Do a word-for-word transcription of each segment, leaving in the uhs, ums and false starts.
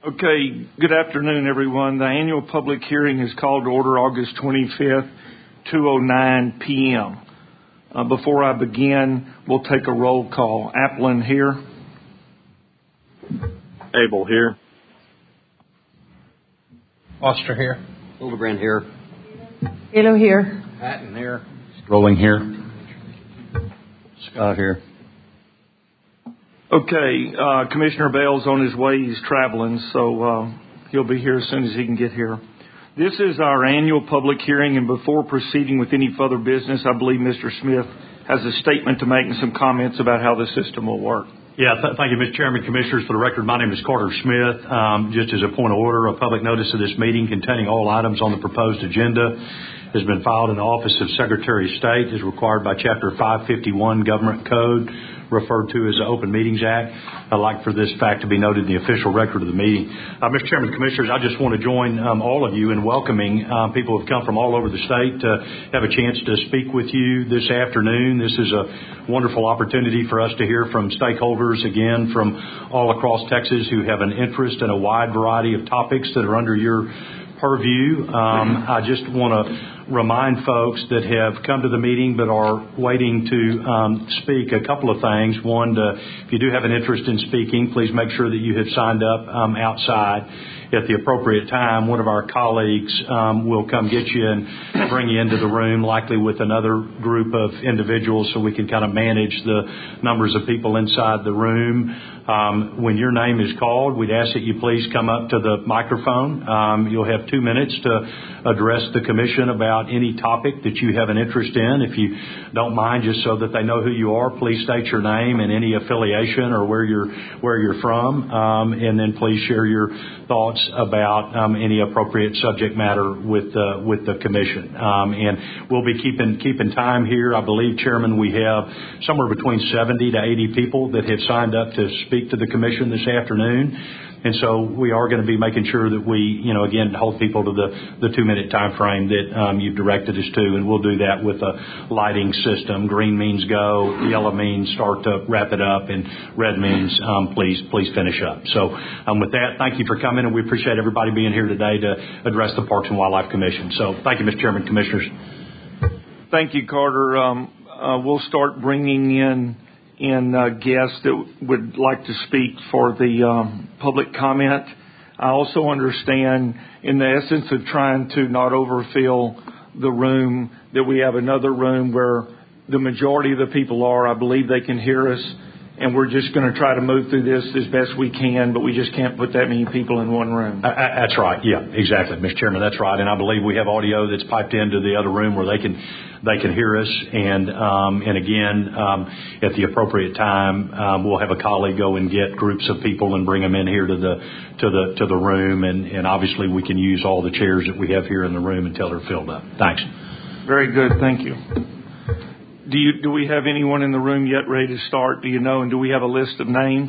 Okay, good afternoon, everyone. The annual public hearing is called to order August twenty-fifth, two oh nine p.m. Uh, before I begin, we'll take a roll call. Applin here. Abel here. Foster here. Hildebrand here. Halo here. Patton here. Rolling here. Scott here. Okay, uh, Commissioner Bell's on his way. He's traveling, so uh, he'll be here as soon as he can get here. This is our annual public hearing, and before proceeding with any further business, I believe Mister Smith has a statement to make and some comments about how the system will work. Yeah, th- thank you, Mister Chairman, Commissioners. For the record, my name is Carter Smith. Um, just as a point of order, a public notice of this meeting containing all items on the proposed agenda has been filed in the Office of Secretary of State as required by Chapter five fifty-one Government Code, referred to as the Open Meetings Act. I'd like for this fact to be noted in the official record of the meeting. Uh, Mister Chairman, Commissioners, I just want to join um, all of you in welcoming um, people who have come from all over the state to have a chance to speak with you this afternoon. This is a wonderful opportunity for us to hear from stakeholders, again, from all across Texas who have an interest in a wide variety of topics that are under your purview. Um, I just want to remind folks that have come to the meeting but are waiting to um, speak a couple of things. One, to, if you do have an interest in speaking, please make sure that you have signed up um, outside. At the appropriate time, one of our colleagues um, will come get you and bring you into the room, likely with another group of individuals, so we can kind of manage the numbers of people inside the room. Um, when your name is called, we'd ask that you please come up to the microphone. Um, you'll have two minutes to address the commission about any topic that you have an interest in. If you don't mind, just so that they know who you are, please state your name and any affiliation or where you're where you're from, um, and then please share your thoughts about um, any appropriate subject matter with uh, with the commission. Um, and we'll be keeping keeping time here. I believe, Chairman, we have somewhere between seventy to eighty people that have signed up to speak to the commission this afternoon. And so we are going to be making sure that we, you know, again, hold people to the, the two-minute time frame that um, you've directed us to, and we'll do that with a lighting system. Green means go, yellow means start to wrap it up, and red means um, please please finish up. So um, with that, thank you for coming, and we appreciate everybody being here today to address the Parks and Wildlife Commission. So thank you, Mister Chairman, Commissioners. Thank you, Carter. Um, uh, we'll start bringing in in uh, guests that would like to speak for the um, public comment. I also understand, in the essence of trying to not overfill the room, that we have another room where the majority of the people are. I believe they can hear us, and we're just going to try to move through this as best we can, but we just can't put that many people in one room. Uh, that's right. Yeah, exactly, Mister Chairman. That's right. And I believe we have audio that's piped into the other room where they can they can hear us. And um, and again, um, at the appropriate time, um, we'll have a colleague go and get groups of people and bring them in here to the to the to the room. And, and obviously, we can use all the chairs that we have here in the room until they're filled up. Thanks. Very good. Thank you. Do you, do we have anyone in the room yet ready to start? Do you know? And do we have a list of names?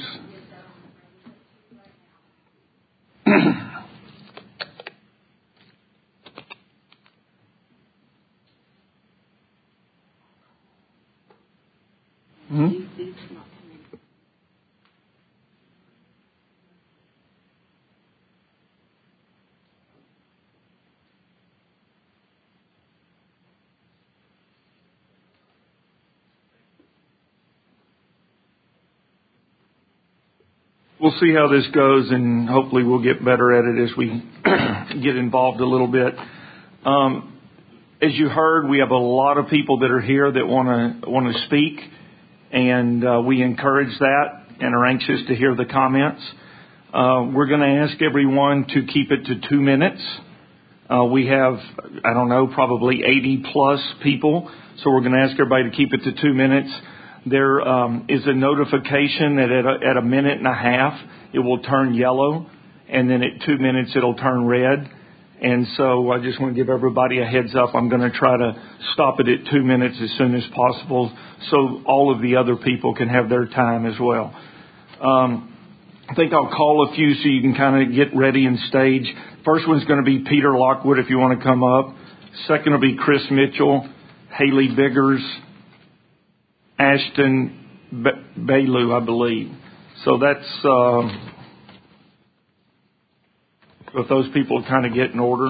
hmm? We'll see how this goes, and hopefully we'll get better at it as we get involved a little bit. Um, as you heard, we have a lot of people that are here that want to want to speak, and uh, we encourage that and are anxious to hear the comments. Uh, we're going to ask everyone to keep it to two minutes. Uh, we have, I don't know, probably eighty plus people, so we're going to ask everybody to keep it to two minutes. There um, is a notification that at a, at a minute and a half, it will turn yellow, and then at two minutes, it'll turn red. And so I just want to give everybody a heads up. I'm going to try to stop it at two minutes as soon as possible so all of the other people can have their time as well. Um, I think I'll call a few so you can kind of get ready and stage. First one's going to be Peter Lockwood, if you want to come up. Second will be Chris Mitchell, Haley Biggers, Ashton Bailu, I believe. So that's uh, So if those people kind of get in order.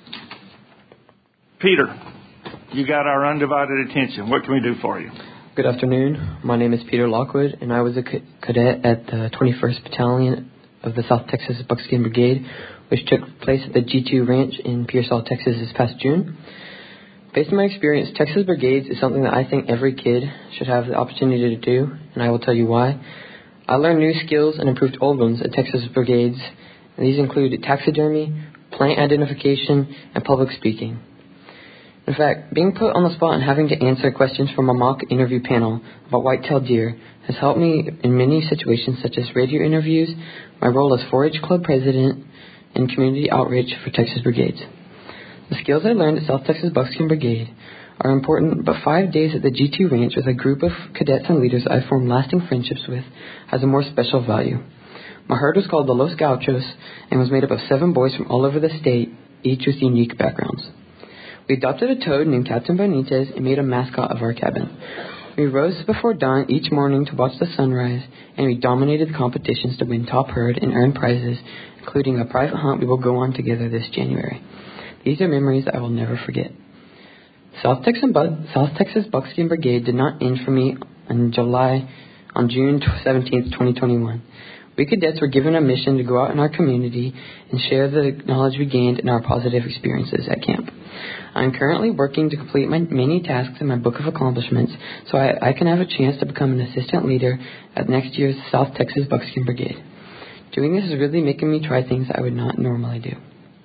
Peter, you got our undivided attention. What can we do for you? Good afternoon. My name is Peter Lockwood, and I was a cadet at the twenty-first Battalion of the South Texas Buckskin Brigade, which took place at the G two Ranch in Pearsall, Texas this past June. Based on my experience, Texas Brigades is something that I think every kid should have the opportunity to do, and I will tell you why. I learned new skills and improved old ones at Texas Brigades, and these include taxidermy, plant identification, and public speaking. In fact, being put on the spot and having to answer questions from a mock interview panel about white-tailed deer has helped me in many situations such as radio interviews, my role as four H Club president, and community outreach for Texas Brigades. The skills I learned at South Texas Buckskin Brigade are important, but five days at the G two Ranch with a group of cadets and leaders I formed lasting friendships with has a more special value. My herd was called the Los Gauchos and was made up of seven boys from all over the state, each with unique backgrounds. We adopted a toad named Captain Benitez and made a mascot of our cabin. We rose before dawn each morning to watch the sunrise, and we dominated the competitions to win top herd and earn prizes, including a private hunt we will go on together this January. These are memories I will never forget. South Texas, South Texas Buckskin Brigade did not end for me on July, on June seventeenth, twenty twenty-one. We cadets were given a mission to go out in our community and share the knowledge we gained in our positive experiences at camp. I'm currently working to complete my many tasks in my book of accomplishments so I, I can have a chance to become an assistant leader at next year's South Texas Buckskin Brigade. Doing this is really making me try things I would not normally do.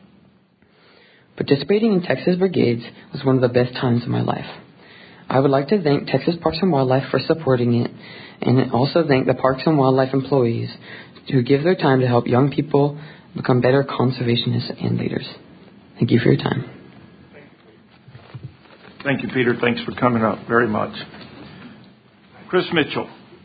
Participating in Texas Brigades was one of the best times of my life. I would like to thank Texas Parks and Wildlife for supporting it, and also thank the Parks and Wildlife employees who give their time to help young people become better conservationists and leaders. Thank you for your time. Thank you, Peter. Thanks for coming up very much. Chris Mitchell.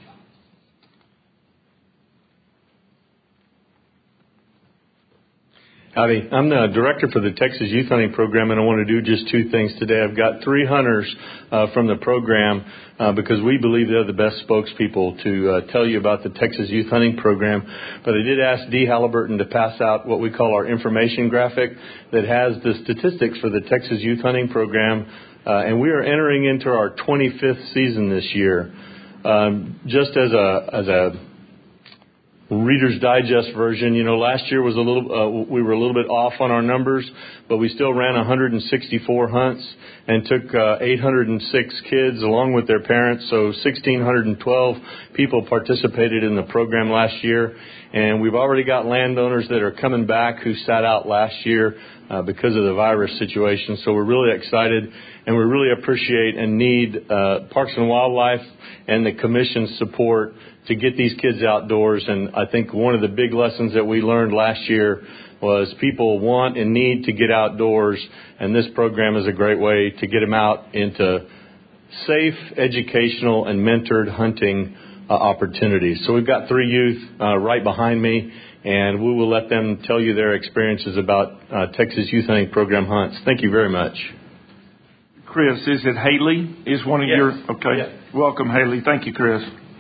Howdy. I'm the director for the Texas Youth Hunting Program, and I want to do just two things today. I've got three hunters uh, from the program uh, because we believe they're the best spokespeople to uh, tell you about the Texas Youth Hunting Program. But I did ask Dee Halliburton to pass out what we call our information graphic that has the statistics for the Texas Youth Hunting Program, uh, and we are entering into our twenty-fifth season this year. Um, just as a as a Reader's Digest version, you know, last year was a little, uh, we were a little bit off on our numbers, but we still ran one hundred sixty-four hunts and took uh, eight hundred six kids along with their parents. So one thousand six hundred twelve people participated in the program last year. And we've already got landowners that are coming back who sat out last year uh, because of the virus situation. So we're really excited, and we really appreciate and need uh, Parks and Wildlife and the Commission's support to get these kids outdoors. And I think one of the big lessons that we learned last year was people want and need to get outdoors, and this program is a great way to get them out into safe, educational, and mentored hunting uh, opportunities. So we've got three youth uh, right behind me, and we will let them tell you their experiences about uh, Texas Youth Hunting Program hunts. Thank you very much. Chris, is it Haley? Is one of yes. your... Okay. Yes. Welcome, Haley. Thank you, Chris.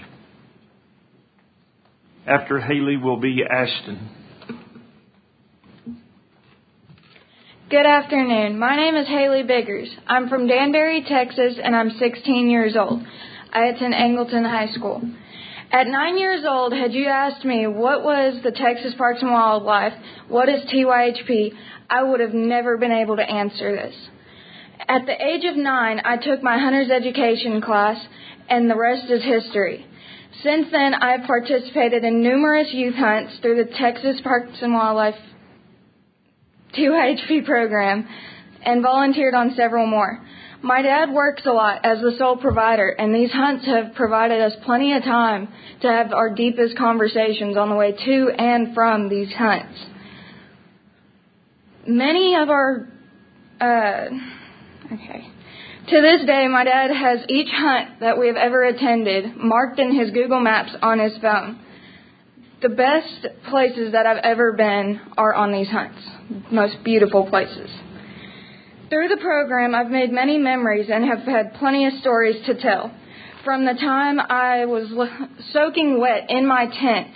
After Haley will be Ashton. Good afternoon. My name is Haley Biggers. I'm from Danbury, Texas, and I'm sixteen years old. I attend Angleton High School. At nine years old, had you asked me what was the Texas Parks and Wildlife, what is T Y H P, I would have never been able to answer this. At the age of nine, I took my hunter's education class, and the rest is history. Since then, I have participated in numerous youth hunts through the Texas Parks and Wildlife T Y H P program and volunteered on several more. My dad works a lot as the sole provider, and these hunts have provided us plenty of time to have our deepest conversations on the way to and from these hunts. Many of our... Uh, okay... To this day, my dad has each hunt that we have ever attended marked in his Google Maps on his phone. The best places that I've ever been are on these hunts, most beautiful places. Through the program, I've made many memories and have had plenty of stories to tell. From the time I was soaking wet in my tent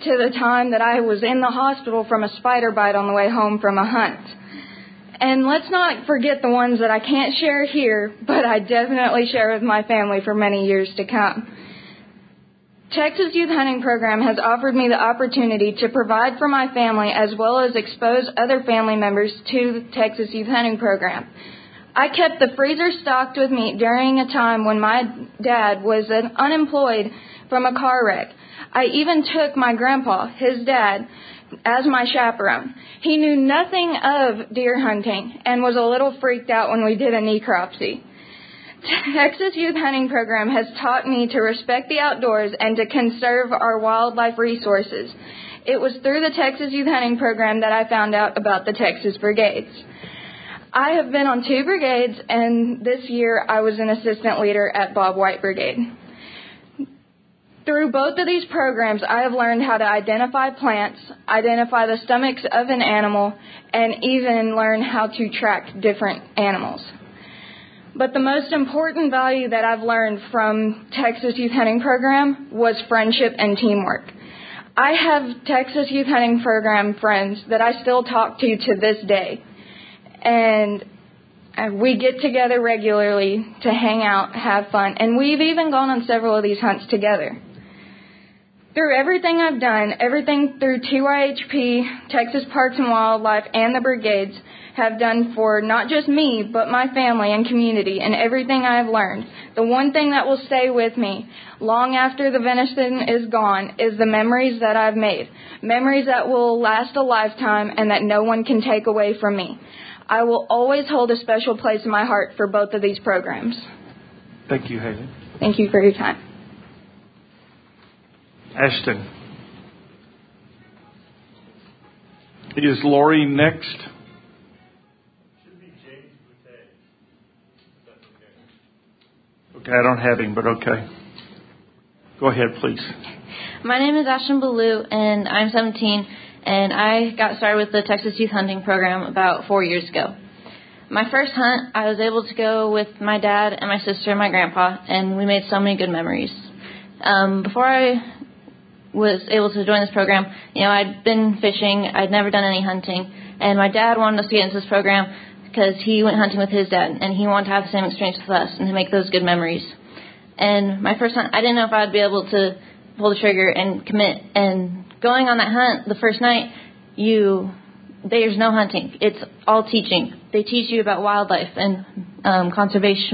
to the time that I was in the hospital from a spider bite on the way home from a hunt. And let's not forget the ones that I can't share here, but I definitely share with my family for many years to come. Texas Youth Hunting Program has offered me the opportunity to provide for my family as well as expose other family members to the Texas Youth Hunting Program. I kept the freezer stocked with meat during a time when my dad was unemployed from a car wreck. I even took my grandpa, his dad, as my chaperone. He knew nothing of deer hunting and was a little freaked out when we did a necropsy. Texas Youth Hunting Program has taught me to respect the outdoors and to conserve our wildlife resources. It was through the Texas Youth Hunting Program that I found out about the Texas Brigades. I have been on two brigades, and this year I was an assistant leader at Bob White Brigade. Through both of these programs, I have learned how to identify plants, identify the stomachs of an animal, and even learn how to track different animals. But the most important value that I've learned from Texas Youth Hunting Program was friendship and teamwork. I have Texas Youth Hunting Program friends that I still talk to to this day. And we get together regularly to hang out, have fun, and we've even gone on several of these hunts together. Through everything I've done, everything through T Y H P, Texas Parks and Wildlife, and the brigades have done for not just me, but my family and community and everything I've learned. The one thing that will stay with me long after the venison is gone is the memories that I've made, memories that will last a lifetime and that no one can take away from me. I will always hold a special place in my heart for both of these programs. Thank you, Haley. Thank you for your time. Ashton. Is Lori next? Should be James Boutte. That's okay. Okay, I don't have him, but okay. Go ahead, please. My name is Ashton Ballou, and I'm seventeen, and I got started with the Texas Youth Hunting Program about four years ago. My first hunt, I was able to go with my dad and my sister and my grandpa, and we made so many good memories. Um, before I was able to join this program, you know, I'd been fishing, I'd never done any hunting, and my dad wanted us to get into this program because he went hunting with his dad, and he wanted to have the same experience with us and to make those good memories. And my first hunt, I didn't know if I'd be able to pull the trigger and commit, and going on that hunt the first night, you, there's no hunting, it's all teaching. They teach you about wildlife and um, conservation,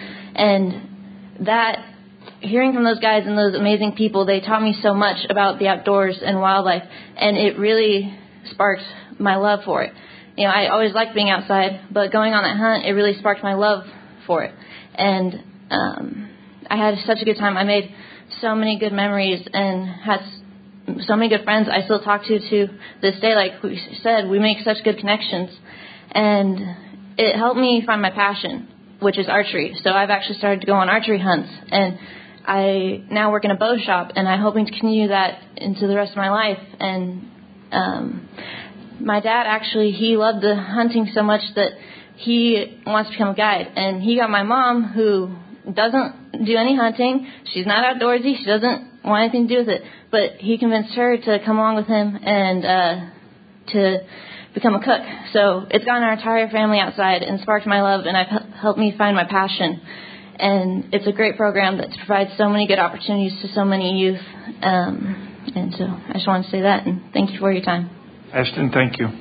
and that hearing from those guys and those amazing people, they taught me so much about the outdoors and wildlife, and it really sparked my love for it. You know, I always liked being outside, but going on that hunt, it really sparked my love for it. And um, I had such a good time. I made so many good memories and had so many good friends I still talk to to this day. Like we said, we make such good connections. And it helped me find my passion, which is archery. So I've actually started to go on archery hunts, and I now work in a bow shop, and I'm hoping to continue that into the rest of my life. And um, my dad actually, he loved the hunting so much that he wants to become a guide. And he got my mom, who doesn't do any hunting. She's not outdoorsy. She doesn't want anything to do with it. But he convinced her to come along with him and uh, to become a cook. So it's gotten our entire family outside and sparked my love, and I've helped me find my passion. And it's a great program that provides so many good opportunities to so many youth. Um, and so I just wanted to say that, and thank you for your time. Ashton, thank you.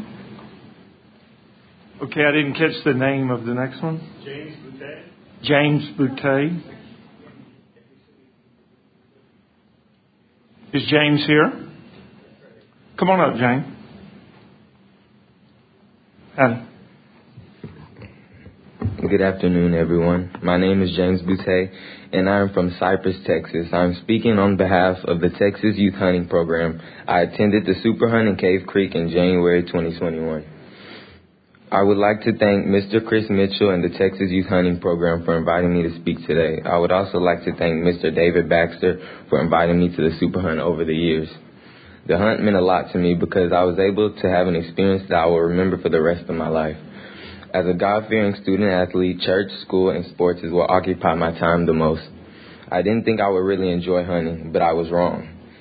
Okay, I didn't catch the name of the next one. James Boutte. James Boutte. Is James here? Come on up, James. Howdy. Good afternoon, everyone. My name is James Boutte, and I am from Cypress, Texas. I'm speaking on behalf of the Texas Youth Hunting Program. I attended the Super Hunt in Cave Creek in January twenty twenty-one. I would like to thank Mister Chris Mitchell and the Texas Youth Hunting Program for inviting me to speak today. I would also like to thank Mister David Baxter for inviting me to the Super Hunt over the years. The hunt meant a lot to me because I was able to have an experience that I will remember for the rest of my life. As a God-fearing student athlete, church, school, and sports is what occupied my time the most. I didn't think I would really enjoy hunting, but I was wrong.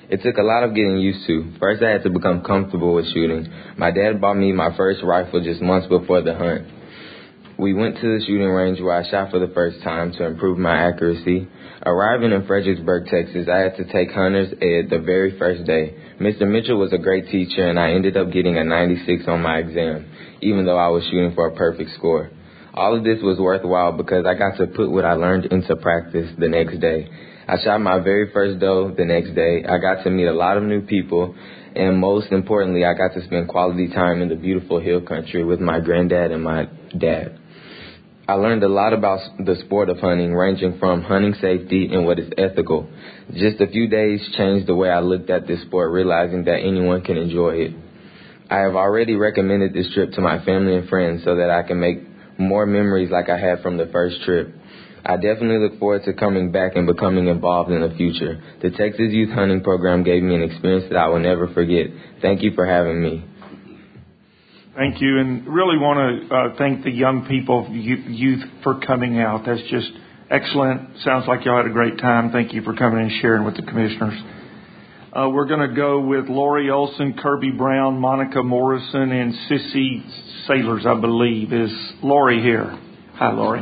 It took a lot of getting used to. First, I had to become comfortable with shooting. My dad bought me my first rifle just months before the hunt. We went to the shooting range where I shot for the first time to improve my accuracy. Arriving in Fredericksburg, Texas, I had to take hunter's ed the very first day. Mister Mitchell was a great teacher, and I ended up getting a ninety-six on my exam, even though I was shooting for a perfect score. All of this was worthwhile because I got to put what I learned into practice the next day. I shot my very first doe the next day. I got to meet a lot of new people, and most importantly, I got to spend quality time in the beautiful hill country with my granddad and my dad. I learned a lot about the sport of hunting, ranging from hunting safety and what is ethical. Just a few days changed the way I looked at this sport, realizing that anyone can enjoy it. I have already recommended this trip to my family and friends so that I can make more memories like I had from the first trip. I definitely look forward to coming back and becoming involved in the future. The Texas Youth Hunting Program gave me an experience that I will never forget. Thank you for having me. Thank you, and really want to uh, thank the young people, youth, for coming out. That's just excellent. Sounds like y'all had a great time. Thank you for coming and sharing with the commissioners. Uh, we're going to go with Lori Olson, Kirby Brown, Monica Morrison, and Sissy Sailors, I believe. Is Lori here? Hi, Lori.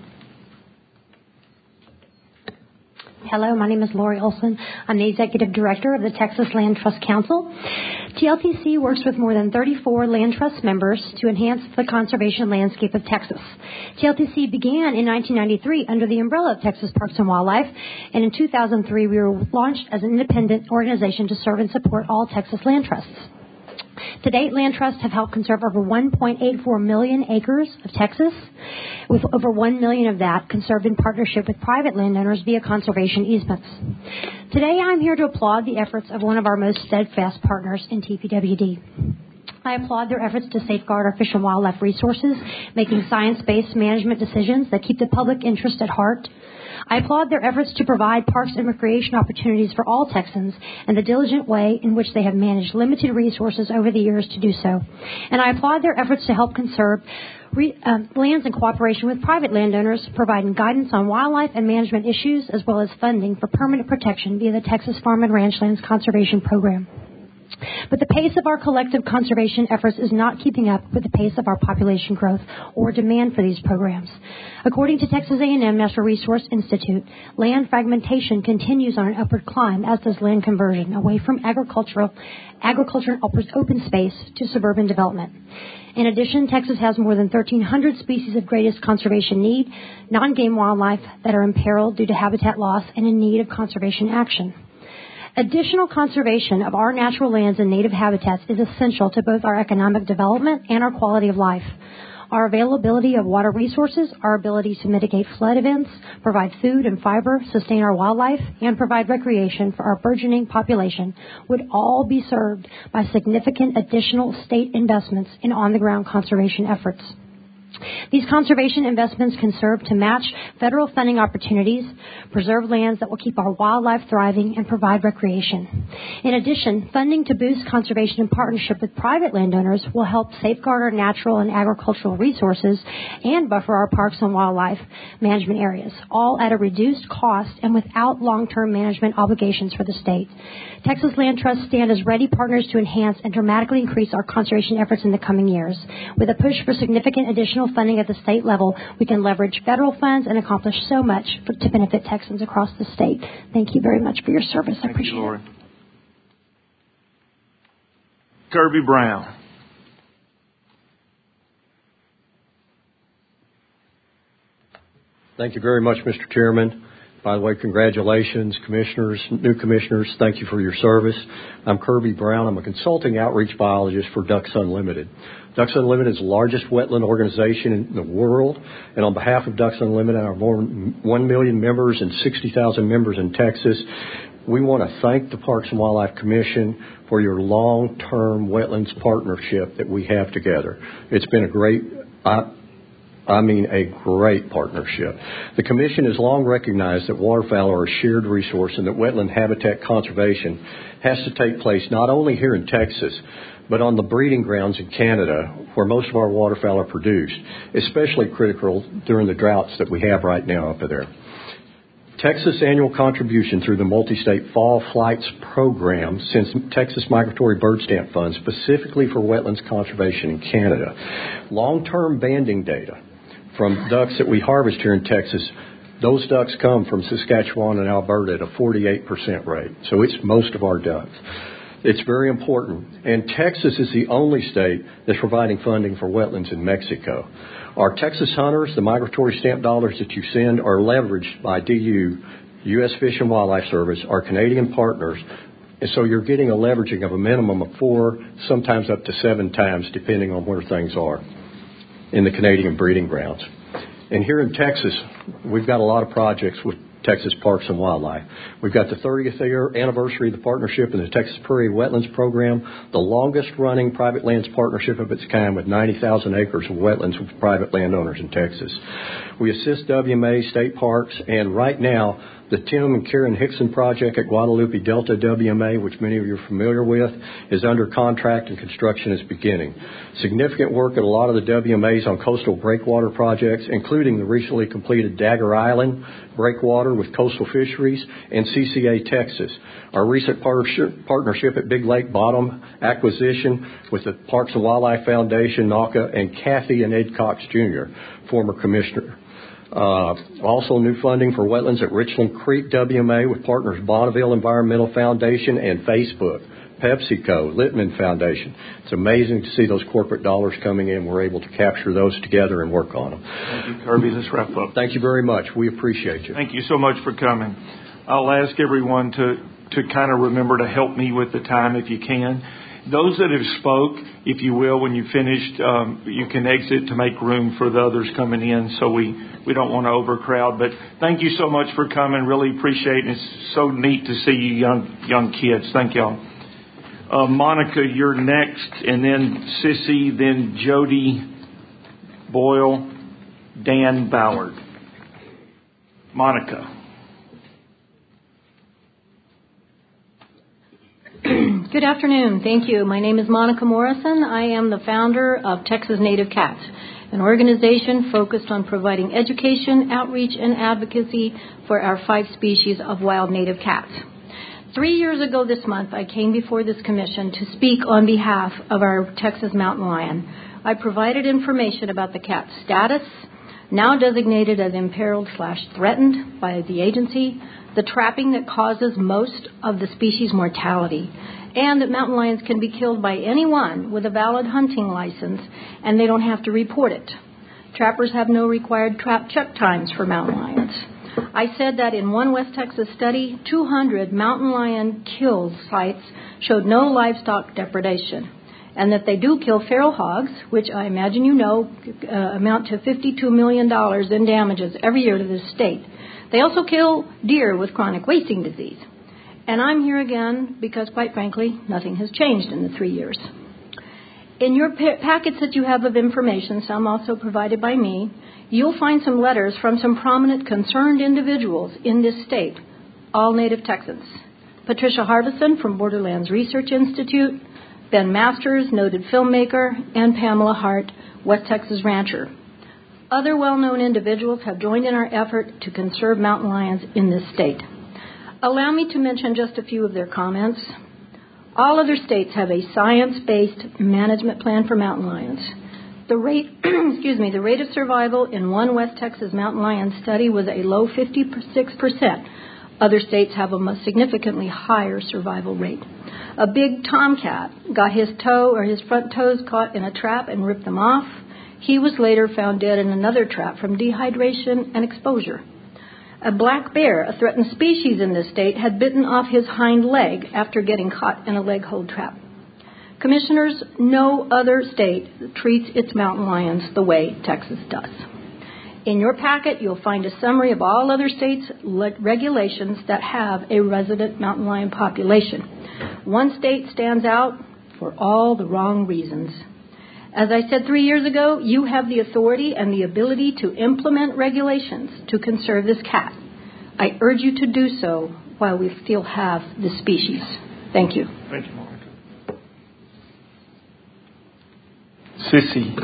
Hello, my name is Lori Olson. I'm the Executive Director of the Texas Land Trust Council. T L T C works with more than thirty-four land trust members to enhance the conservation landscape of Texas. T L T C began in nineteen ninety-three under the umbrella of Texas Parks and Wildlife, and in two thousand three we were launched as an independent organization to serve and support all Texas land trusts. To date, land trusts have helped conserve over one point eight four million acres of Texas, with over one million of that conserved in partnership with private landowners via conservation easements. Today, I'm here to applaud the efforts of one of our most steadfast partners in T P W D. I applaud their efforts to safeguard our fish and wildlife resources, making science-based management decisions that keep the public interest at heart. I applaud their efforts to provide parks and recreation opportunities for all Texans and the diligent way in which they have managed limited resources over the years to do so. And I applaud their efforts to help conserve re, um, lands in cooperation with private landowners, providing guidance on wildlife and management issues, as well as funding for permanent protection via the Texas Farm and Ranch Lands Conservation Program. But the pace of our collective conservation efforts is not keeping up with the pace of our population growth or demand for these programs. According to Texas A and M Natural Resource Institute, land fragmentation continues on an upward climb, as does land conversion away from agricultural, agriculture and open space to suburban development. In addition, Texas has more than thirteen hundred species of greatest conservation need, non-game wildlife that are imperiled due to habitat loss and in need of conservation action. Additional conservation of our natural lands and native habitats is essential to both our economic development and our quality of life. Our availability of water resources, our ability to mitigate flood events, provide food and fiber, sustain our wildlife, and provide recreation for our burgeoning population would all be served by significant additional state investments in on-the-ground conservation efforts. These conservation investments can serve to match federal funding opportunities, preserve lands that will keep our wildlife thriving, and provide recreation. In addition, funding to boost conservation in partnership with private landowners will help safeguard our natural and agricultural resources and buffer our parks and wildlife management areas, all at a reduced cost and without long-term management obligations for the state. Texas Land Trust stand as ready partners to enhance and dramatically increase our conservation efforts in the coming years. With a push for significant additional funding at the state level, we can leverage federal funds and accomplish so much for, to benefit Texans across the state. Thank you very much for your service. I appreciate it. Kirby Brown. Thank you very much, Mister Chairman. By the way, congratulations, commissioners, new commissioners. Thank you for your service. I'm Kirby Brown. I'm a consulting outreach biologist for Ducks Unlimited. Ducks Unlimited is the largest wetland organization in the world, and on behalf of Ducks Unlimited, our more than one million members and sixty thousand members in Texas, we want to thank the Parks and Wildlife Commission for your long-term wetlands partnership that we have together. It's been a great I, I mean a great partnership. The Commission has long recognized that waterfowl are a shared resource and that wetland habitat conservation has to take place not only here in Texas, but on the breeding grounds in Canada, where most of our waterfowl are produced, especially critical during the droughts that we have right now up there. Texas annual contribution through the Multi-State Fall Flights Program sends Texas Migratory Bird Stamp Fund specifically for wetlands conservation in Canada. Long-term banding data from ducks that we harvest here in Texas, those ducks come from Saskatchewan and Alberta at a forty-eight percent rate. So it's most of our ducks. It's very important. And Texas is the only state that's providing funding for wetlands in Mexico. Our Texas hunters, the migratory stamp dollars that you send, are leveraged by D U, U S Fish and Wildlife Service, our Canadian partners. And so you're getting a leveraging of a minimum of four, sometimes up to seven times, depending on where things are in the Canadian breeding grounds. And here in Texas, we've got a lot of projects with Texas Parks and Wildlife. We've got the thirtieth year anniversary of the partnership in the Texas Prairie Wetlands Program, the longest running private lands partnership of its kind with ninety thousand acres of wetlands with private landowners in Texas. We assist W M A, state parks, and right now, the Tim and Karen Hickson project at Guadalupe Delta W M A, which many of you are familiar with, is under contract and construction is beginning. Significant work at a lot of the W M As on coastal breakwater projects, including the recently completed Dagger Island breakwater with Coastal Fisheries and C C A Texas. Our recent partnership at Big Lake Bottom acquisition with the Parks and Wildlife Foundation, NAWCA, and Kathy and Ed Cox Junior, former commissioner. Uh, also new funding for wetlands at Richland Creek W M A with partners Bonneville Environmental Foundation and Facebook, PepsiCo, Littman Foundation. It's amazing to see those corporate dollars coming in. We're able to capture those together and work on them. Thank you, Kirby. Let's wrap up. Thank you very much. We appreciate you. Thank you so much for coming. I'll ask everyone to, to kind of remember to help me with the time if you can. Those that have spoke, if you will, when you finished, um, you can exit to make room for the others coming in, so we, we don't want to overcrowd. But thank you so much for coming. Really appreciate it. It's so neat to see you young young kids. Thank y'all. Uh, Monica, you're next, and then Sissy, then Jody Boyle, Dan Ballard. Monica. Good afternoon. Thank you. My name is Monica Morrison. I am the founder of Texas Native Cats, an organization focused on providing education, outreach, and advocacy for our five species of wild native cats. Three years ago this month, I came before this commission to speak on behalf of our Texas mountain lion. I provided information about the cat's status, now designated as imperiled slash threatened by the agency, the trapping that causes most of the species mortality, and that mountain lions can be killed by anyone with a valid hunting license, and they don't have to report it. Trappers have no required trap check times for mountain lions. I said that in one West Texas study, two hundred mountain lion kill sites showed no livestock depredation, and that they do kill feral hogs, which I imagine you know uh, amount to fifty-two million dollars in damages every year to this state. They also kill deer with chronic wasting disease. And I'm here again because, quite frankly, nothing has changed in the three years. In your pa- packets that you have of information, some also provided by me, you'll find some letters from some prominent concerned individuals in this state, all native Texans. Patricia Harbison from Borderlands Research Institute, Ben Masters, noted filmmaker, and Pamela Hart, West Texas rancher. Other well-known individuals have joined in our effort to conserve mountain lions in this state. Allow me to mention just a few of their comments. All other states have a science-based management plan for mountain lions. The rate, excuse me, the rate of survival in one West Texas mountain lion study was a low fifty-six percent. Other states have a significantly higher survival rate. A big tomcat got his toe or his front toes caught in a trap and ripped them off. He was later found dead in another trap from dehydration and exposure. A black bear, a threatened species in this state, had bitten off his hind leg after getting caught in a leg hold trap. Commissioners, no other state treats its mountain lions the way Texas does. In your packet, you'll find a summary of all other states' le- regulations that have a resident mountain lion population. One state stands out for all the wrong reasons. As I said three years ago, you have the authority and the ability to implement regulations to conserve this cat. I urge you to do so while we still have this species. Thank you. Thank you, Monica. Sissy.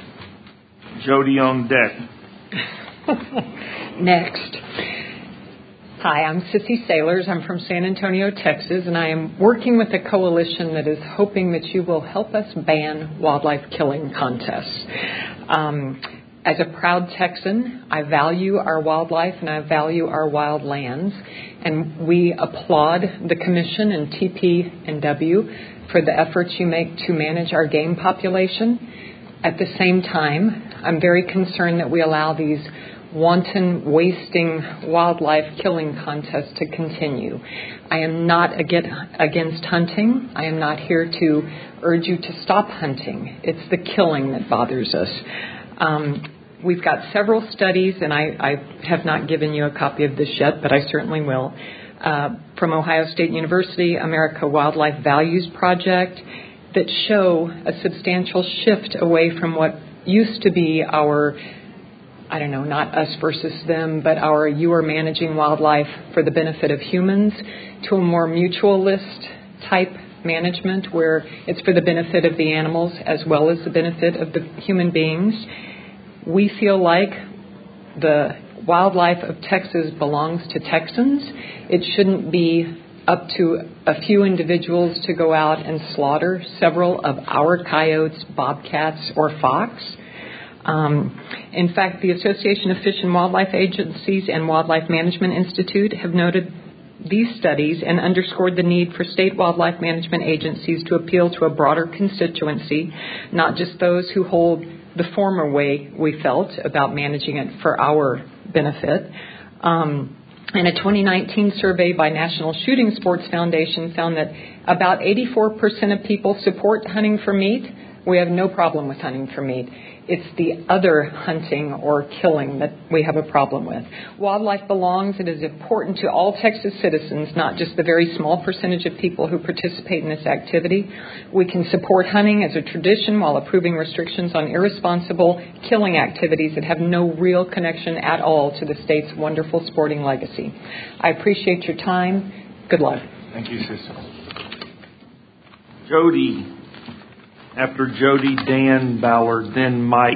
Jody on deck. Next. Hi, I'm Sissy Sailors. I'm from San Antonio, Texas, and I am working with a coalition that is hoping that you will help us ban wildlife killing contests. Um, as a proud Texan, I value our wildlife and I value our wild lands, and we applaud the Commission and T P and W for the efforts you make to manage our game population. At the same time, I'm very concerned that we allow these wanton wasting wildlife killing contests to continue. I am not against hunting. I am not here to urge you to stop hunting. It's the killing that bothers us. Um, we've got several studies, and I, I have not given you a copy of this yet, but I certainly will, uh, from Ohio State University, America Wildlife Values Project, that show a substantial shift away from what used to be our I don't know, not us versus them, but our you are managing wildlife for the benefit of humans to a more mutualist type management where it's for the benefit of the animals as well as the benefit of the human beings. We feel like the wildlife of Texas belongs to Texans. It shouldn't be up to a few individuals to go out and slaughter several of our coyotes, bobcats, or fox. Um, in fact, the Association of Fish and Wildlife Agencies and Wildlife Management Institute have noted these studies and underscored the need for state wildlife management agencies to appeal to a broader constituency, not just those who hold the former way we felt about managing it for our benefit. Um, and a twenty nineteen survey by National Shooting Sports Foundation found that about eighty-four percent of people support hunting for meat. We have no problem with hunting for meat. It's the other hunting or killing that we have a problem with. Wildlife belongs. It is important to all Texas citizens, not just the very small percentage of people who participate in this activity. We can support hunting as a tradition while approving restrictions on irresponsible killing activities that have no real connection at all to the state's wonderful sporting legacy. I appreciate your time. Good luck. Thank you, Sister. Jody. After Jody, Dan Ballard, then Mike.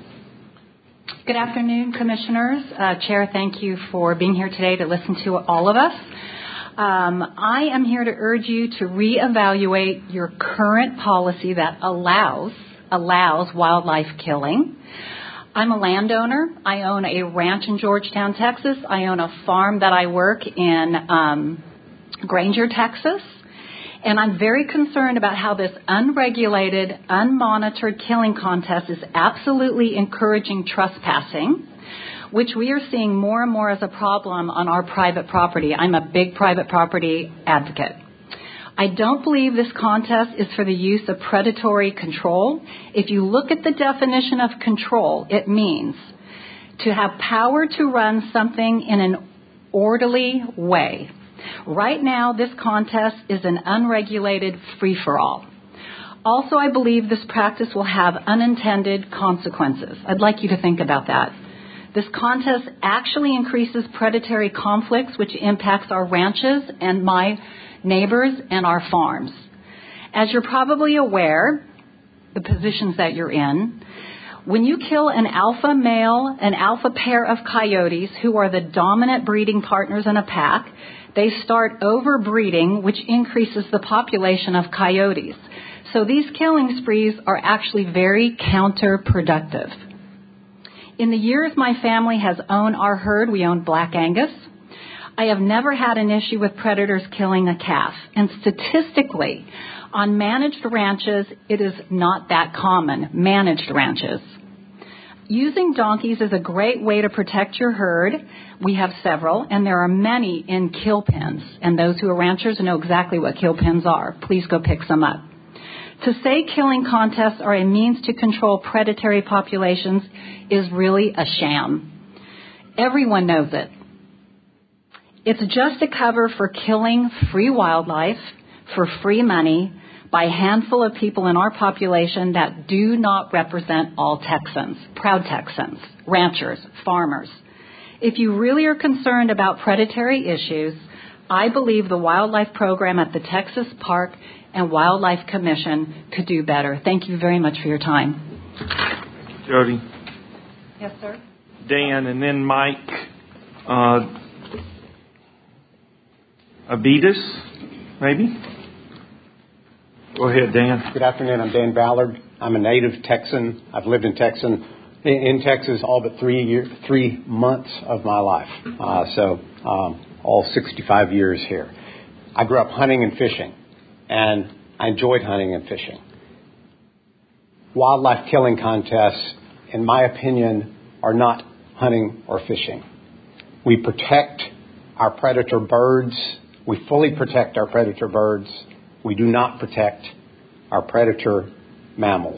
Good afternoon, Commissioners. Uh, Chair, thank you for being here today to listen to all of us. Um, I am here to urge you to reevaluate your current policy that allows allows wildlife killing. I'm a landowner. I own a ranch in Georgetown, Texas. I own a farm that I work in um, Granger, Texas. And I'm very concerned about how this unregulated, unmonitored killing contest is absolutely encouraging trespassing, which we are seeing more and more as a problem on our private property. I'm a big private property advocate. I don't believe this contest is for the use of predatory control. If you look at the definition of control, it means to have power to run something in an orderly way. Right now, this contest is an unregulated free-for-all. Also, I believe this practice will have unintended consequences. I'd like you to think about that. This contest actually increases predatory conflicts, which impacts our ranches and my neighbors and our farms. As you're probably aware, the positions that you're in, when you kill an alpha male, an alpha pair of coyotes who are the dominant breeding partners in a pack, they start overbreeding, which increases the population of coyotes. So these killing sprees are actually very counterproductive. In the years my family has owned our herd, we own Black Angus, I have never had an issue with predators killing a calf. And statistically, on managed ranches, it is not that common, managed ranches. Using donkeys is a great way to protect your herd. We have several, and there are many in kill pens. And those who are ranchers know exactly what kill pens are. Please go pick some up. To say killing contests are a means to control predatory populations is really a sham. Everyone knows it. It's just a cover for killing free wildlife for free money by a handful of people in our population that do not represent all Texans, proud Texans, ranchers, farmers. If you really are concerned about predatory issues, I believe the wildlife program at the Texas Park and Wildlife Commission could do better. Thank you very much for your time. Jody. Yes, sir. Dan, and then Mike. Uh, Abidas, maybe? Go ahead, Dan. Good afternoon. I'm Dan Ballard. I'm a native Texan. I've lived in Texas, in Texas all but three year, three months of my life. Uh, so um, all sixty-five years here. I grew up hunting and fishing, and I enjoyed hunting and fishing. Wildlife killing contests, in my opinion, are not hunting or fishing. We protect our predator birds. We fully protect our predator birds. We do not protect our predator mammals.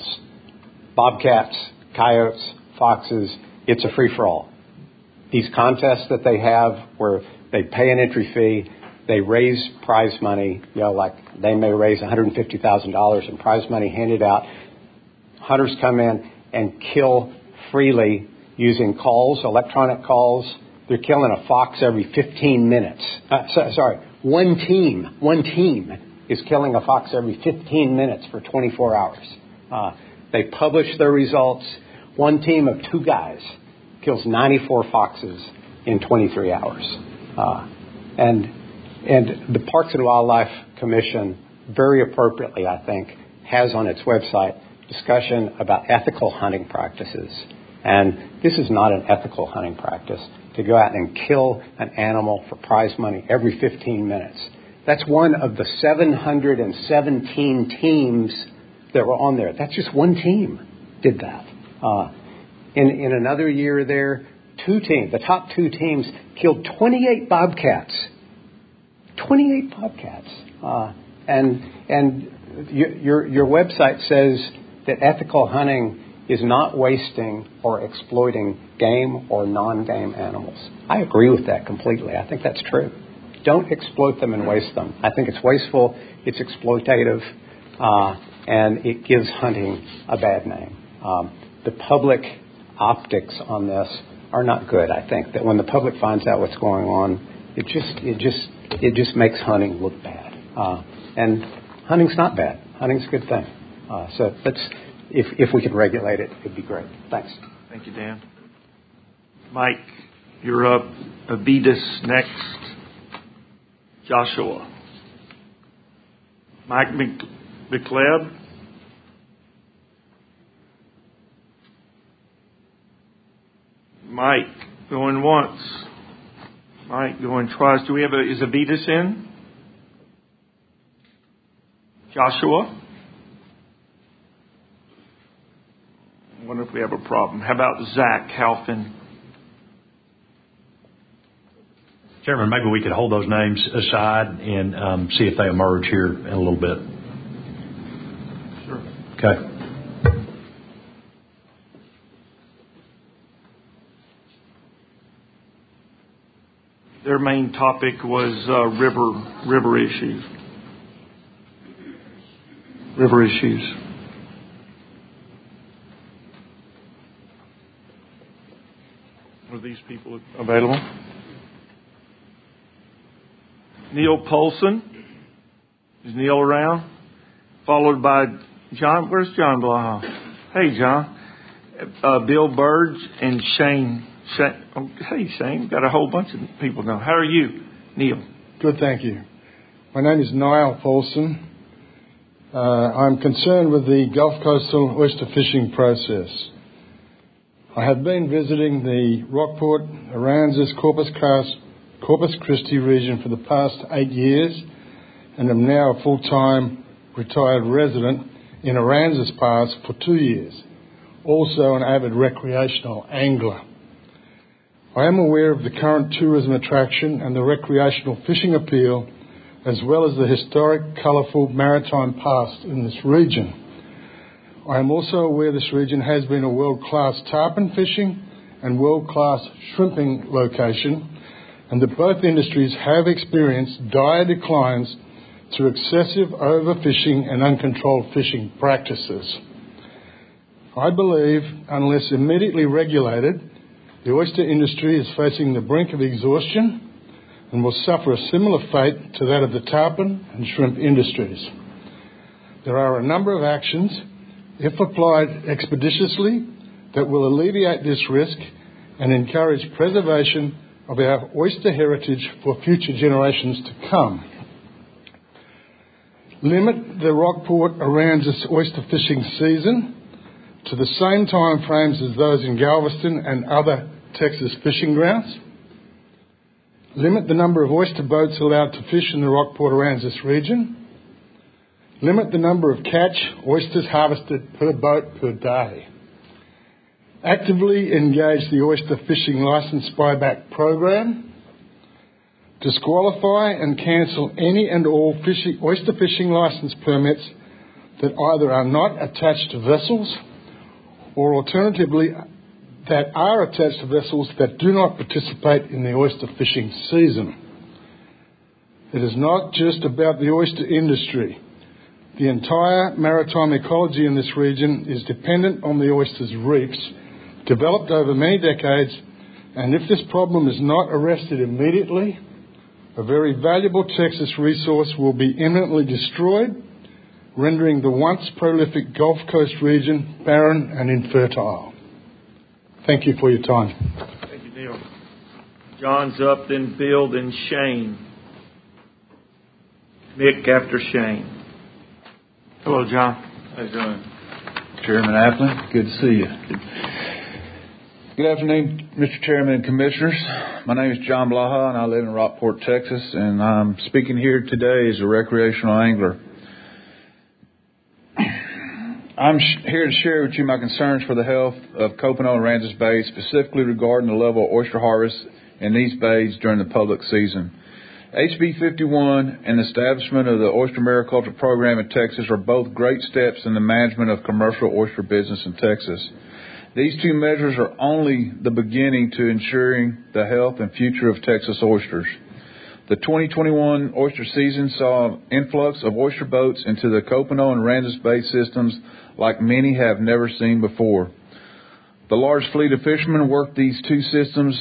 Bobcats, coyotes, foxes, it's a free-for-all. These contests that they have where they pay an entry fee, they raise prize money, you know, like they may raise one hundred fifty thousand dollars in prize money handed out. Hunters come in and kill freely using calls, electronic calls. They're killing a fox every fifteen minutes. Uh, so, sorry, one team, one team is killing a fox every fifteen minutes for twenty-four hours. Uh, they publish their results. One team of two guys kills ninety-four foxes in twenty-three hours. Uh, and and the Parks and Wildlife Commission, very appropriately, I think, has on its website discussion about ethical hunting practices. And this is not an ethical hunting practice to go out and kill an animal for prize money every fifteen minutes. That's one of the seven hundred seventeen teams that were on there. That's just one team did that. Uh, in, in another year there, two teams, the top two teams killed twenty-eight bobcats. twenty-eight bobcats. Uh, and and your, your website says that ethical hunting is not wasting or exploiting game or non-game animals. I agree with that completely. I think that's true. Don't exploit them and waste them. I think it's wasteful, it's exploitative, uh, and it gives hunting a bad name. Um, the public optics on this are not good. I think that when the public finds out what's going on, it just it just it just makes hunting look bad. Uh, and hunting's not bad. Hunting's a good thing. Uh, so let's if if we could regulate it, it'd be great. Thanks. Thank you, Dan. Mike, you're up. Abidas next. Joshua. Mike McLeod. Mike going once. Mike going twice. Do we have a, is Abidas in? Joshua? I wonder if we have a problem. How about Zach Halfin? Chairman, maybe we could hold those names aside and um, see if they emerge here in a little bit. Sure. Okay. Their main topic was uh, river river issues. River issues. Are these people available? Neil Polson. Is Neil around? Followed by John. Where's John Blaha? Hey, John. Uh, Bill Burge and Shane. Shane oh, hey, Shane. Got a whole bunch of people now. How are you, Neil? Good, thank you. My name is Niall Polson. Uh, I'm concerned with the Gulf Coastal oyster fishing process. I have been visiting the Rockport, Aransas, Corpus Christi, Corpus Christi region for the past eight years and am now a full-time retired resident in Aransas Pass for two years, also an avid recreational angler. I am aware of the current tourism attraction and the recreational fishing appeal, as well as the historic, colourful maritime past in this region. I am also aware this region has been a world-class tarpon fishing and world-class shrimping location, and that both industries have experienced dire declines through excessive overfishing and uncontrolled fishing practices. I believe, unless immediately regulated, the oyster industry is facing the brink of exhaustion and will suffer a similar fate to that of the tarpon and shrimp industries. There are a number of actions, if applied expeditiously, that will alleviate this risk and encourage preservation of our oyster heritage for future generations to come. Limit the Rockport Aransas oyster fishing season to the same time frames as those in Galveston and other Texas fishing grounds. Limit the number of oyster boats allowed to fish in the Rockport Aransas region. Limit the number of catch oysters harvested per boat per day. Actively engage the oyster fishing license buyback program. Disqualify and cancel any and all fishing, oyster fishing license permits that either are not attached to vessels or alternatively that are attached to vessels that do not participate in the oyster fishing season. It is not just about the oyster industry. The entire maritime ecology in this region is dependent on the oyster's reefs, developed over many decades, and if this problem is not arrested immediately, a very valuable Texas resource will be imminently destroyed, rendering the once prolific Gulf Coast region barren and infertile. Thank you for your time. Thank you, Neil. John's up, then Bill, then Shane. Mick after Shane. Hello, John. How you doing? Chairman Applin, good to see you. Good afternoon, Mister Chairman and Commissioners. My name is John Blaha, and I live in Rockport, Texas, and I'm speaking here today as a recreational angler. I'm sh- here to share with you my concerns for the health of Copano and Aransas Bay, specifically regarding the level of oyster harvest in these bays during the public season. H B fifty-one and the establishment of the Oyster Mariculture Program in Texas are both great steps in the management of commercial oyster business in Texas. These two measures are only the beginning to ensuring the health and future of Texas oysters. The twenty twenty-one oyster season saw an influx of oyster boats into the Copano and Aransas Bay systems like many have never seen before. The large fleet of fishermen worked these two systems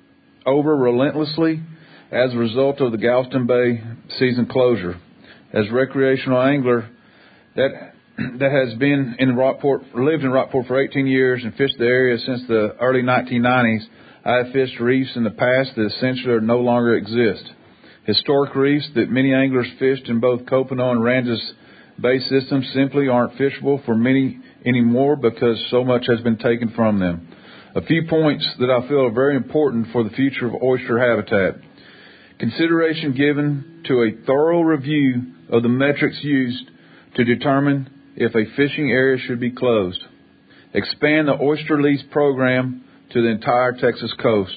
over relentlessly as a result of the Galveston Bay season closure. As a recreational angler that that has been in Rockport, lived in Rockport for eighteen years and fished the area since the early nineteen nineties, I have fished reefs in the past that essentially no longer exist. Historic reefs that many anglers fished in both Copano and Aransas Bay systems simply aren't fishable for many anymore because so much has been taken from them. A few points that I feel are very important for the future of oyster habitat. Consideration given to a thorough review of the metrics used to determine if a fishing area should be closed. Expand the oyster lease program to the entire Texas coast.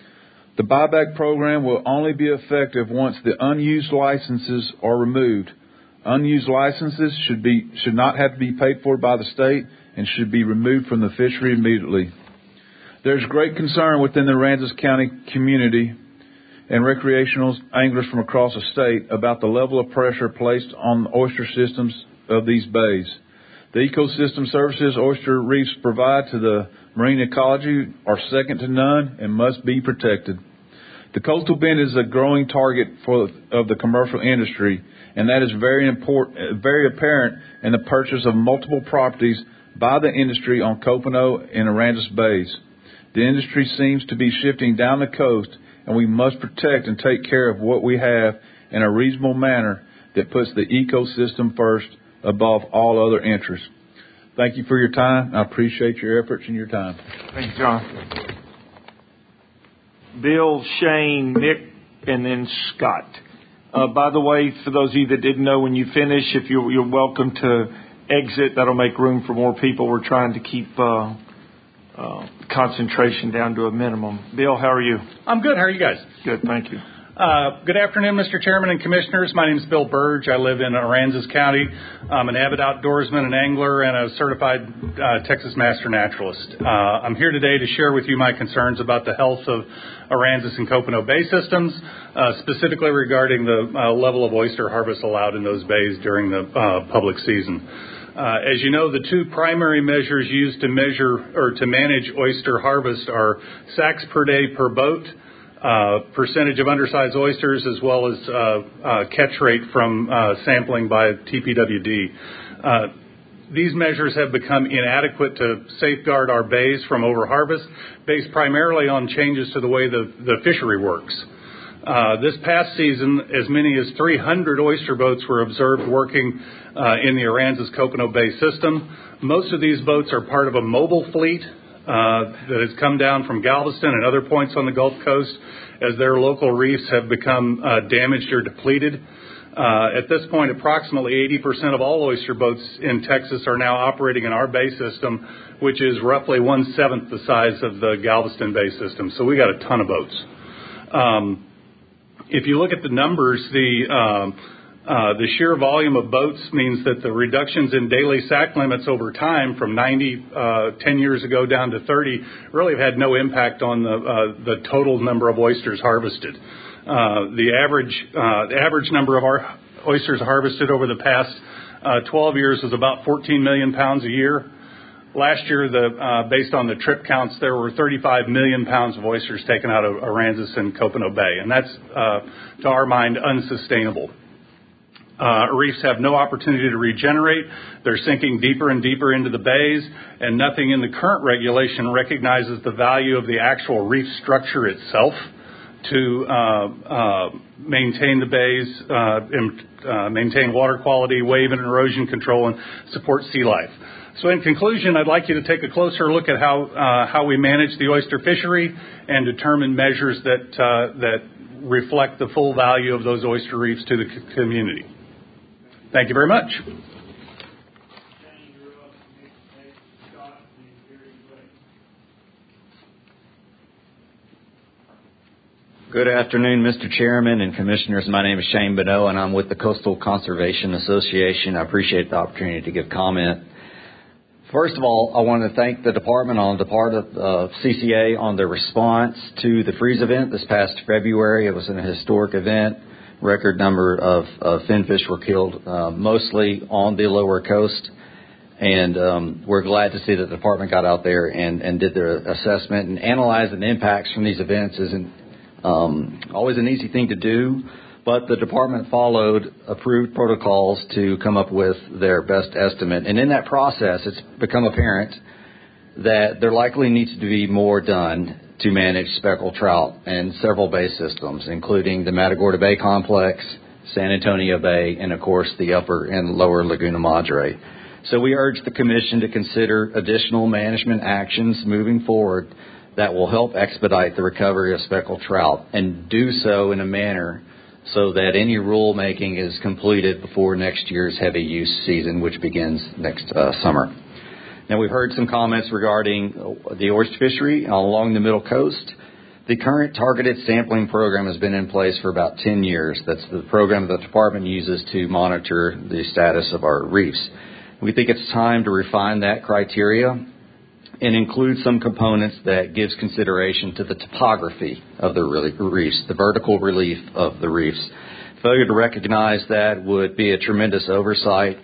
The buyback program will only be effective once the unused licenses are removed. Unused licenses should be should not have to be paid for by the state and should be removed from the fishery immediately. There's great concern within the Aransas County community and recreational anglers from across the state about the level of pressure placed on the oyster systems of these bays. The ecosystem services oyster reefs provide to the marine ecology are second to none and must be protected. The coastal bend is a growing target for of the commercial industry, and that is very important, very apparent in the purchase of multiple properties by the industry on Copano and Aransas Bays. The industry seems to be shifting down the coast, and we must protect and take care of what we have in a reasonable manner that puts the ecosystem first above all other interests. Thank you for your time. I appreciate your efforts and your time. Thank you, John. Bill, Shane, Nick, and then Scott. Uh, by the way, for those of you that didn't know, when you finish, if you're, you're welcome to exit, that'll make room for more people. We're trying to keep uh, uh, concentration down to a minimum. Bill, how are you? I'm good. How are you guys? Good, thank you. Uh, good afternoon, Mister Chairman and Commissioners. My name is Bill Burge. I live in Aransas County. I'm an avid outdoorsman and angler and a certified uh, Texas Master Naturalist. Uh, I'm here today to share with you my concerns about the health of Aransas and Copano Bay systems, uh, specifically regarding the uh, level of oyster harvest allowed in those bays during the uh, public season. Uh, as you know, the two primary measures used to measure or to manage oyster harvest are sacks per day per boat, Uh, percentage of undersized oysters, as well as uh, uh, catch rate from uh, sampling by T P W D. Uh, these measures have become inadequate to safeguard our bays from overharvest, based primarily on changes to the way the, the fishery works. Uh, this past season, as many as three hundred oyster boats were observed working uh, in the Aransas Copano Bay system. Most of these boats are part of a mobile fleet uh, that has come down from Galveston and other points on the Gulf Coast as their local reefs have become uh, damaged or depleted. Uh, at this point, approximately eighty percent of all oyster boats in Texas are now operating in our bay system, which is roughly one-seventh the size of the Galveston Bay system. So we got a ton of boats. Um, if you look at the numbers, the um, uh, the sheer volume of boats means that the reductions in daily sack limits over time from ninety uh, ten years ago down to thirty really have had no impact on the, uh, the total number of oysters harvested. Uh, the average uh, the average number of our oysters harvested over the past uh, twelve years was about fourteen million pounds a year. Last year, the, uh, based on the trip counts, there were thirty-five million pounds of oysters taken out of Aransas and Copano Bay, and that's, uh, to our mind, unsustainable. Uh, reefs have no opportunity to regenerate. They're sinking deeper and deeper into the bays, and nothing in the current regulation recognizes the value of the actual reef structure itself to uh, uh, maintain the bays, uh, and, uh, maintain water quality, wave and erosion control, and support sea life. So in conclusion, I'd like you to take a closer look at how uh, how we manage the oyster fishery and determine measures that uh, that reflect the full value of those oyster reefs to the c- community. Thank you very much. Good afternoon, Mister Chairman and Commissioners. My name is Shane Bonneau, and I'm with the Coastal Conservation Association. I appreciate the opportunity to give comment. First of all, I want to thank the department on the part of uh, C C A on their response to the freeze event this past February. It was an historic event. Record number of, of finfish were killed, uh, mostly on the lower coast. And um, we're glad to see that the department got out there and, and did their assessment and analyzed the impacts from these events. Isn't um, always an easy thing to do. But the department followed approved protocols to come up with their best estimate. And in that process, it's become apparent that there likely needs to be more done to manage speckled trout in several bay systems, including the Matagorda Bay Complex, San Antonio Bay, and, of course, the upper and lower Laguna Madre. So we urge the Commission to consider additional management actions moving forward that will help expedite the recovery of speckled trout and do so in a manner so that any rulemaking is completed before next year's heavy use season, which begins next uh, summer. Now, we've heard some comments regarding the oyster fishery along the Middle Coast. The current targeted sampling program has been in place for about ten years. That's the program that the department uses to monitor the status of our reefs. We think it's time to refine that criteria and include some components that gives consideration to the topography of the reefs, the vertical relief of the reefs. Failure to recognize that would be a tremendous oversight,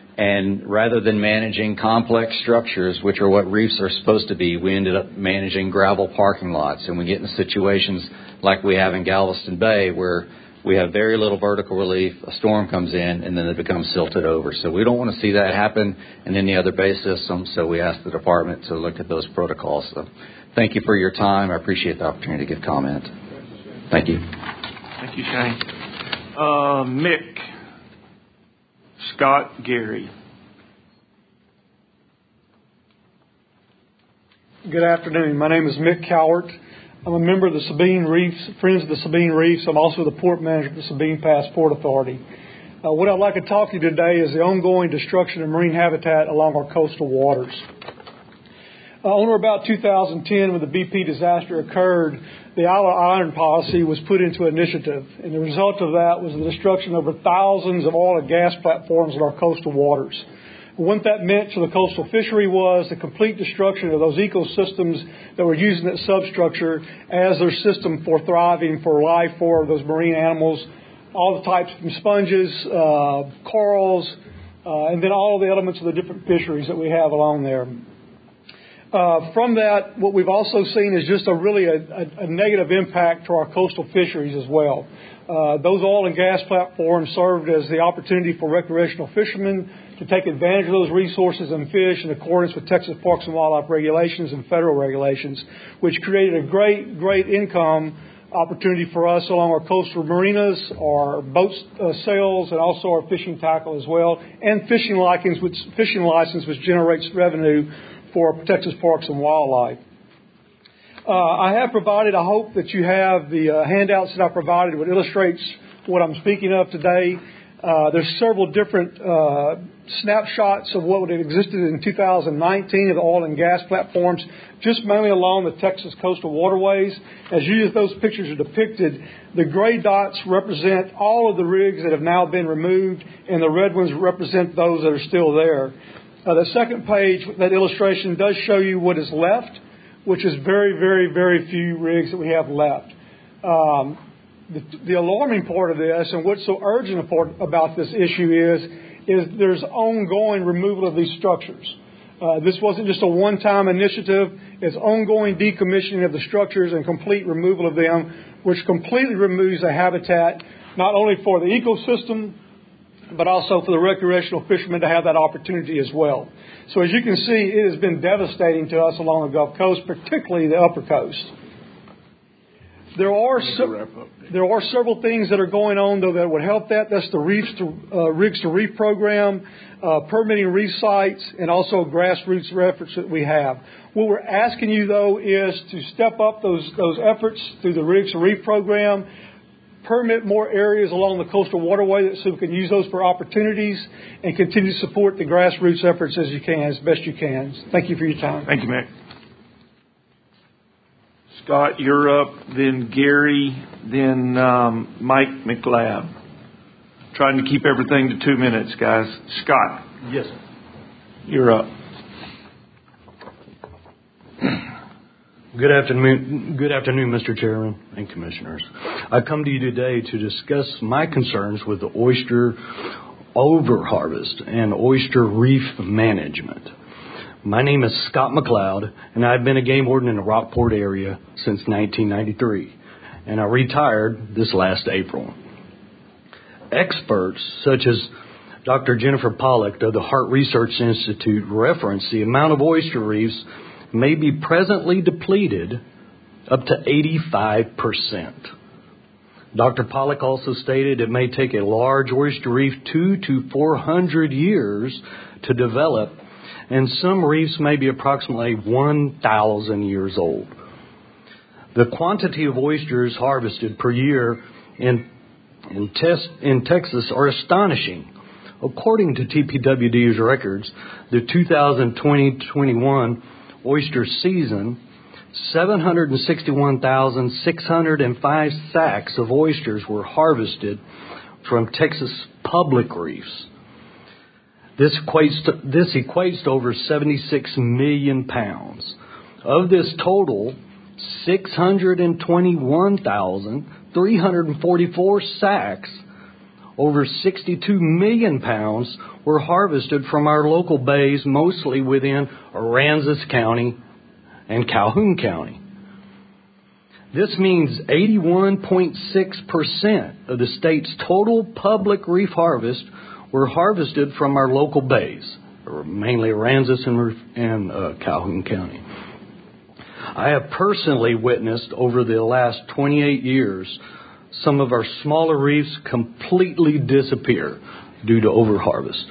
and rather than managing complex structures, which are what reefs are supposed to be, we ended up managing gravel parking lots, and we get in situations like we have in Galveston Bay where we have very little vertical relief, a storm comes in, and then it becomes silted over. So we don't want to see that happen in any other bay system, so we asked the department to look at those protocols. So thank you for your time. I appreciate the opportunity to give comment. Thank you. Thank you, Shane. Uh, Mick. Scott Gary. Good afternoon. My name is Mick Cowart. I'm a member of the Sabine Reefs, Friends of the Sabine Reefs. I'm also the port manager of the Sabine Pass Port Authority. Uh, what I'd like to talk to you today is the ongoing destruction of marine habitat along our coastal waters. Uh, on or about two thousand ten, when the B P disaster occurred, the Isle of Iron policy was put into initiative, and the result of that was the destruction of over thousands of oil and gas platforms in our coastal waters. And what that meant to the coastal fishery was the complete destruction of those ecosystems that were using that substructure as their system for thriving, for life, for those marine animals, all the types from sponges, uh, corals, uh, and then all of the elements of the different fisheries that we have along there. Uh, from that, what we've also seen is just a really a, a, a negative impact to our coastal fisheries as well. Uh, those oil and gas platforms served as the opportunity for recreational fishermen to to take advantage of those resources and fish in accordance with Texas Parks and Wildlife regulations and federal regulations, which created a great, great income opportunity for us along our coastal marinas, our boat uh, sales, and also our fishing tackle as well, and fishing license, which, fishing license, which generates revenue for Texas Parks and Wildlife. Uh, I have provided, I hope that you have the uh, handouts that I provided, which illustrates what I'm speaking of today. Uh, there's several different uh, snapshots of what had existed in two thousand nineteen of the oil and gas platforms, just mainly along the Texas coastal waterways. As you as those pictures are depicted, the gray dots represent all of the rigs that have now been removed, and the red ones represent those that are still there. Uh, the second page, that illustration does show you what is left, which is very, very, very few rigs that we have left. Um, The, the alarming part of this, and what's so urgent about this issue is, is there's ongoing removal of these structures. Uh, this wasn't just a one-time initiative. It's ongoing decommissioning of the structures and complete removal of them, which completely removes the habitat, not only for the ecosystem, but also for the recreational fishermen to have that opportunity as well. So as you can see, it has been devastating to us along the Gulf Coast, particularly the Upper Coast. There are se- there are several things that are going on, though, that would help that. That's the reefs to, uh, rigs to reef program, uh, permitting reef sites, and also grassroots efforts that we have. What we're asking you, though, is to step up those those efforts through the rigs to reef program, permit more areas along the coastal waterway so we can use those for opportunities, and continue to support the grassroots efforts as you can, as best you can. Thank you for your time. Thank you, Mick. Scott, you're up, then Gary, then um, Mike McLeod. Trying to keep everything to two minutes, guys. Scott. Yes, sir. You're up. Good afternoon, good afternoon, Mister Chairman and Commissioners. I come to you today to discuss my concerns with the oyster overharvest and oyster reef management. My name is Scott McLeod, and I've been a game warden in the Rockport area since nineteen ninety-three, and I retired this last April. Experts such as Doctor Jennifer Pollock of the Hart Research Institute reference the amount of oyster reefs may be presently depleted up to eighty-five percent. Doctor Pollock also stated it may take a large oyster reef two to four hundred years to develop, and some reefs may be approximately one thousand years old. The quantity of oysters harvested per year in in, test, in Texas are astonishing. According to T P W D's records, the two thousand twenty twenty-one oyster season, seven hundred sixty-one thousand six hundred five sacks of oysters were harvested from Texas public reefs. This equates to, this equates to over seventy-six million pounds. Of this total, six hundred twenty-one thousand three hundred forty-four sacks, over sixty-two million pounds, were harvested from our local bays, mostly within Aransas County and Calhoun County. This means eighty-one point six percent of the state's total public reef harvest were harvested from our local bays, mainly Aransas and, and uh, Calhoun County. I have personally witnessed over the last twenty-eight years some of our smaller reefs completely disappear due to overharvest.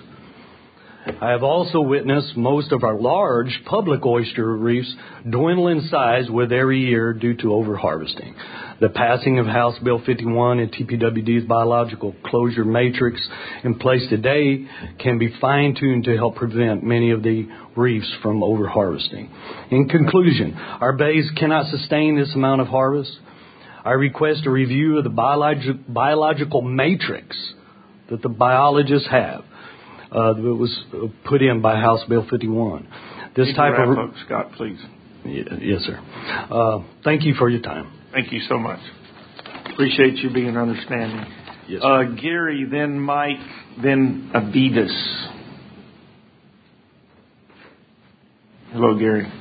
I have also witnessed most of our large public oyster reefs dwindle in size with every year due to overharvesting. The passing of House Bill fifty-one and T P W D's biological closure matrix in place today can be fine-tuned to help prevent many of the reefs from overharvesting. In conclusion, our bays cannot sustain this amount of harvest. I request a review of the biologi- biological matrix that the biologists have. Uh, that was put in by House Bill fifty-one. This Need type to wrap of up, Scott, please. Yes, sir. Uh, thank you for your time. Thank you so much. Appreciate you being understanding. Yes, uh, Gary, then Mike, then Abidas. Hello, Gary.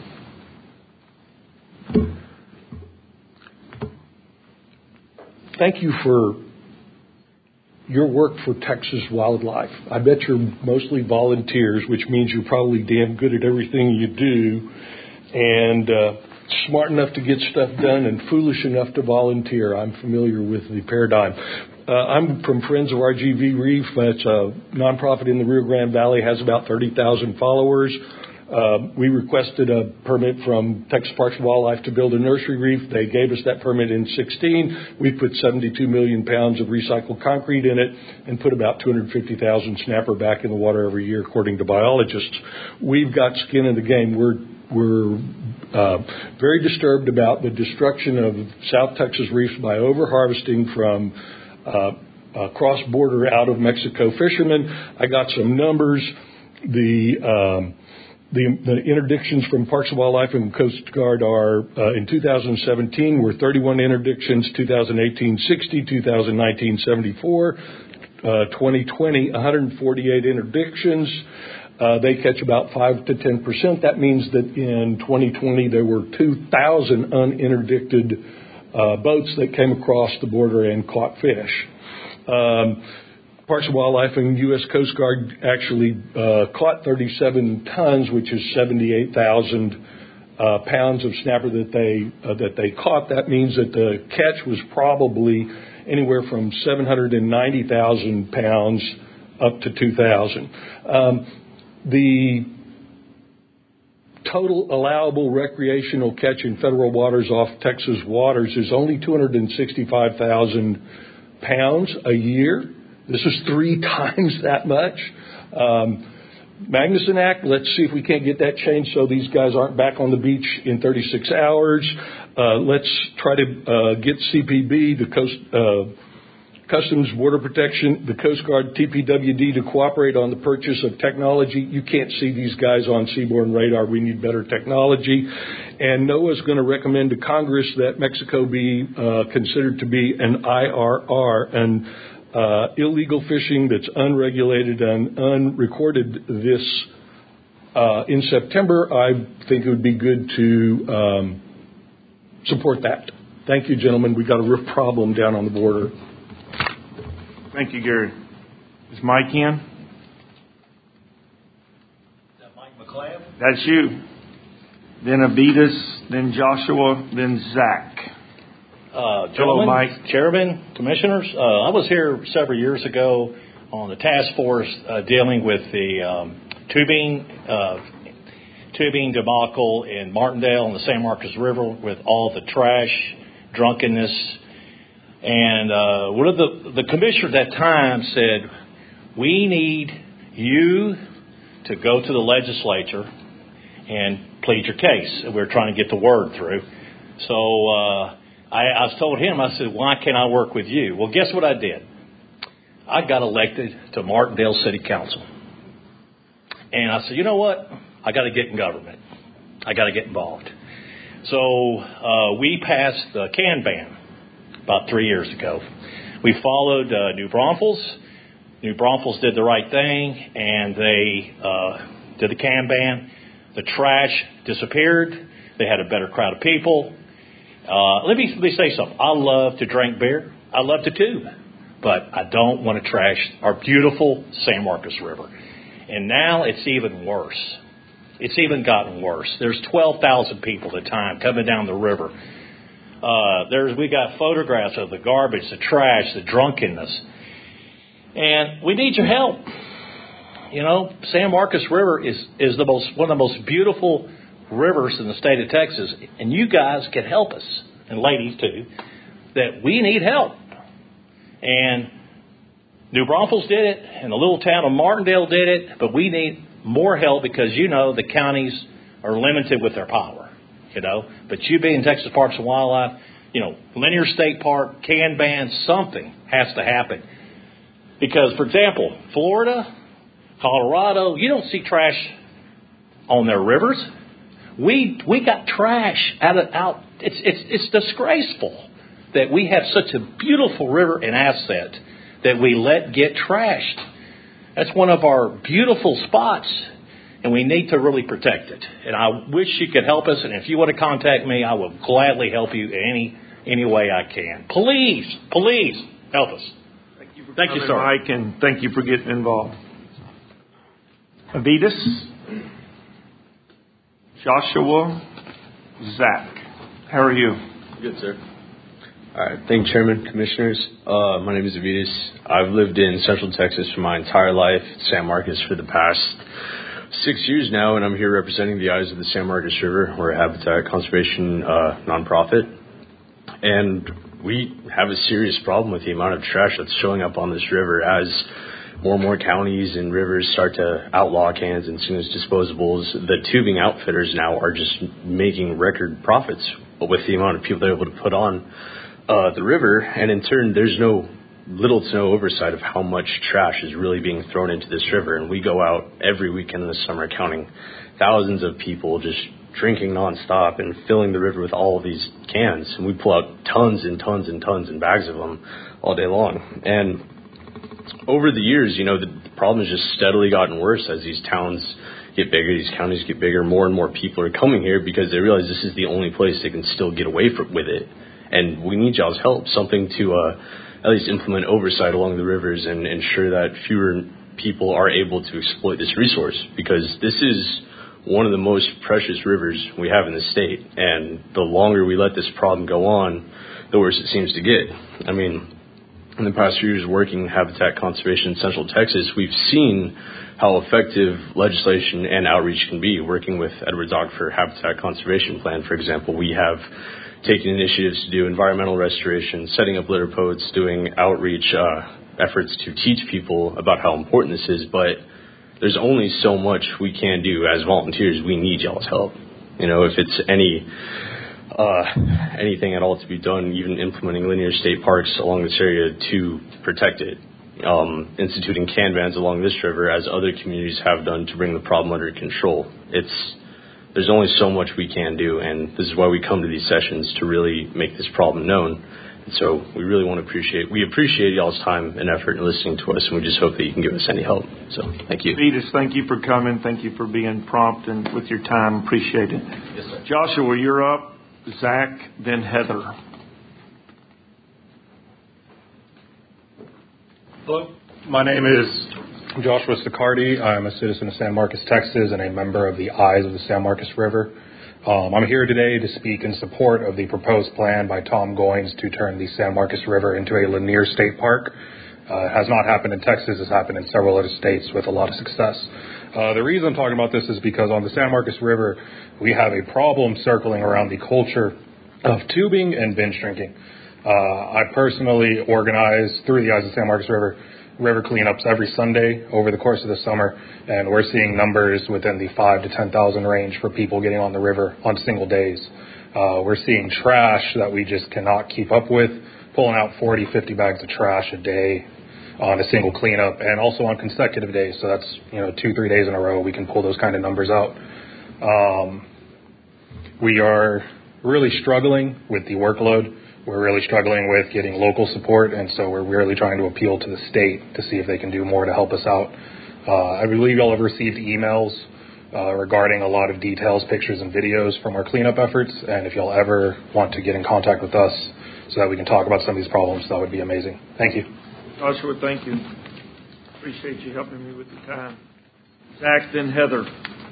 Thank you for your work for Texas Wildlife. I bet you're mostly volunteers, which means you're probably damn good at everything you do, and uh, smart enough to get stuff done and foolish enough to volunteer. I'm familiar with the paradigm. Uh, I'm from Friends of R G V Reef. It's a nonprofit in the Rio Grande Valley, has about thirty thousand followers. Uh, we requested a permit from Texas Parks and Wildlife to build a nursery reef. They gave us that permit in sixteen. We put seventy-two million pounds of recycled concrete in it and put about two hundred fifty thousand snapper back in the water every year, according to biologists. We've got skin in the game. We're we're uh, very disturbed about the destruction of South Texas reefs by overharvesting from uh, uh, cross-border out of Mexico fishermen. I got some numbers. The um, The, the interdictions from Parks and Wildlife and Coast Guard are, uh, in two thousand seventeen, were thirty-one interdictions, two thousand eighteen, sixty, two thousand nineteen, seventy-four, uh, twenty twenty, one hundred forty-eight interdictions. Uh, they catch about five to ten percent. That means that in twenty twenty, there were two thousand uninterdicted uh, boats that came across the border and caught fish. Um, Parks and Wildlife and U S Coast Guard actually uh, caught thirty-seven tons, which is seventy-eight thousand uh, pounds of snapper that they uh, that they caught. That means that the catch was probably anywhere from seven hundred ninety thousand pounds up to two thousand. Um, the total allowable recreational catch in federal waters off Texas waters is only two hundred sixty-five thousand pounds a year. This is three times that much. Um, Magnuson Act, let's see if we can't get that changed so these guys aren't back on the beach in thirty-six hours. Uh, let's try to uh, get C P B, the Coast, uh, Customs Border Protection, the Coast Guard, T P W D to cooperate on the purchase of technology. You can't see these guys on seaborne radar. We need better technology. And NOAA's going to recommend to Congress that Mexico be uh, considered to be an I R R, and Uh, illegal fishing that's unregulated and unrecorded this uh, in September. I think it would be good to um, support that. Thank you, gentlemen. We've got a real problem down on the border. Thank you, Gary. Is Mike in? Is that Mike McLeod? That's you. Then Abitas, then Joshua, then Zach. Uh, gentlemen, Hello, Mike. Chairman, Commissioners, uh, I was here several years ago on the task force uh, dealing with the um, tubing, uh, tubing debacle in Martindale and the San Marcos River with all the trash, drunkenness. And uh, one of the, the commissioners at that time said, we need you to go to the legislature and plead your case. And we're trying to get the word through. So, uh, I, I told him, I said, why can't I work with you? Well, guess what I did? I got elected to Martindale City Council. And I said, you know what? I got to get in government. I got to get involved. So uh, we passed the can ban about three years ago. We followed uh, New Braunfels. New Braunfels did the right thing, and they uh, did the can ban. The trash disappeared. They had a better crowd of people. Uh, let me, let me say something. I love to drink beer. I love to tube. But I don't want to trash our beautiful San Marcos River. And now it's even worse. It's even gotten worse. There's twelve thousand people at a time coming down the river. Uh, there's we got photographs of the garbage, the trash, the drunkenness. And we need your help. You know, San Marcos River is, is the most one of the most beautiful rivers in the state of Texas, and you guys can help us, and ladies too, that we need help. And New Braunfels did it, and the little town of Martindale did it, but we need more help because, you know, the counties are limited with their power, you know. But you being Texas Parks and Wildlife, you know, Linear State Park, can ban, something has to happen. Because, for example, Florida, Colorado, you don't see trash on their rivers. We we got trash out of out. It's it's it's disgraceful that we have such a beautiful river and asset that we let get trashed. That's one of our beautiful spots, and we need to really protect it. And I wish you could help us. And if you want to contact me, I will gladly help you in any any way I can. Please, please help us. Thank you Thank you, sir. Mike, and thank you for getting involved. Avitas, Joshua, Zach, how are you? Good, sir. All right. Thank you, Chairman, Commissioners. Uh, my name is Avitas. I've lived in Central Texas for my entire life, San Marcos for the past six years now, and I'm here representing the Eyes of the San Marcos River. We're a habitat conservation uh, nonprofit, and we have a serious problem with the amount of trash that's showing up on this river as more and more counties and rivers start to outlaw cans and soon as disposables. The tubing outfitters now are just making record profits with the amount of people they're able to put on uh, the river, and in turn, there's no little to no oversight of how much trash is really being thrown into this river. And we go out every weekend in the summer counting thousands of people just drinking nonstop and filling the river with all of these cans. And we pull out tons and tons and tons and bags of them all day long. And over the years, you know, the problem has just steadily gotten worse as these towns get bigger, these counties get bigger. More and more people are coming here because they realize this is the only place they can still get away from, with it. And we need y'all's help, something to uh, at least implement oversight along the rivers and ensure that fewer people are able to exploit this resource, because this is one of the most precious rivers we have in the state. And the longer we let this problem go on, the worse it seems to get. I mean, in the past few years working habitat conservation in Central Texas, we've seen how effective legislation and outreach can be. Working with Edwards Aquifer Habitat Conservation Plan, for example, we have taken initiatives to do environmental restoration, setting up litter posts, doing outreach uh, efforts to teach people about how important this is. But there's only so much we can do as volunteers. We need y'all's help. You know, if it's any uh, anything at all to be done, even implementing linear state parks along this area to protect it, um, instituting can bans along this river as other communities have done to bring the problem under control. It's There's only so much we can do, and this is why we come to these sessions, to really make this problem known. And so we really want to appreciate, we appreciate y'all's time and effort in listening to us, and we just hope that you can give us any help. So thank you. Vetus, thank you for coming. Thank you for being prompt and with your time. Appreciate it. Yes, sir. Joshua, you're up. Zach, then Heather. Hello, my name is Joshua Sicardi. I'm a citizen of San Marcos, Texas, and a member of the Eyes of the San Marcos River. Um, I'm here today to speak in support of the proposed plan by Tom Goins to turn the San Marcos River into a Lanier State Park. Uh, it has not happened in Texas. It's happened in several other states with a lot of success. Uh, the reason I'm talking about this is because on the San Marcos River, we have a problem circling around the culture of tubing and binge drinking. Uh, I personally organize, through the Eyes of the San Marcos River, river cleanups every Sunday over the course of the summer, and we're seeing numbers within the five to ten thousand range for people getting on the river on single days. Uh, we're seeing trash that we just cannot keep up with, pulling out forty, fifty bags of trash a day on a single cleanup, and also on consecutive days. So that's, you know, two, three days in a row, we can pull those kind of numbers out. Um, we are really struggling with the workload. We're really struggling with getting local support, and so we're really trying to appeal to the state to see if they can do more to help us out. Uh, I believe y'all have received emails uh, regarding a lot of details, pictures, and videos from our cleanup efforts, and if y'all ever want to get in contact with us so that we can talk about some of these problems, that would be amazing. Thank you. Joshua, thank you. Appreciate you helping me with the time. Zach, then Heather.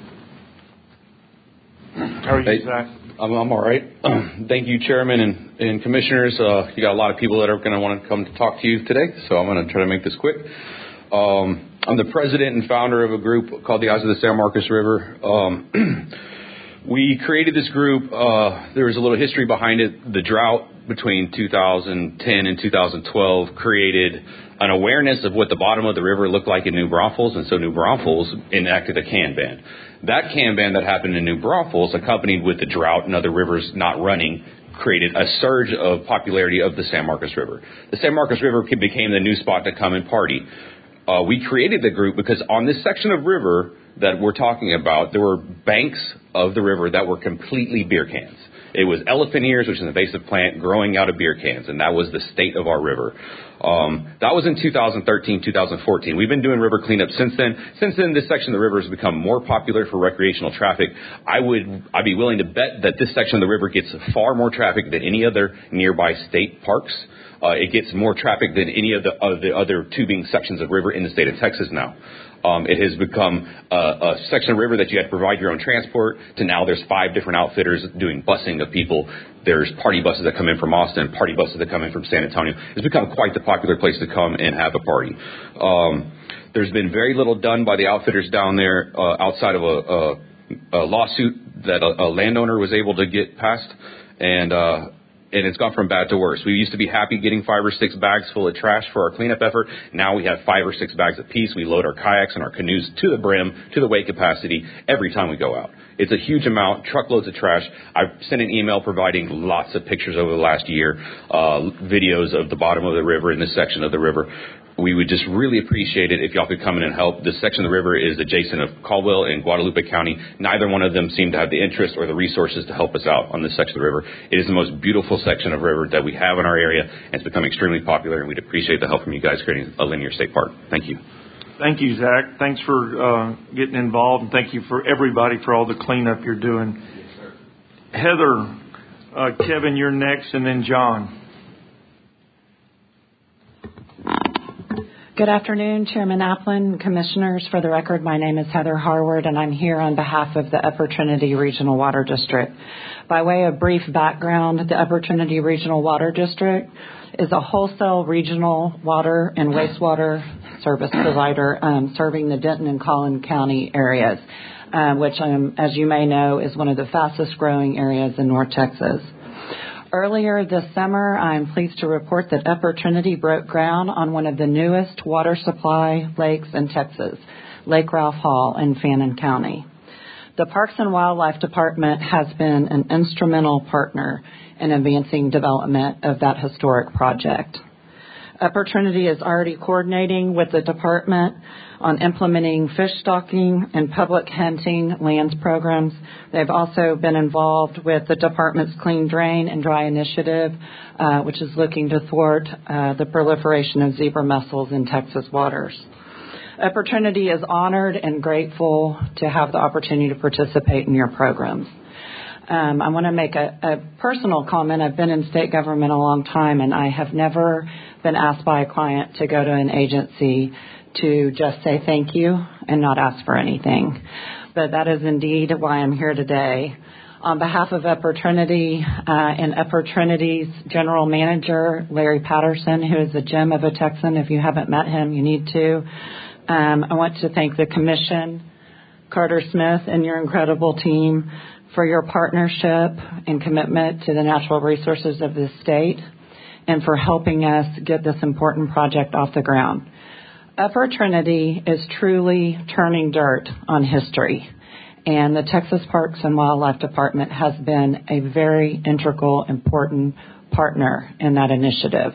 How are you, hey, Zach? I'm, I'm all right. Thank you, Chairman and, and Commissioners. Uh, you got a lot of people that are going to want to come to talk to you today, so I'm going to try to make this quick. Um, I'm the president and founder of a group called the Eyes of the San Marcos River. Um, we created this group. Uh, there was a little history behind it. The drought between two thousand ten and two thousand twelve created an awareness of what the bottom of the river looked like in New Braunfels, and so New Braunfels enacted a can ban. That can ban that happened in New Braunfels, accompanied with the drought and other rivers not running, created a surge of popularity of the San Marcos River. The San Marcos River became the new spot to come and party. Uh, we created the group because on this section of river, that we're talking about, there were banks of the river that were completely beer cans. It was elephant ears, which is an invasive plant, growing out of beer cans, and that was the state of our river. Um, that was in two thousand thirteen, two thousand fourteen. We've been doing river cleanup since then. Since then, this section of the river has become more popular for recreational traffic. I would, I'd be willing to bet that this section of the river gets far more traffic than any other nearby state parks. Uh, it gets more traffic than any of the, of the other tubing sections of river in the state of Texas now. Um, it has become a, a section of river that you have to provide your own transport to now there's five different outfitters doing busing of people. There's party buses that come in from Austin, party buses that come in from San Antonio. It's become quite the popular place to come and have a party. Um, there's been very little done by the outfitters down there uh, outside of a, a, a lawsuit that a, a landowner was able to get passed, and uh, and it's gone from bad to worse. We used to be happy getting five or six bags full of trash for our cleanup effort. Now we have five or six bags apiece. We load our kayaks and our canoes to the brim, to the weight capacity every time we go out. It's a huge amount, truckloads of trash. I've sent an email providing lots of pictures over the last year, uh, videos of the bottom of the river and this section of the river. We would just really appreciate it if y'all could come in and help. This section of the river is adjacent of Caldwell and Guadalupe County. Neither one of them seem to have the interest or the resources to help us out on this section of the river. It is the most beautiful section of river that we have in our area, and it's become extremely popular, and we'd appreciate the help from you guys creating a linear state park. Thank you. Thank you, Zach. Thanks for uh, getting involved, and thank you for everybody for all the cleanup you're doing. Yes, sir. Heather, uh, Kevin, you're next, and then John. Good afternoon, Chairman Applin, Commissioners. For the record, my name is Heather Harward, and I'm here on behalf of the Upper Trinity Regional Water District. By way of brief background, the Upper Trinity Regional Water District is a wholesale regional water and wastewater service provider um, serving the Denton and Collin County areas, uh, which, um, as you may know, is one of the fastest growing areas in North Texas. Earlier this summer, I'm pleased to report that Upper Trinity broke ground on one of the newest water supply lakes in Texas, Lake Ralph Hall in Fannin County. The Parks and Wildlife Department has been an instrumental partner in advancing development of that historic project. Upper Trinity is already coordinating with the department on implementing fish stocking and public hunting lands programs. They've also been involved with the department's Clean Drain and Dry Initiative, uh, which is looking to thwart uh, the proliferation of zebra mussels in Texas waters. Upper Trinity is honored and grateful to have the opportunity to participate in your programs. Um, I want to make a, a personal comment. I've been in state government a long time, and I have never been asked by a client to go to an agency to just say thank you and not ask for anything. But that is indeed why I'm here today. On behalf of Upper Trinity uh, and Upper Trinity's General Manager, Larry Patterson, who is a gem of a Texan. If you haven't met him, you need to. Um, I want to thank the Commission, Carter Smith, and your incredible team for your partnership and commitment to the natural resources of this state and for helping us get this important project off the ground. Upper Trinity is truly turning dirt on history, and the Texas Parks and Wildlife Department has been a very integral, important partner in that initiative.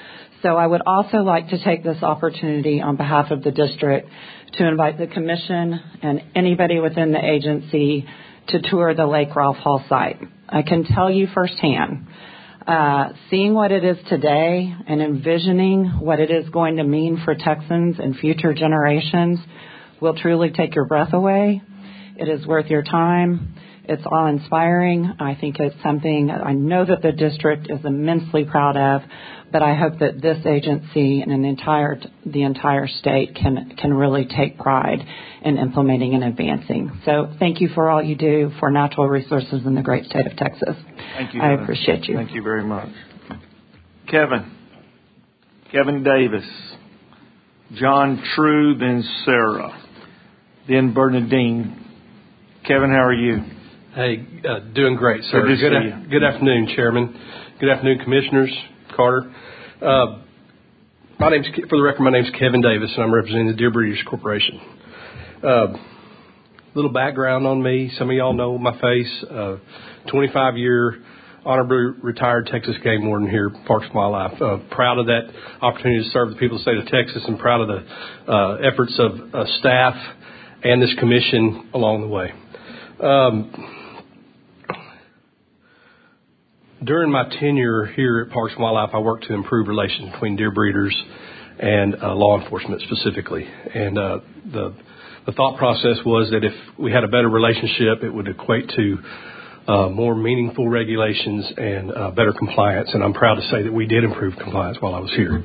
So I would also like to take this opportunity on behalf of the district to invite the Commission and anybody within the agency to tour the Lake Ralph Hall site. I can tell you firsthand, uh, seeing what it is today and envisioning what it is going to mean for Texans and future generations will truly take your breath away. It is worth your time. It's awe-inspiring. I think it's something I know that the district is immensely proud of, but I hope that this agency and an entire the entire state can can really take pride in implementing and advancing. So thank you for all you do for natural resources in the great state of Texas. Thank you. I Heather. appreciate you. Thank you very much. Kevin. Kevin Davis. John True, then Sarah. Then Bernadine. Kevin, how are you? Hey, uh, doing great, sir. Good, good, a- good afternoon, Chairman. Good afternoon, Commissioners. Carter. Uh, my name's, for the record, my name's Kevin Davis, and I'm representing the Deer Breeders Corporation. Uh, little background on me. Some of y'all know my face. Uh, twenty-five year honorably retired Texas game warden here at Parks and Wildlife. Uh, proud of that opportunity to serve the people of the state of Texas, and proud of the uh, efforts of uh, staff and this commission along the way. Um, during my tenure here at Parks and Wildlife, I worked to improve relations between deer breeders and uh, law enforcement specifically. And uh, the the thought process was that if we had a better relationship, it would equate to uh, more meaningful regulations and uh, better compliance. And I'm proud to say that we did improve compliance while I was here.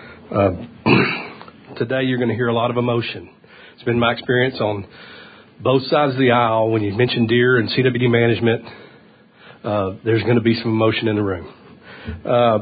Uh, today, you're going to hear a lot of emotion. It's been my experience on both sides of the aisle. When you mention deer and C W D management, uh, there's going to be some emotion in the room. Uh,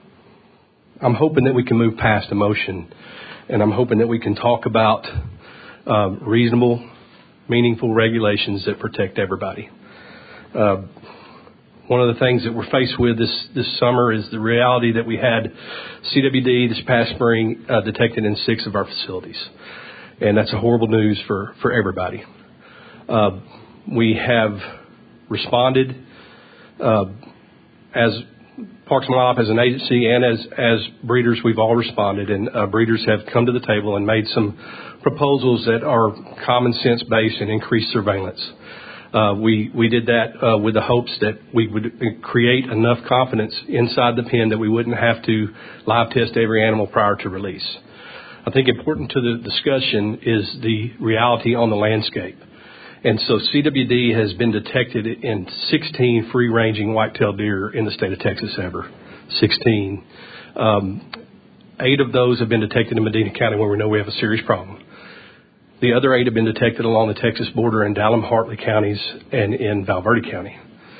I'm hoping that we can move past emotion, and I'm hoping that we can talk about uh, reasonable, meaningful regulations that protect everybody. Uh, one of the things that we're faced with this, this summer is the reality that we had C W D this past spring uh, detected in six of our facilities. And that's a horrible news for, for everybody. Uh, we have responded uh, as Parks and Wildlife as an agency and as, as breeders, we've all responded, and uh, breeders have come to the table and made some proposals that are common sense based and increased surveillance. Uh, we, we did that uh, with the hopes that we would create enough confidence inside the pen that we wouldn't have to live test every animal prior to release. I think important to the discussion is the reality on the landscape. And so C W D has been detected in sixteen free-ranging white-tailed deer in the state of Texas ever. sixteen. Um, eight of those have been detected in Medina County where we know we have a serious problem. The other eight have been detected along the Texas border in Dallam-Hartley counties and in Val Verde County.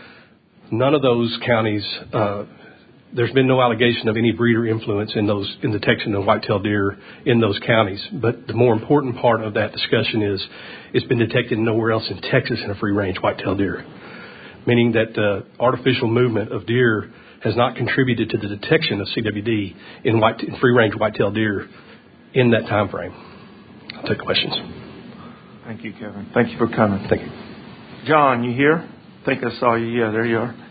None of those counties, uh, there's been no allegation of any breeder influence in those, in the Texan and white-tailed deer in those counties. But the more important part of that discussion is it's been detected nowhere else in Texas in a free-range white-tailed deer, meaning that uh, artificial movement of deer has not contributed to the detection of C W D in, white, in free-range white-tailed deer in that time frame. I'll take questions. Thank you, Kevin. Thank you for coming. Thank you. John, you here? I think I saw you. Yeah, there you are.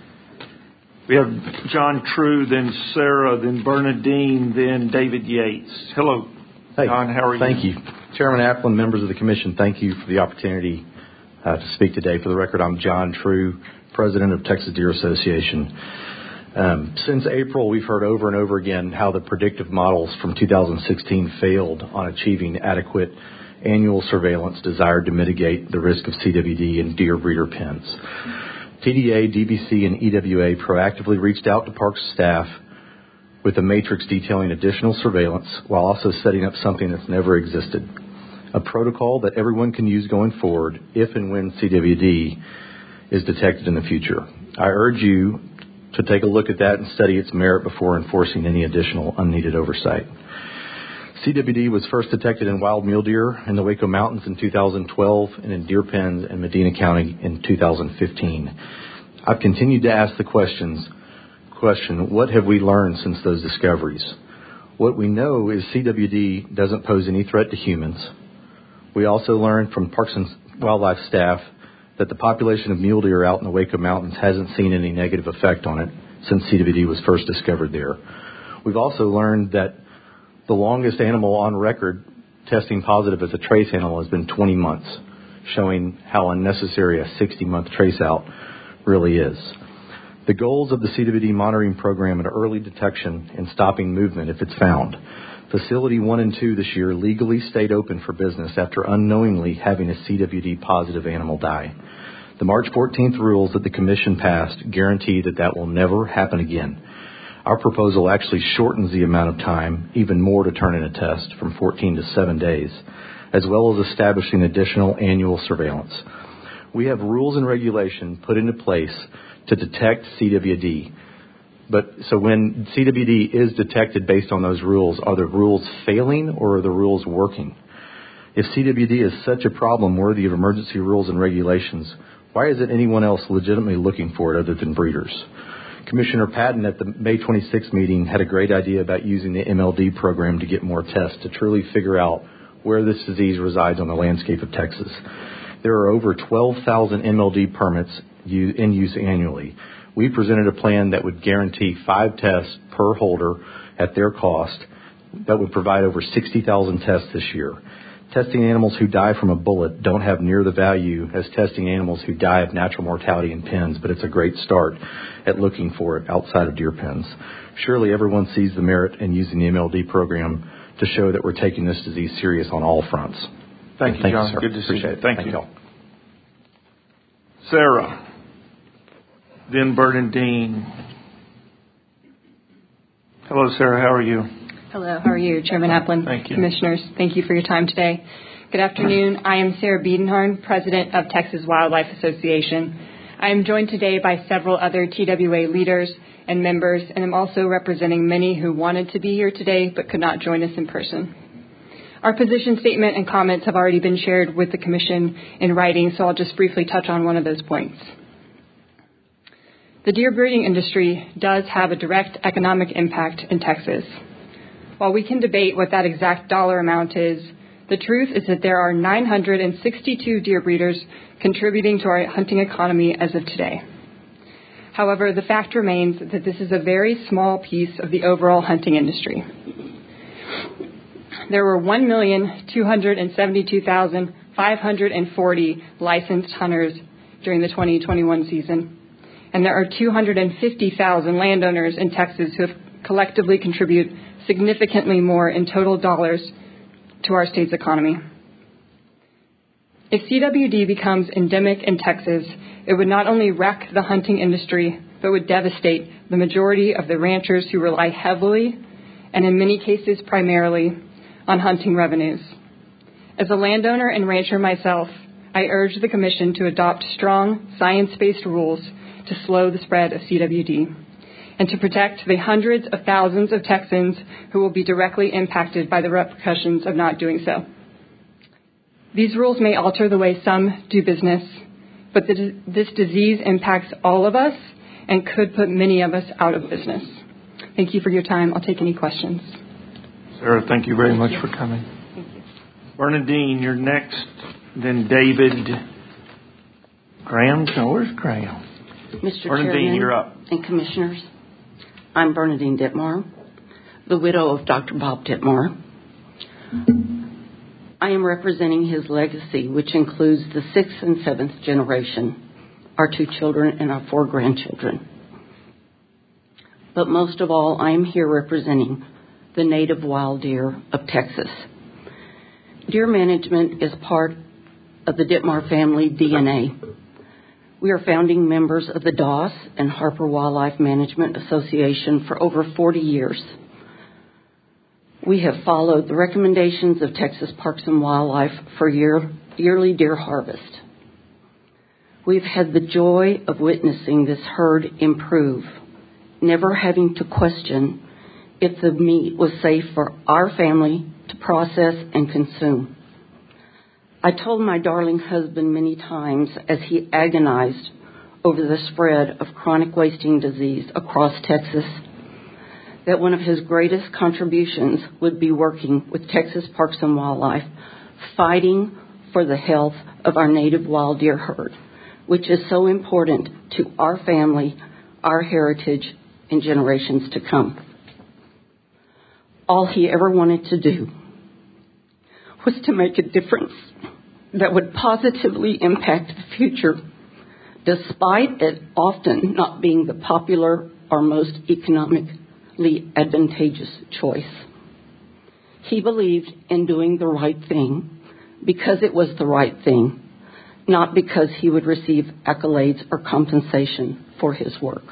We have John True, then Sarah, then Bernadine, then David Yates. Hello, hey, John. How are you? Thank you. Chairman Applin, members of the Commission, thank you for the opportunity uh, to speak today. For the record, I'm John True, President of Texas Deer Association. Um, since April, we've heard over and over again how the predictive models from two thousand sixteen failed on achieving adequate annual surveillance desired to mitigate the risk of C W D in deer breeder pens. T D A, D B C, and E W A proactively reached out to Parks staff with a matrix detailing additional surveillance while also setting up something that's never existed, a protocol that everyone can use going forward if and when C W D is detected in the future. I urge you to take a look at that and study its merit before enforcing any additional unneeded oversight. C W D was first detected in wild mule deer in the Waco Mountains in two thousand twelve and in deer pens in Medina County in two thousand fifteen. I've continued to ask the questions, question, what have we learned since those discoveries? What we know is C W D doesn't pose any threat to humans. We also learned from Parks and Wildlife staff that the population of mule deer out in the Waco Mountains hasn't seen any negative effect on it since C W D was first discovered there. We've also learned that the longest animal on record testing positive as a trace animal has been twenty months, showing how unnecessary a sixty-month trace out really is. The goals of the C W D monitoring program are early detection and stopping movement if it's found. Facility one and two this year legally stayed open for business after unknowingly having a C W D positive animal die. The March fourteenth rules that the Commission passed guarantee that that will never happen again. Our proposal actually shortens the amount of time, even more, to turn in a test from fourteen to seven days, as well as establishing additional annual surveillance. We have rules and regulation put into place to detect C W D. But so when C W D is detected based on those rules, are the rules failing or are the rules working? If C W D is such a problem worthy of emergency rules and regulations, why isn't anyone else legitimately looking for it other than breeders? Commissioner Patton at the May twenty-sixth meeting had a great idea about using the M L D program to get more tests to truly figure out where this disease resides on the landscape of Texas. There are over twelve thousand M L D permits in use annually. We presented a plan that would guarantee five tests per holder at their cost that would provide over sixty thousand tests this year. Testing animals who die from a bullet don't have near the value as testing animals who die of natural mortality in pens, but it's a great start at looking for it outside of deer pens. Surely everyone sees the merit in using the M L D program to show that we're taking this disease serious on all fronts. Thank you, Thank John. you, sir. Good to see Appreciate you. it. Thank, Thank you. you. Sarah. Then Bernadine. Hello, Sarah. How are you? Hello. How are you, Chairman Applin? Thank you. Commissioners, thank you for your time today. Good afternoon. I am Sarah Biedenharn, President of Texas Wildlife Association. I am joined today by several other T W A leaders and members, and I'm also representing many who wanted to be here today but could not join us in person. Our position statement and comments have already been shared with the Commission in writing, so I'll just briefly touch on one of those points. The deer breeding industry does have a direct economic impact in Texas. While we can debate what that exact dollar amount is, the truth is that there are nine hundred sixty-two deer breeders contributing to our hunting economy as of today. However, the fact remains that this is a very small piece of the overall hunting industry. There were one million two hundred seventy-two thousand five hundred forty licensed hunters during the twenty twenty-one season, and there are two hundred fifty thousand landowners in Texas who have collectively contribute significantly more in total dollars to our state's economy. If C W D becomes endemic in Texas, it would not only wreck the hunting industry, but would devastate the majority of the ranchers who rely heavily, and in many cases primarily, on hunting revenues. As a landowner and rancher myself, I urge the Commission to adopt strong, science-based rules to slow the spread of C W D and to protect the hundreds of thousands of Texans who will be directly impacted by the repercussions of not doing so. These rules may alter the way some do business, but the, this disease impacts all of us and could put many of us out of business. Thank you for your time. I'll take any questions. Sarah, thank you very Thank much you. for coming. Bernadine, you're next. Then David. Graham? No, where's Graham? Mister Bernadine, Chairman you're up. and Commissioners, I'm Bernadine Ditmar, the widow of Doctor Bob Ditmar. I am representing his legacy, which includes the sixth and seventh generation, our two children and our four grandchildren. But most of all, I am here representing the native wild deer of Texas. Deer management is part of the Ditmar family D N A. We are founding members of the Doss and Harper Wildlife Management Association for over forty years. We have followed the recommendations of Texas Parks and Wildlife for year, yearly deer harvest. We've had the joy of witnessing this herd improve, never having to question if the meat was safe for our family to process and consume. I told my darling husband many times as he agonized over the spread of chronic wasting disease across Texas that one of his greatest contributions would be working with Texas Parks and Wildlife, fighting for the health of our native wild deer herd, which is so important to our family, our heritage, and generations to come. All he ever wanted to do was to make a difference that would positively impact the future, despite it often not being the popular or most economically advantageous choice. He believed in doing the right thing because it was the right thing, not because he would receive accolades or compensation for his work.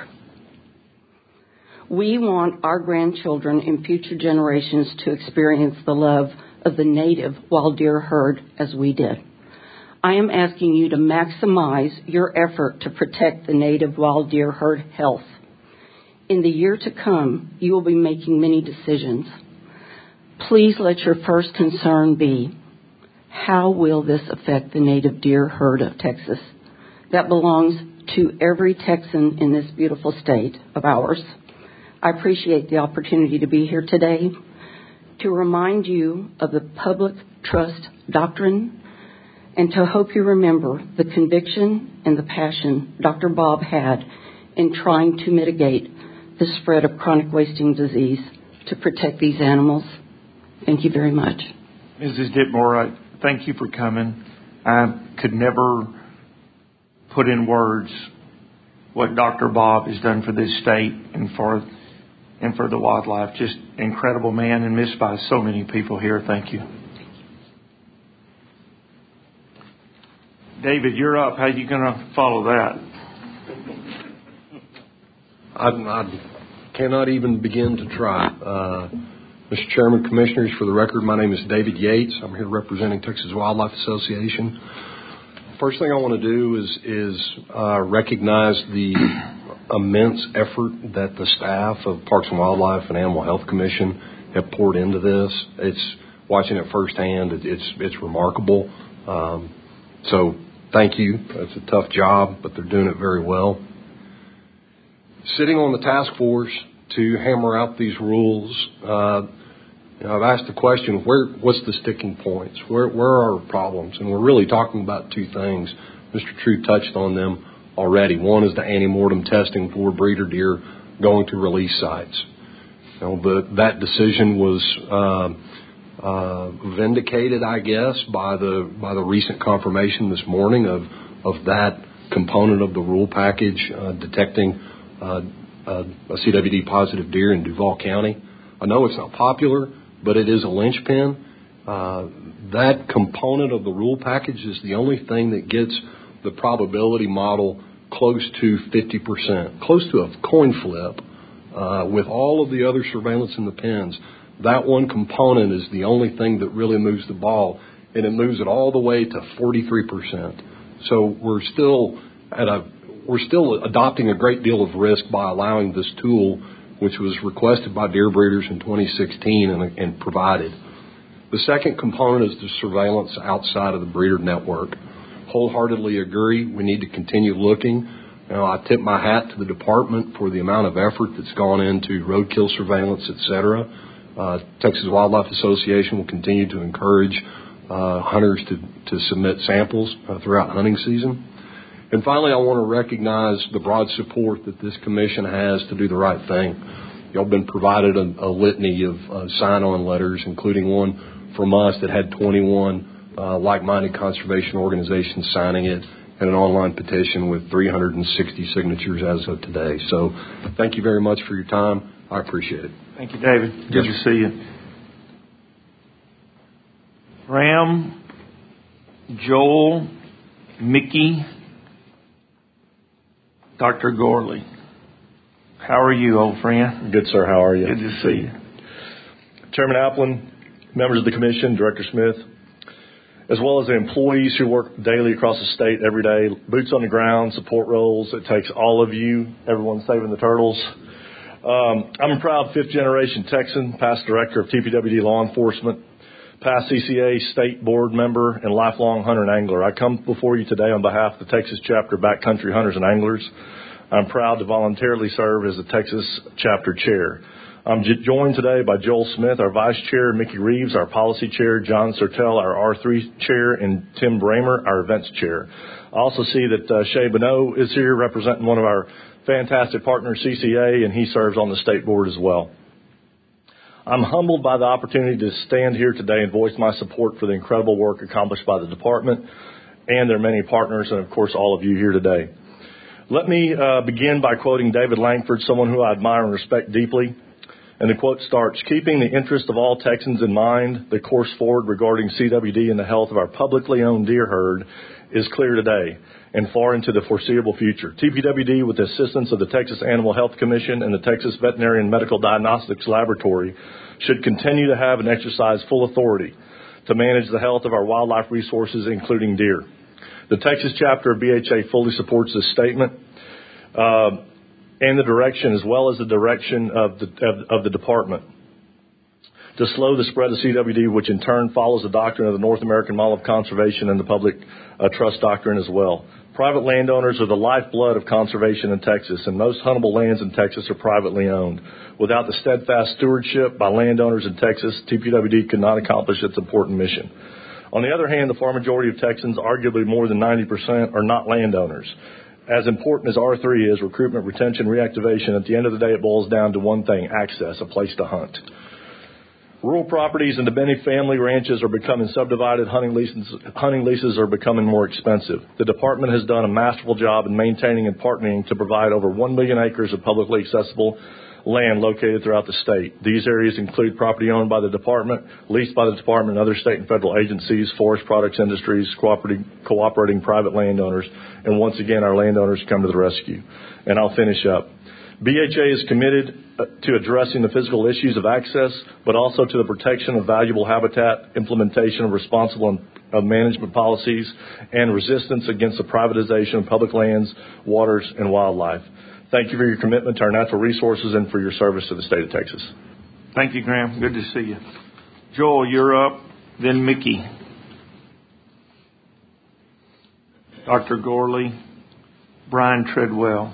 We want our grandchildren and future generations to experience the love of the native wild deer herd as we did. I am asking you to maximize your effort to protect the native wild deer herd health. In the year to come, you will be making many decisions. Please let your first concern be, how will this affect the native deer herd of Texas that belongs to every Texan in this beautiful state of ours? I appreciate the opportunity to be here today to remind you of the public trust doctrine and to hope you remember the conviction and the passion Doctor Bob had in trying to mitigate the spread of chronic wasting disease to protect these animals. Thank you very much. Missus Ditmore, thank you for coming. I could never put in words what Doctor Bob has done for this state and for and for the wildlife. Just incredible man and missed by so many people here. Thank you. David, you're up. How are you going to follow that? I, I cannot even begin to try. Uh, Mister Chairman, Commissioners, for the record, my name is David Yates. I'm here representing Texas Wildlife Association. First thing I want to do is, is uh, recognize the immense effort that the staff of Parks and Wildlife and Animal Health Commission have poured into this. It's watching it firsthand. It, it's it's remarkable. Um, so thank you. It's a tough job, but they're doing it very well. Sitting on the task force to hammer out these rules, uh, you know, I've asked the question, where, what's the sticking points? Where, where are our problems? And we're really talking about two things. Mister True touched on them already. One is the antemortem testing for breeder deer going to release sites. You know, the, that decision was uh, uh, vindicated, I guess, by the by the recent confirmation this morning of of that component of the rule package uh, detecting uh, uh, a C W D positive deer in Duval County. I know it's not popular, but it is a linchpin. Uh, that component of the rule package is the only thing that gets the probability model close to fifty percent, close to a coin flip. Uh, with all of the other surveillance in the pens, that one component is the only thing that really moves the ball, and it moves it all the way to forty-three percent. So we're still at a we're still adopting a great deal of risk by allowing this tool, which was requested by deer breeders in twenty sixteen and, and provided. The second component is the surveillance outside of the breeder network. Wholeheartedly agree. We need to continue looking. You know, I tip my hat to the department for the amount of effort that's gone into roadkill surveillance, et cetera. Uh, Texas Wildlife Association will continue to encourage uh, hunters to, to submit samples uh, throughout hunting season. And finally, I want to recognize the broad support that this commission has to do the right thing. Y'all been provided a, a litany of uh, sign-on letters, including one from us that had twenty-one uh, like-minded conservation organizations signing it, and an online petition with three hundred sixty signatures as of today. So thank you very much for your time. I appreciate it. Thank you, David. Good yes. to see you. Ram, Joel, Mickey, Doctor Gorley. How are you, old friend? Good, sir. How are you? Good to see you. Chairman Applin, members of the commission, Director Smith, as well as the employees who work daily across the state every day, boots on the ground, support roles. It takes all of you, everyone saving the turtles. Um, I'm a proud fifth-generation Texan, past director of T P W D law enforcement, past C C A state board member, and lifelong hunter and angler. I come before you today on behalf of the Texas chapter of Backcountry Hunters and Anglers. I'm proud to voluntarily serve as the Texas chapter chair. I'm joined today by Joel Smith, our vice chair, Mickey Reeves, our policy chair, John Sertel, our R three chair, and Tim Bramer, our events chair. I also see that uh, Shay Bonneau is here representing one of our fantastic partners, C C A, and he serves on the state board as well. I'm humbled by the opportunity to stand here today and voice my support for the incredible work accomplished by the department and their many partners, and of course all of you here today. Let me uh, begin by quoting David Langford, someone who I admire and respect deeply. And the quote starts, keeping the interest of all Texans in mind, the course forward regarding C W D and the health of our publicly owned deer herd is clear today and far into the foreseeable future. T P W D, with the assistance of the Texas Animal Health Commission and the Texas Veterinary and Medical Diagnostics Laboratory, should continue to have and exercise full authority to manage the health of our wildlife resources, including deer. The Texas chapter of B H A fully supports this statement. Uh, and the direction, as well as the direction of the, of, of the department, to slow the spread of C W D, which in turn follows the doctrine of the North American Model of Conservation and the Public uh, Trust Doctrine as well. Private landowners are the lifeblood of conservation in Texas, and most huntable lands in Texas are privately owned. Without the steadfast stewardship by landowners in Texas, T P W D could not accomplish its important mission. On the other hand, the far majority of Texans, arguably more than ninety percent, are not landowners. As important as R three is, recruitment, retention, reactivation, at the end of the day, it boils down to one thing, access, a place to hunt. Rural properties and the many family ranches are becoming subdivided. Hunting leases, hunting leases are becoming more expensive. The department has done a masterful job in maintaining and partnering to provide over one million acres of publicly accessible land located throughout the state. These areas include property owned by the department, leased by the department and other state and federal agencies, forest products industries, cooperating, cooperating private landowners, and once again, our landowners come to the rescue. And I'll finish up. B H A is committed to addressing the physical issues of access, but also to the protection of valuable habitat, implementation of responsible of management policies, and resistance against the privatization of public lands, waters, and wildlife. Thank you for your commitment to our natural resources and for your service to the state of Texas. Thank you, Graham. Good to see you. Joel, you're up. Then Mickey. Doctor Gorley. Brian Treadwell.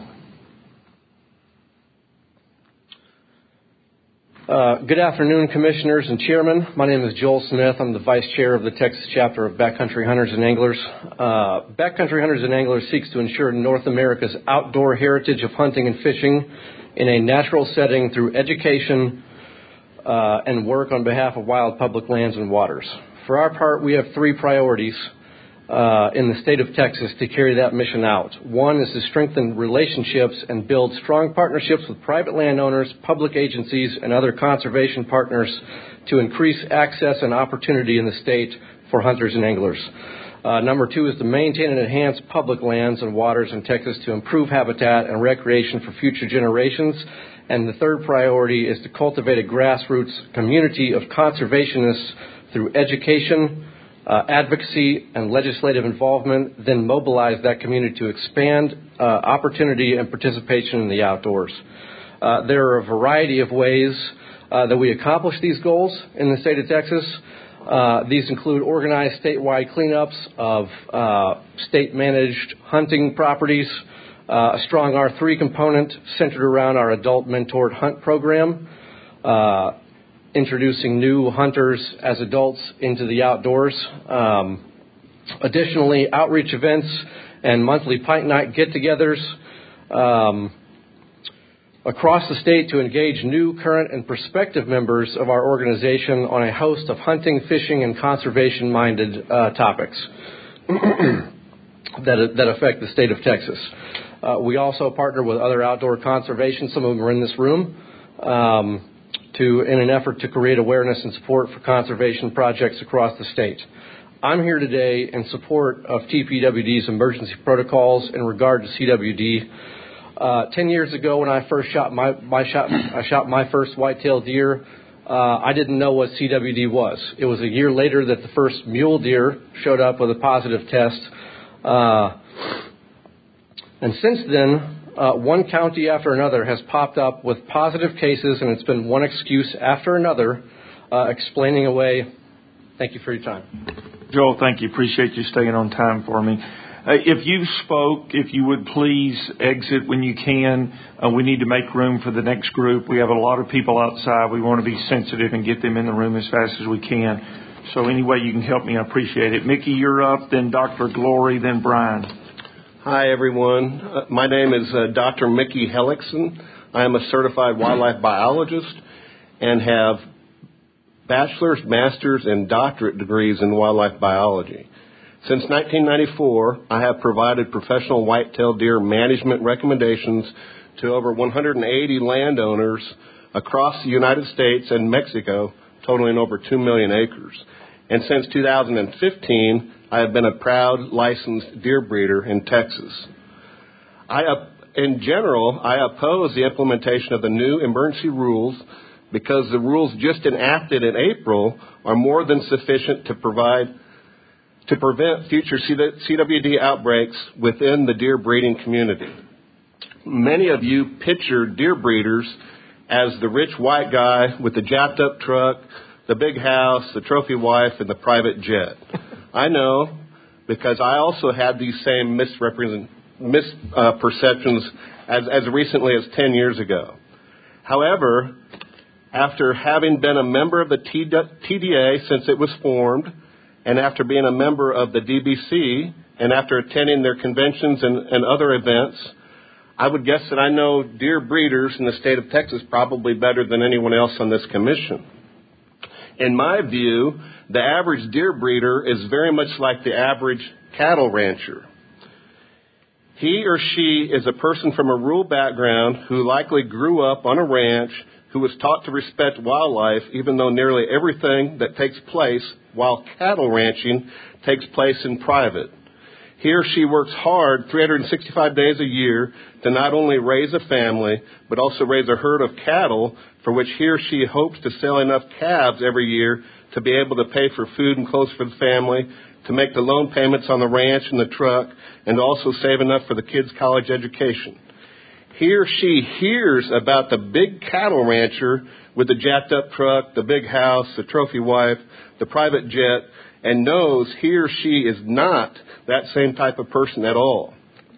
Uh, good afternoon, Commissioners and Chairman. My name is Joel Smith. I'm the Vice Chair of the Texas chapter of Backcountry Hunters and Anglers. Uh, Backcountry Hunters and Anglers seeks to ensure North America's outdoor heritage of hunting and fishing in a natural setting through education uh, and work on behalf of wild public lands and waters. For our part, we have three priorities Uh, in the state of Texas to carry that mission out. One is to strengthen relationships and build strong partnerships with private landowners, public agencies, and other conservation partners to increase access and opportunity in the state for hunters and anglers. Uh, number two is to maintain and enhance public lands and waters in Texas to improve habitat and recreation for future generations. And the third priority is to cultivate a grassroots community of conservationists through education, Uh, advocacy, and legislative involvement, then mobilize that community to expand uh, opportunity and participation in the outdoors. Uh, there are a variety of ways uh, that we accomplish these goals in the state of Texas. Uh, these include organized statewide cleanups of uh, state-managed hunting properties, uh, a strong R three component centered around our adult mentored hunt program, uh, introducing new hunters as adults into the outdoors. Um, additionally, outreach events and monthly pint night get-togethers um, across the state to engage new, current, and prospective members of our organization on a host of hunting, fishing, and conservation-minded uh, topics that, that affect the state of Texas. Uh, we also partner with other outdoor conservation, some of them are in this room, um, To, in an effort to create awareness and support for conservation projects across the state. I'm here today in support of T P W D's emergency protocols in regard to C W D. Uh, ten years ago, when I first shot my, my shot, I shot my first whitetail deer, uh, I didn't know what C W D was. It was a year later that the first mule deer showed up with a positive test. Uh, and since then, Uh, one county after another has popped up with positive cases, and it's been one excuse after another uh, explaining away. Thank you for your time. Joel, thank you. Appreciate you staying on time for me. Uh, if you spoke, if you would please exit when you can. Uh, we need to make room for the next group. We have a lot of people outside. We want to be sensitive and get them in the room as fast as we can. So any way you can help me, I appreciate it. Mickey, you're up, then Doctor Glory, then Brian. Hi, everyone. Uh, my name is uh, Doctor Mickey Hellickson. I am a certified wildlife biologist and have bachelor's, master's, and doctorate degrees in wildlife biology. Since nineteen ninety-four, I have provided professional white-tailed deer management recommendations to over one hundred eighty landowners across the United States and Mexico, totaling over two million acres. And since two thousand fifteen, I have been a proud licensed deer breeder in Texas. I, in general, I oppose the implementation of the new emergency rules because the rules just enacted in April are more than sufficient to provide to prevent future C W D outbreaks within the deer breeding community. Many of you picture deer breeders as the rich white guy with the jacked up truck, the big house, the trophy wife, and the private jet. I know, because I also had these same misrepresent, misperceptions uh, as, as recently as ten years ago. However, after having been a member of the T D A since it was formed, and after being a member of the D B C, and after attending their conventions and, and other events, I would guess that I know deer breeders in the state of Texas probably better than anyone else on this commission. In my view, the average deer breeder is very much like the average cattle rancher. He or she is a person from a rural background who likely grew up on a ranch, who was taught to respect wildlife, even though nearly everything that takes place while cattle ranching takes place in private. He or she works hard three hundred sixty-five days a year to not only raise a family, but also raise a herd of cattle for which he or she hopes to sell enough calves every year to be able to pay for food and clothes for the family, to make the loan payments on the ranch and the truck, and also save enough for the kids' college education. He or she hears about the big cattle rancher with the jacked up truck, the big house, the trophy wife, the private jet, and knows he or she is not that same type of person at all.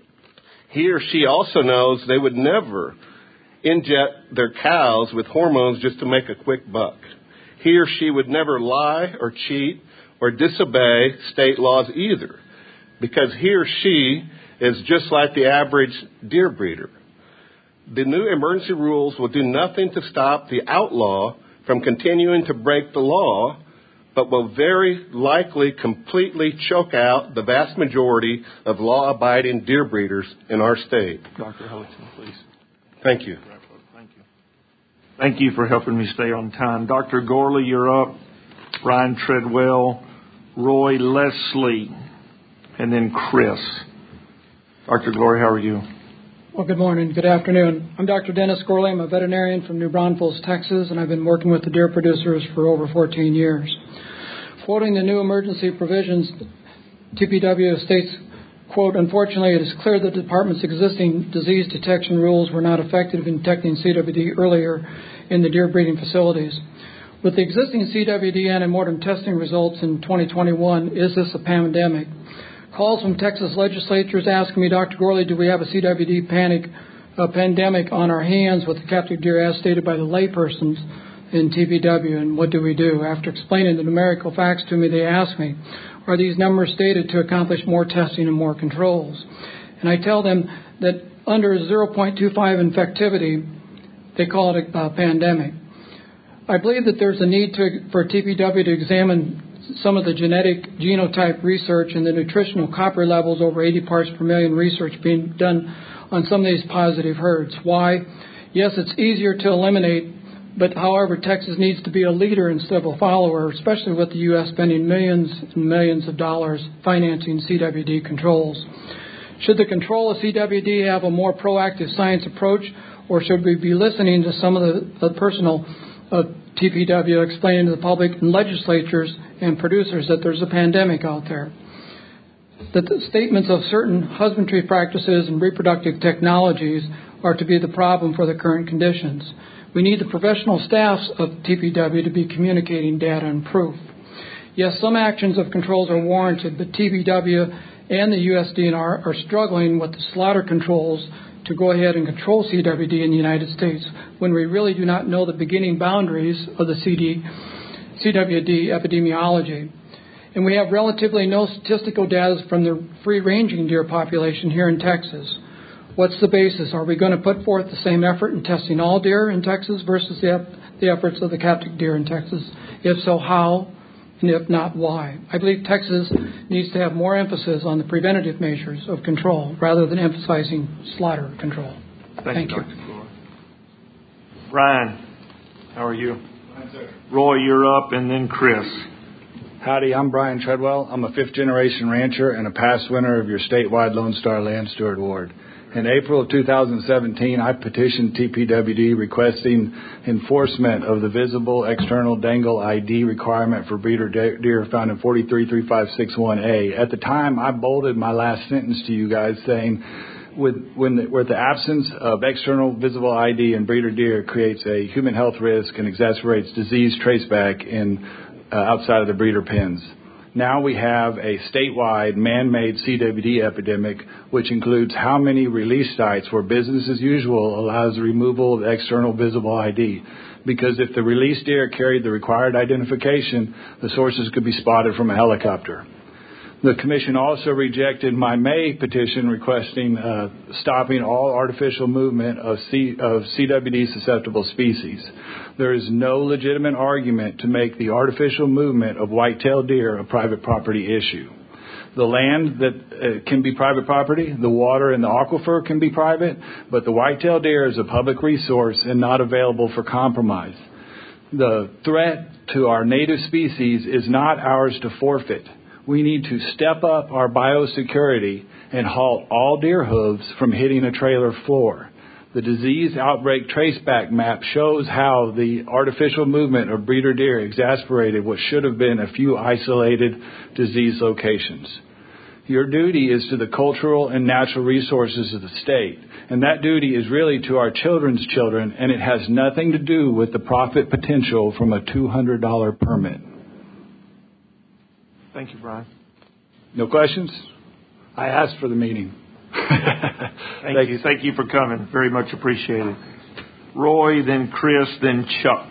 He or she also knows they would never inject their cows with hormones just to make a quick buck. He or she would never lie or cheat or disobey state laws either, because he or she is just like the average deer breeder. The new emergency rules will do nothing to stop the outlaw from continuing to break the law, but will very likely completely choke out the vast majority of law-abiding deer breeders in our state. Doctor Hellickson, please. Thank you. Thank you. Thank you for helping me stay on time. Doctor Gorley, you're up. Brian Treadwell, Roy Leslie, and then Chris. Doctor Gorley, how are you? Well, good morning. Good afternoon. I'm Doctor Dennis Gorley. I'm a veterinarian from New Braunfels, Texas, and I've been working with the deer producers for over fourteen years. Quoting the new emergency provisions, T P W states, quote, unfortunately, it is clear that the department's existing disease detection rules were not effective in detecting C W D earlier in the deer breeding facilities. With the existing C W D antemortem testing results in twenty twenty-one, is this a pandemic? Calls from Texas legislatures asking me, Doctor Gorley, do we have a C W D panic, a pandemic on our hands with the captive deer as stated by the laypersons in T P W, and what do we do? After explaining the numerical facts to me, they ask me, are these numbers stated to accomplish more testing and more controls? And I tell them that under zero point two five infectivity, they call it a, a pandemic. I believe that there's a need to, for T P W to examine some of the genetic genotype research and the nutritional copper levels over eighty parts per million research being done on some of these positive herds. Why? Yes, it's easier to eliminate, but however, Texas needs to be a leader instead of a follower, especially with the U S spending millions and millions of dollars financing C W D controls. Should the control of C W D have a more proactive science approach, or should we be listening to some of the, the personal uh, T P W explaining to the public and legislatures and producers that there's a pandemic out there? That the statements of certain husbandry practices and reproductive technologies are to be the problem for the current conditions. We need the professional staffs of T P W to be communicating data and proof. Yes, some actions of controls are warranted, but T P W and the U S D N R are struggling with the slaughter controls to go ahead and control C W D in the United States when we really do not know the beginning boundaries of the C D, C W D epidemiology. And we have relatively no statistical data from the free-ranging deer population here in Texas. What's the basis? Are we going to put forth the same effort in testing all deer in Texas versus the, the efforts of the captive deer in Texas? If so, how? And if not, why? I believe Texas needs to have more emphasis on the preventative measures of control rather than emphasizing slaughter control. Thank, Thank you. you. Doctor Ryan, how are you? Fine, sir. Roy, you're up, and then Chris. Howdy, I'm Brian Treadwell. I'm a fifth-generation rancher and a past winner of your statewide Lone Star Land Steward Award. In April of two thousand seventeen, I petitioned T P W D requesting enforcement of the visible external dangle I D requirement for breeder deer found in forty-three three five six one A. At the time, I bolded my last sentence to you guys saying, with, when the, where the absence of external visible I D in breeder deer creates a human health risk and exacerbates disease traceback in uh, outside of the breeder pens. Now we have a statewide man-made C W D epidemic, which includes how many release sites where business as usual allows the removal of external visible I D. Because if the released deer carried the required identification, the sources could be spotted from a helicopter. The Commission also rejected my May petition requesting uh, stopping all artificial movement of, C, of C W D susceptible species. There is no legitimate argument to make the artificial movement of white-tailed deer a private property issue. The land that uh, can be private property, the water in the aquifer can be private, but the white-tailed deer is a public resource and not available for compromise. The threat to our native species is not ours to forfeit. We need to step up our biosecurity and halt all deer hooves from hitting a trailer floor. The disease outbreak traceback map shows how the artificial movement of breeder deer exacerbated what should have been a few isolated disease locations. Your duty is to the cultural and natural resources of the state, and that duty is really to our children's children, and it has nothing to do with the profit potential from a two hundred dollars permit. Thank you, Brian. No questions? I asked for the meeting. Thank, Thank you. Thank you for coming. Very much appreciated. Roy, then Chris, then Chuck.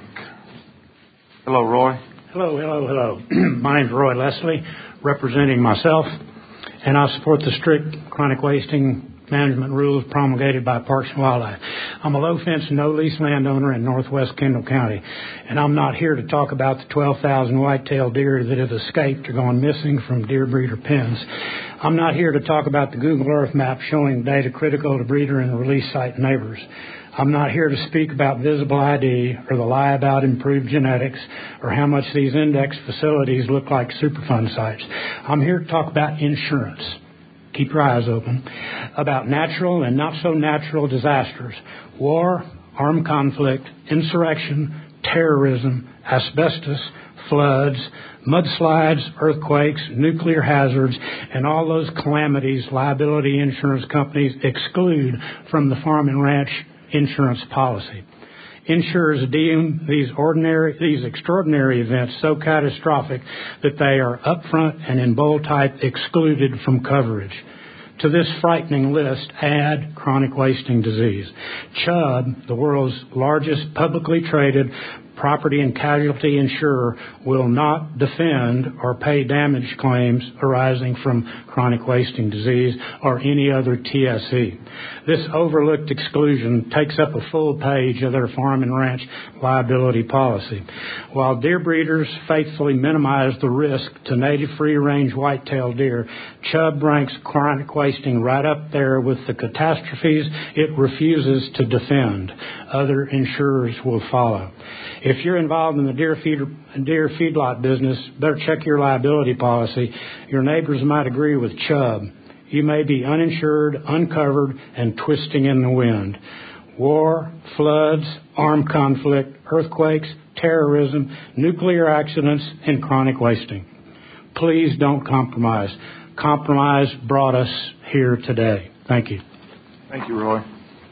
Hello, Roy. Hello, hello, hello. My name's Roy Leslie, representing myself, and I support the strict chronic wasting management rules promulgated by Parks and Wildlife. I'm a low-fence, no-lease landowner in northwest Kendall County, and I'm not here to talk about the twelve thousand white-tailed deer that have escaped or gone missing from deer breeder pens. I'm not here to talk about the Google Earth map showing data critical to breeder and release site neighbors. I'm not here to speak about visible I D or the lie about improved genetics or how much these index facilities look like Superfund sites. I'm here to talk about insurance. Keep your eyes open, about natural and not so natural disasters, war, armed conflict, insurrection, terrorism, asbestos, floods, mudslides, earthquakes, nuclear hazards, and all those calamities liability insurance companies exclude from the farm and ranch insurance policy. Insurers deem these ordinary, these extraordinary events so catastrophic that they are upfront and in bold type excluded from coverage. To this frightening list, add chronic wasting disease. Chubb, the world's largest publicly traded property and casualty insurer, will not defend or pay damage claims arising from chronic wasting disease or any other T S E. This overlooked exclusion takes up a full page of their farm and ranch liability policy. While deer breeders faithfully minimize the risk to native free-range white-tailed deer, Chubb ranks chronic wasting right up there with the catastrophes it refuses to defend. Other insurers will follow. If you're involved in the deer, feed, deer feedlot business, better check your liability policy. Your neighbors might agree with Chubb. You may be uninsured, uncovered, and twisting in the wind. War, floods, armed conflict, earthquakes, terrorism, nuclear accidents, and chronic wasting. Please don't compromise. Compromise brought us here today. Thank you. Thank you, Roy.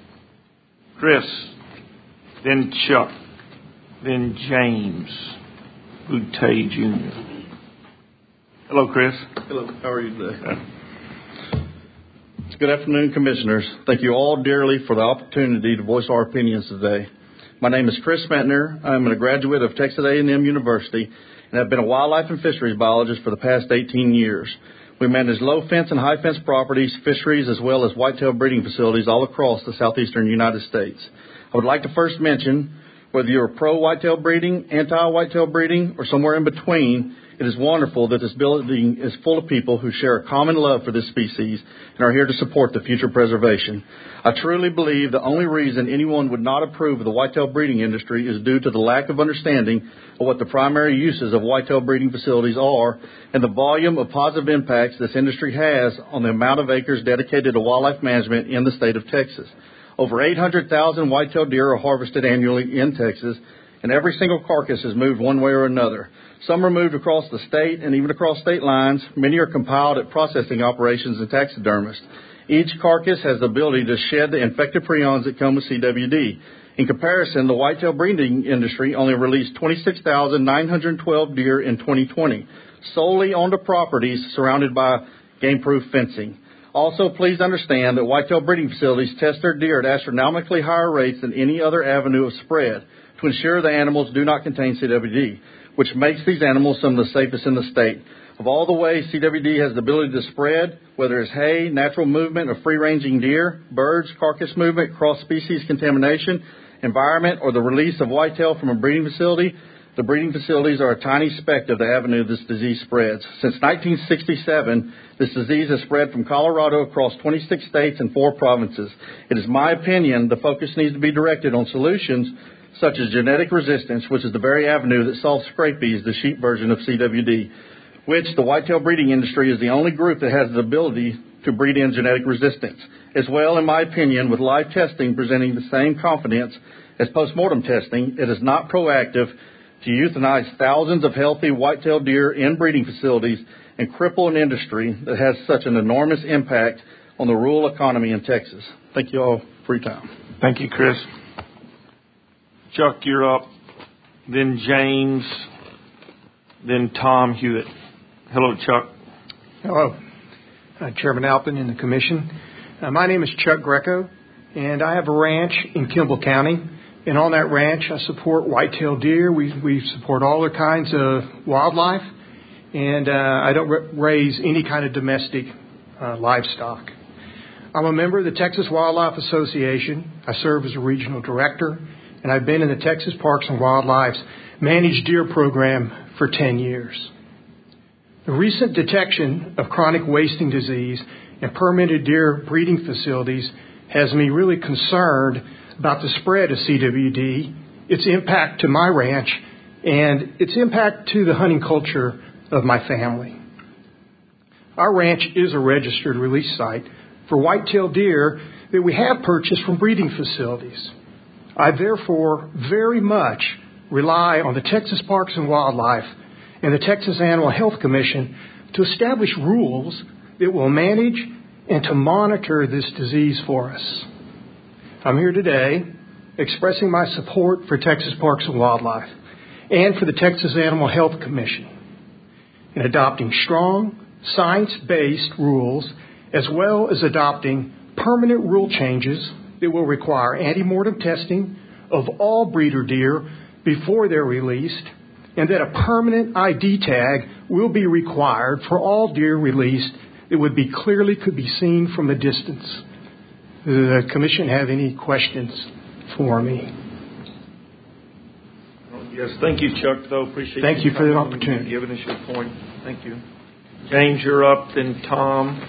Chris, then Chuck, then James Boutte Junior Hello, Chris. Hello. How are you today? Good afternoon, Commissioners. Thank you all dearly for the opportunity to voice our opinions today. My name is Chris Metner. I'm a graduate of Texas A and M University and have been a wildlife and fisheries biologist for the past eighteen years. We manage low fence and high fence properties, fisheries, as well as whitetail breeding facilities all across the southeastern United States. I would like to first mention, whether you're pro-whitetail breeding, anti-whitetail breeding, or somewhere in between, it is wonderful that this building is full of people who share a common love for this species and are here to support the future preservation. I truly believe the only reason anyone would not approve of the whitetail breeding industry is due to the lack of understanding of what the primary uses of whitetail breeding facilities are and the volume of positive impacts this industry has on the amount of acres dedicated to wildlife management in the state of Texas. Over eight hundred thousand whitetail deer are harvested annually in Texas, and every single carcass is moved one way or another. Some are moved across the state and even across state lines. Many are compiled at processing operations and taxidermists. Each carcass has the ability to shed the infected prions that come with C W D. In comparison, the whitetail breeding industry only released twenty-six thousand nine hundred twelve deer in twenty twenty, solely on the properties surrounded by game-proof fencing. Also, please understand that whitetail breeding facilities test their deer at astronomically higher rates than any other avenue of spread to ensure the animals do not contain C W D, which makes these animals some of the safest in the state. Of all the ways C W D has the ability to spread, whether it's hay, natural movement of free-ranging deer, birds, carcass movement, cross-species contamination, environment, or the release of whitetail from a breeding facility, the breeding facilities are a tiny speck of the avenue this disease spreads. Since nineteen sixty-seven, this disease has spread from Colorado across twenty-six states and four provinces. It is my opinion the focus needs to be directed on solutions such as genetic resistance, which is the very avenue that solves scabies, the sheep version of C W D, which the whitetail breeding industry is the only group that has the ability to breed in genetic resistance. As well, in my opinion, with live testing presenting the same confidence as postmortem testing, it is not proactive to euthanize thousands of healthy whitetail deer in breeding facilities and cripple an industry that has such an enormous impact on the rural economy in Texas. Thank you all for your time. Thank you, Chris. Chuck, you're up. Then James. Then Tom Hewitt. Hello, Chuck. Hello, uh, Chairman Alpin and the Commission. Uh, my name is Chuck Greco, and I have a ranch in Kimball County. And on that ranch, I support whitetail deer. We we support all the kinds of wildlife, and uh, I don't r- raise any kind of domestic uh, livestock. I'm a member of the Texas Wildlife Association. I serve as a regional director, and I've been in the Texas Parks and Wildlife's Managed Deer Program for ten years. The recent detection of chronic wasting disease in permitted deer breeding facilities has me really concerned about the spread of C W D, its impact to my ranch, and its impact to the hunting culture of my family. Our ranch is a registered release site for whitetail deer that we have purchased from breeding facilities. I therefore very much rely on the Texas Parks and Wildlife and the Texas Animal Health Commission to establish rules that will manage and to monitor this disease for us. I'm here today expressing my support for Texas Parks and Wildlife and for the Texas Animal Health Commission in adopting strong, science-based rules as well as adopting permanent rule changes that will require ante-mortem testing of all breeder deer before they're released, and that a permanent I D tag will be required for all deer released that would be clearly could be seen from a distance. Does the Commission have any questions for me? Yes, thank you, Chuck, though. Appreciate Thank you for the opportunity. Giving us your point. Thank you. James, you're up, then Tom.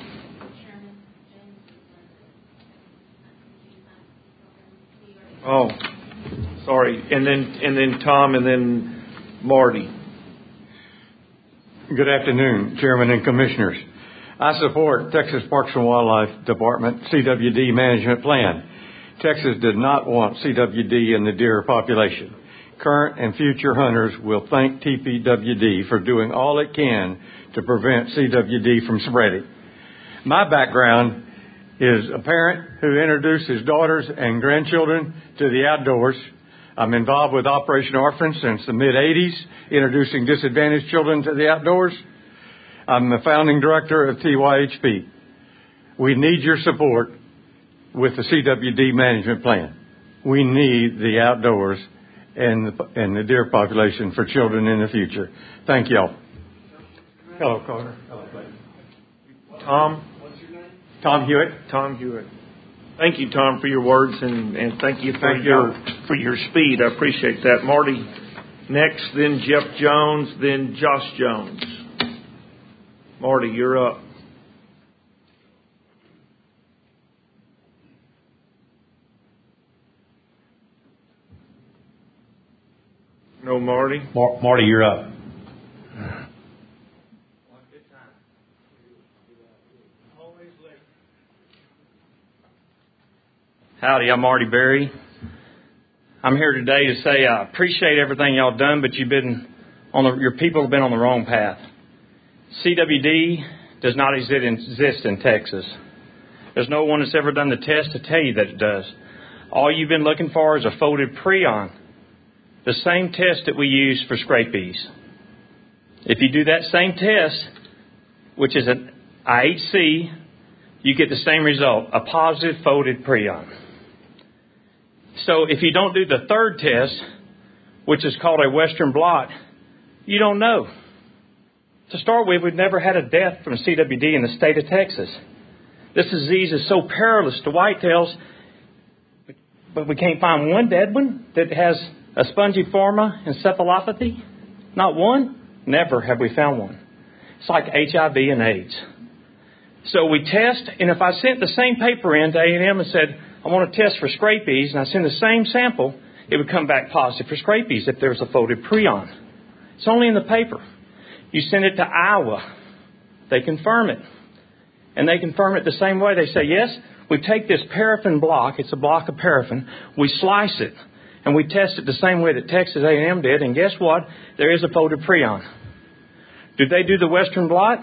Oh, sorry. And then and then Tom and then Marty. Good afternoon, Chairman and Commissioners. I support Texas Parks and Wildlife Department C W D management plan. Texas does not want C W D in the deer population. Current and future hunters will thank T P W D for doing all it can to prevent C W D from spreading. My background is a parent who introduced his daughters and grandchildren to the outdoors. I'm involved with Operation Orphan since the mid-eighties, introducing disadvantaged children to the outdoors. I'm the founding director of T Y H P. We need your support with the C W D management plan. We need the outdoors and the, and the deer population for children in the future. Thank y'all. Hello, Carter. Tom? What's your name? Tom Hewitt. Tom Hewitt. Thank you, Tom, for your words, and, and thank you for thank your you. for your speed. I appreciate that. Marty next, then Jeff Jones, then Josh Jones. Marty, you're up. No, Marty? Mar- Marty, you're up. Howdy, I'm Marty Berry. I'm here today to say I appreciate everything y'all done, but you've been on the, your people have been on the wrong path. C W D does not exist in Texas. There's no one that's ever done the test to tell you that it does. All you've been looking for is a folded prion, the same test that we use for scabies. If you do that same test, which is an I H C, you get the same result, a positive folded prion. So if you don't do the third test, which is called a Western blot, you don't know. To start with, we've never had a death from C W D in the state of Texas. This disease is so perilous to whitetails, but we can't find one dead one that has a spongiform encephalopathy. Not one. Never have we found one. It's like H I V and AIDS. So we test, and if I sent the same paper in to A and M and said, I want to test for scabies, and I send the same sample, it would come back positive for scabies if there's a folded prion. It's only in the paper. You send it to Iowa, they confirm it. And they confirm it the same way. They say, yes, we take this paraffin block, it's a block of paraffin, we slice it, and we test it the same way that Texas A and M did, and guess what? There is a folded prion. Did they do the Western blot?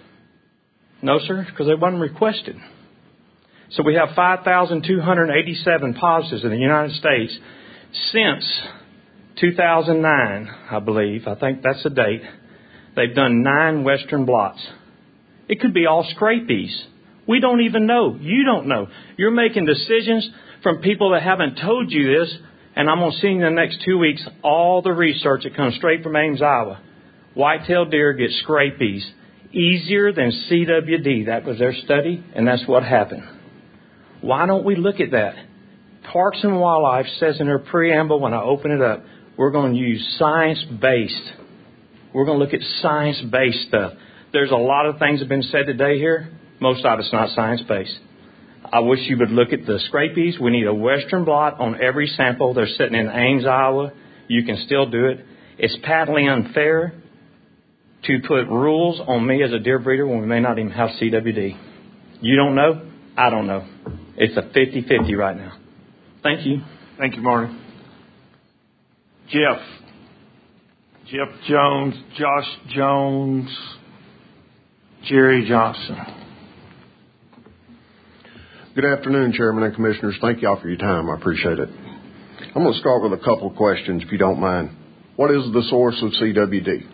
No, sir, because it wasn't requested. So we have five thousand two hundred eighty-seven positives in the United States since two thousand nine, I believe. I think that's the date. They've done nine Western blots. It could be all scabies. We don't even know. You don't know. You're making decisions from people that haven't told you this, and I'm going to see in the next two weeks all the research that comes straight from Ames, Iowa. White-tailed deer get scabies easier than C W D. That was their study, and that's what happened. Why don't we look at that? Parks and Wildlife says in their preamble when I open it up, we're going to use science-based. We're going to look at science-based stuff. There's a lot of things that have been said today here. Most of it's not science-based. I wish you would look at the scabies. We need a Western blot on every sample. They're sitting in Ames, Iowa. You can still do it. It's patently unfair to put rules on me as a deer breeder when we may not even have C W D. You don't know? I don't know. It's a fifty-fifty right now. Thank you. Thank you, Marty. Jeff. Jeff Jones, Josh Jones, Jerry Johnson. Good afternoon, Chairman and Commissioners. Thank you all for your time. I appreciate it. I'm going to start with a couple of questions, if you don't mind. What is the source of C W D?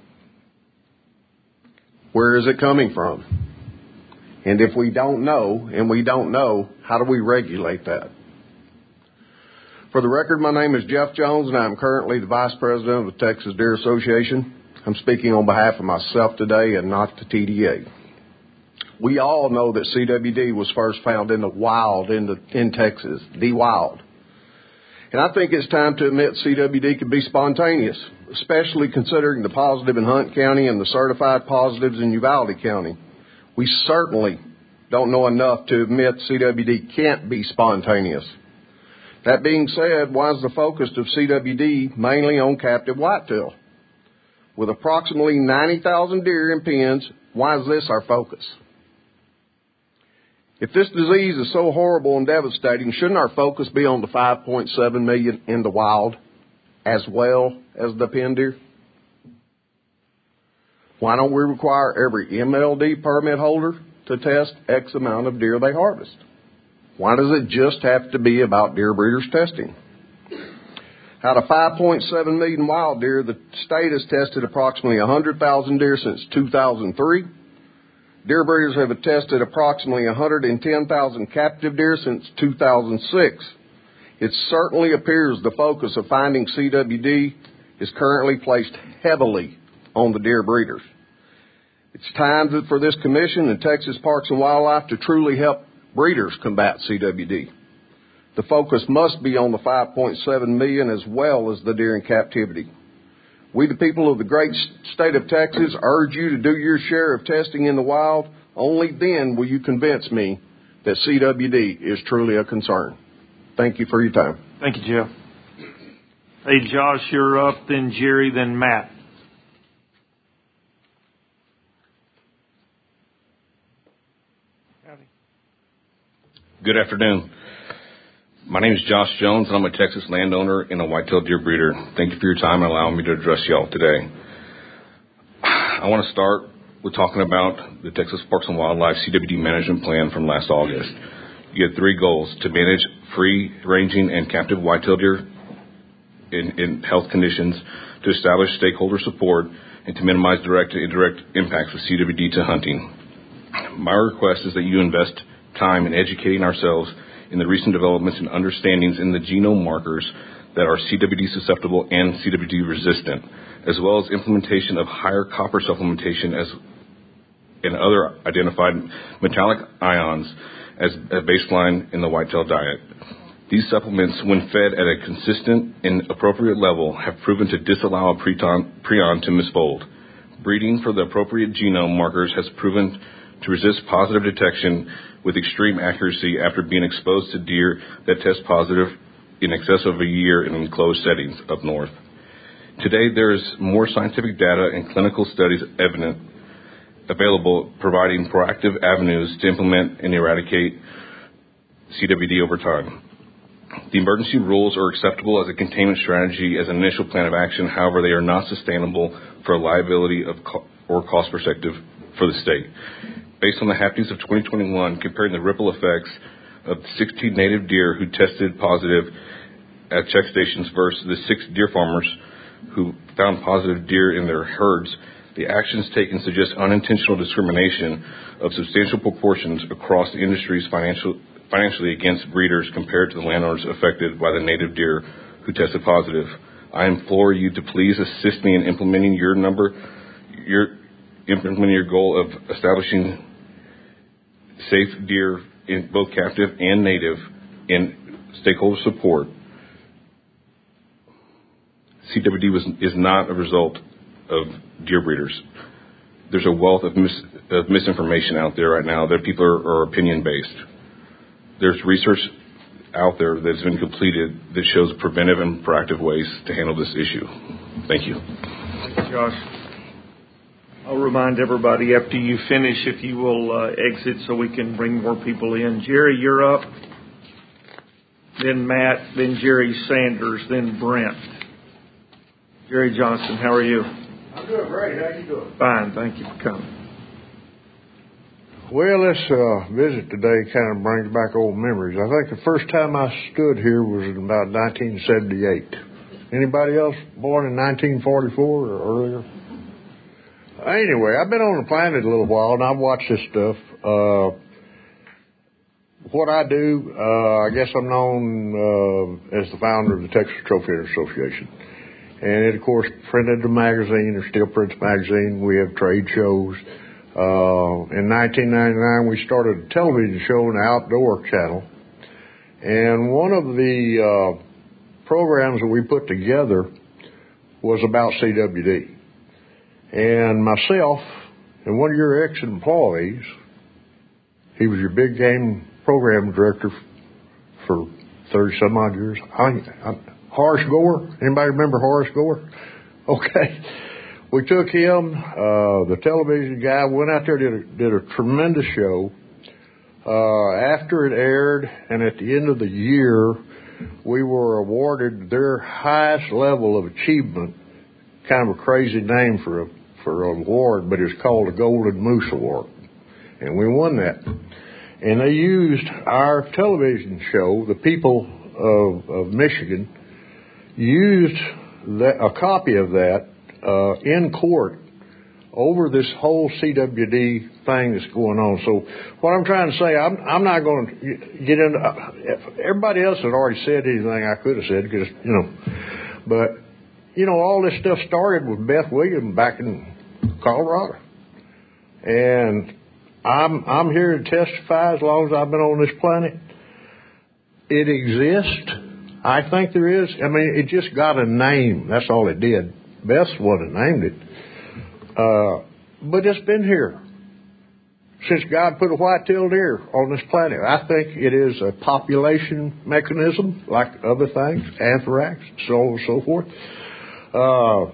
Where is it coming from? And if we don't know, and we don't know, how do we regulate that? For the record, my name is Jeff Jones, and I'm currently the Vice President of the Texas Deer Association. I'm speaking on behalf of myself today and not the T D A. We all know that C W D was first found in the wild in, the, in Texas, the wild. And I think it's time to admit C W D can be spontaneous, especially considering the positive in Hunt County and the certified positives in Uvalde County. We certainly don't know enough to admit C W D can't be spontaneous. That being said, why is the focus of C W D mainly on captive whitetail? With approximately ninety thousand deer in pens, why is this our focus? If this disease is so horrible and devastating, shouldn't our focus be on the five point seven million in the wild as well as the pen deer? Why don't we require every M L D permit holder to test X amount of deer they harvest? Why does it just have to be about deer breeders testing? Out of five point seven million wild deer, the state has tested approximately one hundred thousand deer since two thousand three. Deer breeders have tested approximately one hundred ten thousand captive deer since two thousand six. It certainly appears the focus of finding C W D is currently placed heavily on the deer breeders. It's time for this commission and Texas Parks and Wildlife to truly help breeders combat C W D. The focus must be on the five point seven million as well as the deer in captivity. We, the people of the great state of Texas, urge you to do your share of testing in the wild. Only then will you convince me that C W D is truly a concern. Thank you for your time. Thank you, Jeff. Hey, Josh, you're up, then Jerry, then Matt. Good afternoon. My name is Josh Jones, and I'm a Texas landowner and a white-tailed deer breeder. Thank you for your time and allowing me to address y'all today. I want to start with talking about the Texas Parks and Wildlife C W D Management Plan from last August. You had three goals: to manage free-ranging and captive white-tailed deer in, in health conditions, to establish stakeholder support, and to minimize direct and indirect impacts of C W D to hunting. My request is that you invest time in educating ourselves in the recent developments and understandings in the genome markers that are C W D susceptible and C W D resistant, as well as implementation of higher copper supplementation as and other identified metallic ions as a baseline in the whitetail diet. These supplements, when fed at a consistent and appropriate level, have proven to disallow a prion, prion to misfold. Breeding for the appropriate genome markers has proven to resist positive detection with extreme accuracy after being exposed to deer that test positive in excess of a year in enclosed settings up north. Today, there is more scientific data and clinical studies evident available, providing proactive avenues to implement and eradicate C W D over time. The emergency rules are acceptable as a containment strategy as an initial plan of action. However, they are not sustainable for a liability of co- or cost perspective for the state. Based on the happenings of twenty twenty-one, comparing the ripple effects of sixteen native deer who tested positive at check stations versus the six deer farmers who found positive deer in their herds, the actions taken suggest unintentional discrimination of substantial proportions across the industry's financial, financially against breeders compared to the landowners affected by the native deer who tested positive. I implore you to please assist me in implementing your number, your implementing your goal of establishing safe deer in both captive and native in stakeholder support. C W D was, is not a result of deer breeders. There's a wealth of, mis, of misinformation out there right now that people are, are opinion-based. There's research out there that's been completed that shows preventive and proactive ways to handle this issue. Thank you. Thank you, Josh. I'll remind everybody after you finish if you will uh, exit so we can bring more people in. Jerry, you're up. Then Matt, then Jerry Sanders, then Brent. Jerry Johnson, how are you? I'm doing great. How you doing? Fine. Thank you for coming. Well, this uh, visit today kind of brings back old memories. I think the first time I stood here was in about nineteen seventy-eight. Anybody else born in nineteen forty-four or earlier? Anyway, I've been on the planet a little while, and I've watched this stuff. Uh, what I do, uh, I guess I'm known uh, as the founder of the Texas Trophy Hunter Association. And it, of course, printed a magazine, or still prints a magazine. We have trade shows. Uh, in nineteen ninety-nine, we started a television show on the Outdoor Channel. And one of the uh, programs that we put together was about C W D. And myself and one of your ex-employees, he was your big game program director for thirty some odd years. I, I, Horace Gore. Anybody remember Horace Gore? Okay. We took him, uh, the television guy, went out there, did a, did a tremendous show. Uh, after it aired, and at the end of the year, we were awarded their highest level of achievement. Kind of a crazy name for a for an award, but it's called the Golden Moose Award, and we won that. And they used our television show. The people of, of Michigan used that, a copy of that uh, in court over this whole C W D thing that's going on. So what I'm trying to say, I'm, I'm not going to get into. Uh, everybody else had already said anything I could have said, because you know, but. You know, all this stuff started with Beth Williams back in Colorado. And I'm I'm here to testify as long as I've been on this planet. It exists. I think there is. I mean, it just got a name. That's all it did. Beth's the one that named it. Uh, but it's been here since God put a white-tailed deer on this planet. I think it is a population mechanism, like other things, anthrax, so on and so forth. Uh,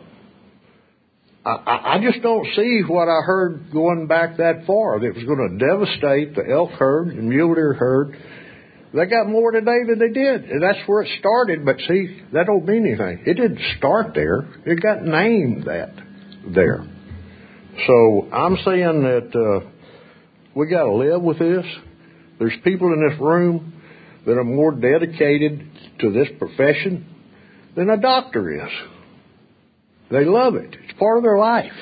I, I just don't see what I heard going back that far, that it was going to devastate the elk herd and mule deer herd. They got more today than they did, and that's where it started. But see, that don't mean anything. It didn't start there. It got named that there. So I'm saying that uh, we got to live with this. There's people in this room that are more dedicated to this profession than a doctor is. They love it. It's part of their life.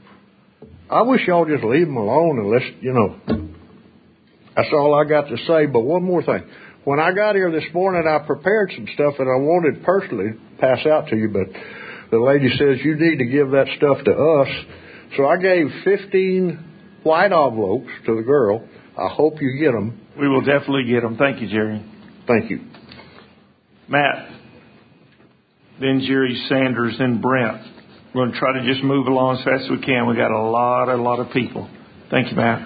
I wish y'all just leave them alone and let's, you know, that's all I got to say. But one more thing. When I got here this morning, I prepared some stuff that I wanted personally to pass out to you, but the lady says you need to give that stuff to us. So I gave fifteen white envelopes to the girl. I hope you get them. We will definitely get them. Thank you, Jerry. Thank you. Matt, then Jerry Sanders, then Brent. We're going to try to just move along as fast as we can. We got a lot, a lot of people. Thank you, Matt.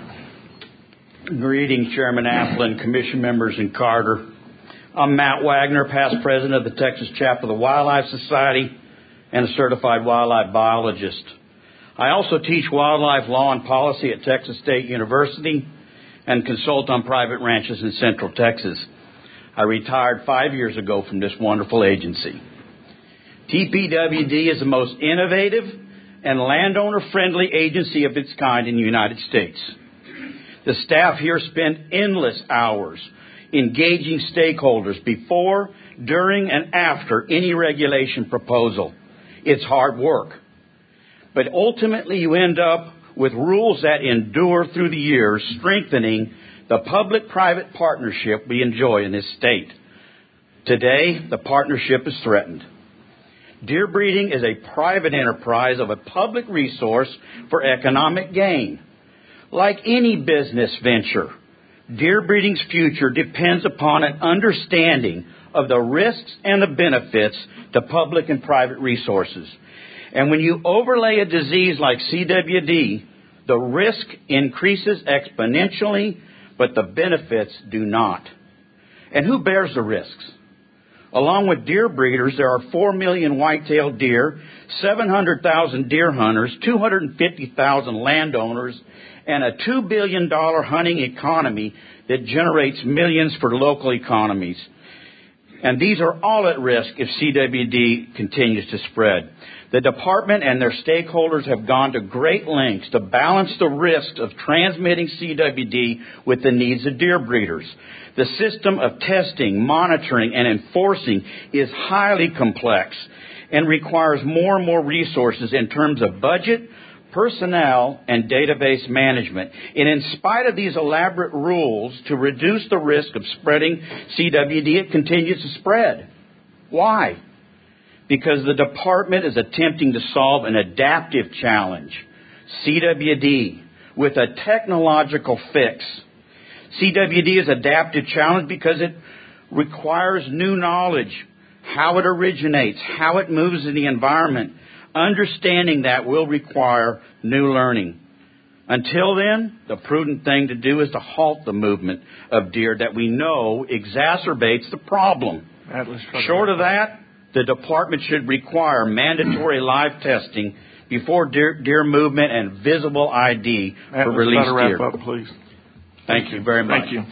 Greetings, Chairman Applin, Commission members, and Carter. I'm Matt Wagner, past president of the Texas chapter of the Wildlife Society and a certified wildlife biologist. I also teach wildlife law and policy at Texas State University and consult on private ranches in Central Texas. I retired five years ago from this wonderful agency. T P W D is the most innovative and landowner-friendly agency of its kind in the United States. The staff here spend endless hours engaging stakeholders before, during, and after any regulation proposal. It's hard work. But ultimately you end up with rules that endure through the years, strengthening the public-private partnership we enjoy in this state. Today, the partnership is threatened. Deer breeding is a private enterprise of a public resource for economic gain. Like any business venture, deer breeding's future depends upon an understanding of the risks and the benefits to public and private resources. And when you overlay a disease like C W D, the risk increases exponentially, but the benefits do not. And who bears the risks? Along with deer breeders, there are four million white-tailed deer, seven hundred thousand deer hunters, two hundred fifty thousand landowners, and a two billion dollars hunting economy that generates millions for local economies. And these are all at risk if C W D continues to spread. The department and their stakeholders have gone to great lengths to balance the risks of transmitting C W D with the needs of deer breeders. The system of testing, monitoring, and enforcing is highly complex and requires more and more resources in terms of budget, personnel, and database management. And in spite of these elaborate rules to reduce the risk of spreading C W D, it continues to spread. Why? Because the department is attempting to solve an adaptive challenge, C W D, with a technological fix. C W D is an adaptive challenge because it requires new knowledge, how it originates, how it moves in the environment. Understanding that will require new learning. Until then, the prudent thing to do is to halt the movement of deer that we know exacerbates the problem. Short of that, the department should require mandatory live testing before deer, deer movement and visible I D for released deer. Wrap up, please. Thank you very much. Thank you.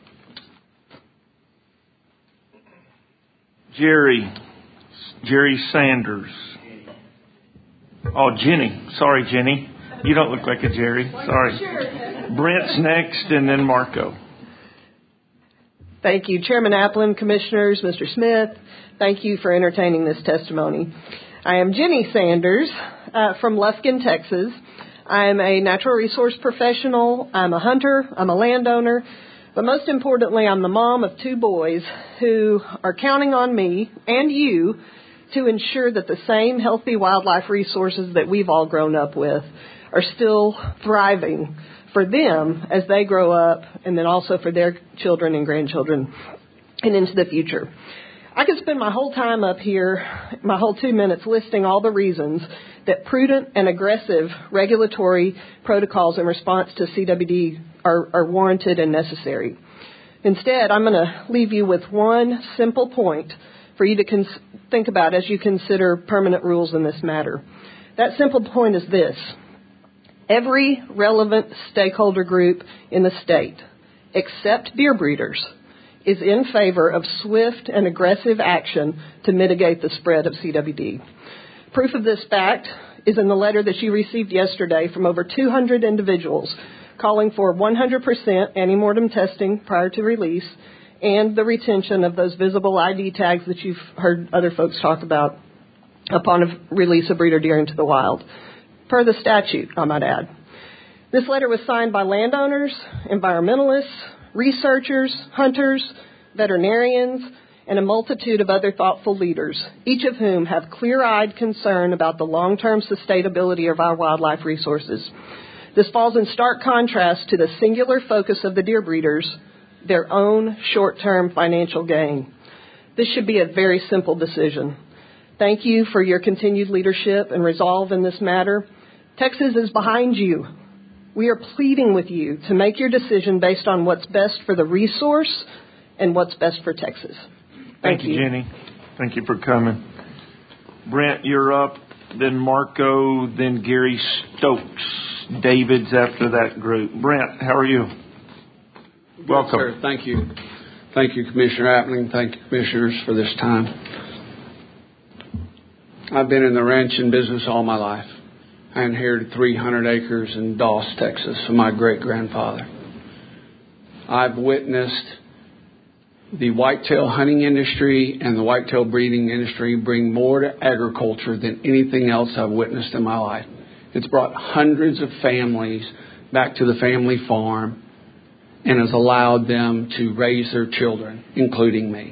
Jerry, Jerry Sanders. Oh, Jenny. Sorry, Jenny. You don't look like a Jerry. Sorry. Brent's next, and then Marco. Thank you, Chairman Applin, Commissioners, Mister Smith. Thank you for entertaining this testimony. I am Jenny Sanders uh, from Lufkin, Texas. I'm a natural resource professional. I'm a hunter. I'm a landowner. But most importantly, I'm the mom of two boys who are counting on me and you to ensure that the same healthy wildlife resources that we've all grown up with are still thriving for them as they grow up, and then also for their children and grandchildren and into the future. I could spend my whole time up here, my whole two minutes, listing all the reasons that prudent and aggressive regulatory protocols in response to C W D are, are warranted and necessary. Instead, I'm going to leave you with one simple point for you to cons- think about as you consider permanent rules in this matter. That simple point is this. Every relevant stakeholder group in the state, except deer breeders, is in favor of swift and aggressive action to mitigate the spread of C W D. Proof of this fact is in the letter that you received yesterday from over two hundred individuals calling for one hundred percent antemortem testing prior to release and the retention of those visible I D tags that you've heard other folks talk about upon a release of breeder deer into the wild, per the statute, I might add. This letter was signed by landowners, environmentalists, researchers, hunters, veterinarians, and a multitude of other thoughtful leaders, each of whom have clear-eyed concern about the long-term sustainability of our wildlife resources. This falls in stark contrast to the singular focus of the deer breeders, their own short-term financial gain. This should be a very simple decision. Thank you for your continued leadership and resolve in this matter. Texas is behind you. We are pleading with you to make your decision based on what's best for the resource and what's best for Texas. Thank, Thank you, Jenny. Thank you for coming. Brent, you're up. Then Marco, then Gary Stokes. David's after that group. Brent, how are you? Good, Welcome. Sir. Thank you. Thank you, Commissioner Appling. Thank you, Commissioners, for this time. I've been in the ranching business all my life. I inherited three hundred acres in Doss, Texas from my great-grandfather. I've witnessed the whitetail hunting industry and the whitetail breeding industry bring more to agriculture than anything else I've witnessed in my life. It's brought hundreds of families back to the family farm and has allowed them to raise their children, including me.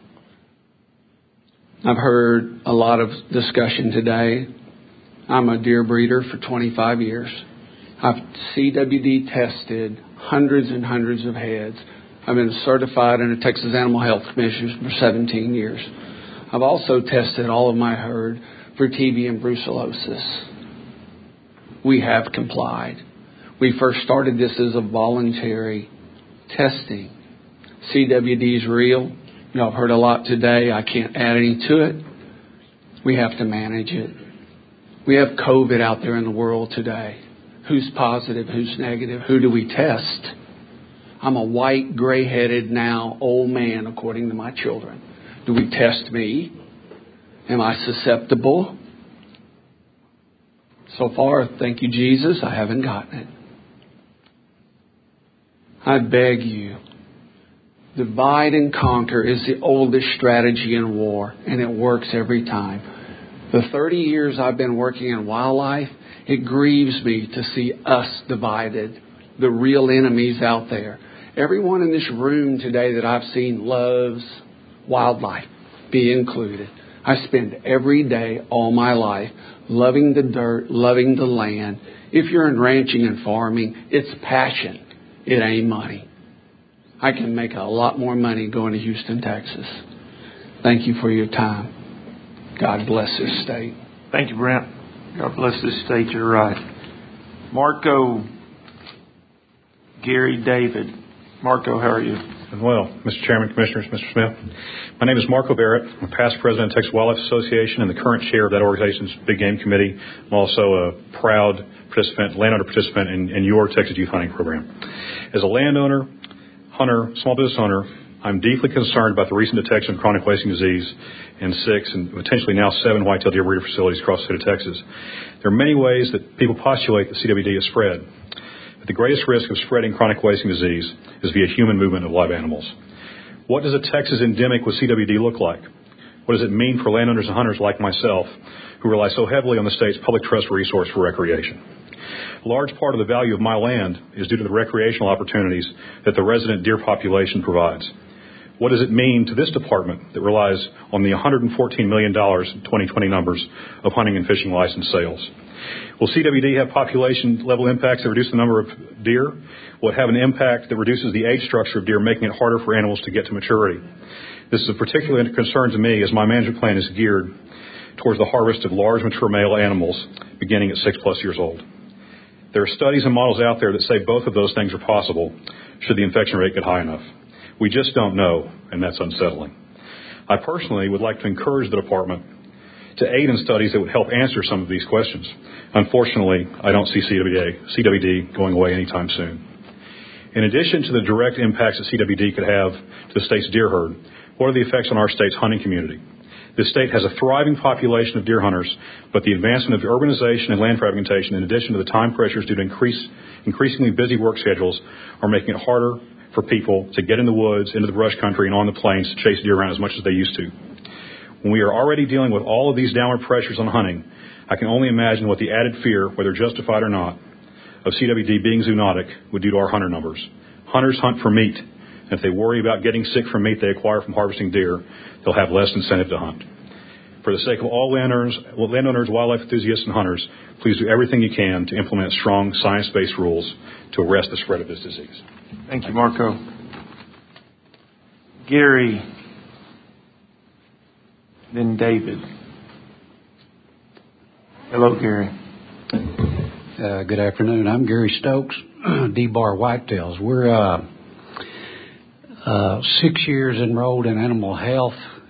I've heard a lot of discussion today. I'm a deer breeder for twenty-five years. I've C W D tested hundreds and hundreds of heads. I've been certified in the Texas Animal Health Commission for seventeen years. I've also tested all of my herd for T B and brucellosis. We have complied. We first started this as a voluntary testing. C W D is real. You know, I've heard a lot today. I can't add any to it. We have to manage it. We have COVID out there in the world today. Who's positive? Who's negative? Who do we test? I'm a white, gray-headed now old man, according to my children. Do we test me? Am I susceptible? So far, thank you, Jesus, I haven't gotten it. I beg you, divide and conquer is the oldest strategy in war, and it works every time. The thirty years I've been working in wildlife, it grieves me to see us divided, the real enemies out there. Everyone in this room today that I've seen loves wildlife, be included. I spend every day all my life loving the dirt, loving the land. If you're in ranching and farming, it's passion. It ain't money. I can make a lot more money going to Houston, Texas. Thank you for your time. God bless this state. Thank you, Brent. God bless this state. You're right. Marco, Gary, David. Marco, how are you? Well, Mister Chairman, Commissioners, Mister Smith. My name is Marco Barrett. I'm past president of Texas Wildlife Association and the current chair of that organization's Big Game Committee. I'm also a proud participant, landowner participant in, in your Texas Youth Hunting Program. As a landowner, hunter, small business owner, I'm deeply concerned about the recent detection of chronic wasting disease in six and potentially now seven whitetail deer breeder facilities across the state of Texas. There are many ways that people postulate that C W D is spread. But the greatest risk of spreading chronic wasting disease is via human movement of live animals. What does a Texas endemic with C W D look like? What does it mean for landowners and hunters like myself who rely so heavily on the state's public trust resource for recreation? A large part of the value of my land is due to the recreational opportunities that the resident deer population provides. What does it mean to this department that relies on the one hundred fourteen million dollars in twenty twenty numbers of hunting and fishing license sales? Will C W D have population level impacts that reduce the number of deer? Will it have an impact that reduces the age structure of deer, making it harder for animals to get to maturity? This is a particular concern to me as my management plan is geared towards the harvest of large mature male animals beginning at six plus years old. There are studies and models out there that say both of those things are possible should the infection rate get high enough. We just don't know, and that's unsettling. I personally would like to encourage the department to aid in studies that would help answer some of these questions. Unfortunately, I don't see C W D going away anytime soon. In addition to the direct impacts that C W D could have to the state's deer herd, what are the effects on our state's hunting community? This state has a thriving population of deer hunters, but the advancement of urbanization and land fragmentation, in addition to the time pressures due to increase, increasingly busy work schedules, are making it harder for people to get in the woods, into the brush country, and on the plains to chase deer around as much as they used to. When we are already dealing with all of these downward pressures on hunting, I can only imagine what the added fear, whether justified or not, of C W D being zoonotic would do to our hunter numbers. Hunters hunt for meat. And if they worry about getting sick from meat they acquire from harvesting deer, they'll have less incentive to hunt. For the sake of all landowners, landowners, wildlife enthusiasts, and hunters, please do everything you can to implement strong science-based rules to arrest the spread of this disease. Thank you, Marco. Gary, then David. Hello, Gary. Uh, good afternoon. I'm Gary Stokes, D-Bar Whitetails. We're uh, uh, six years enrolled in animal health,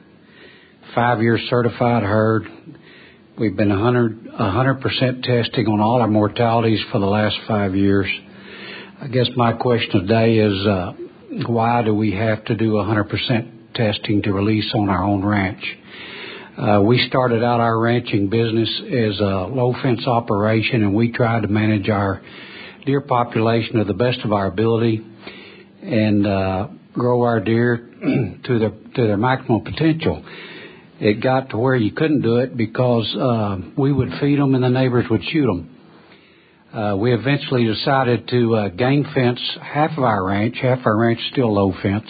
five years certified herd. We've been one hundred, one hundred percent testing on all our mortalities for the last five years. I guess my question today is, uh, why do we have to do one hundred percent testing to release on our own ranch? Uh, we started out our ranching business as a low-fence operation, and we tried to manage our deer population to the best of our ability and uh, grow our deer to their, to their maximum potential. It got to where you couldn't do it because uh, we would feed them and the neighbors would shoot them. Uh, we eventually decided to uh, gang fence half of our ranch. Half our ranch is still low fence.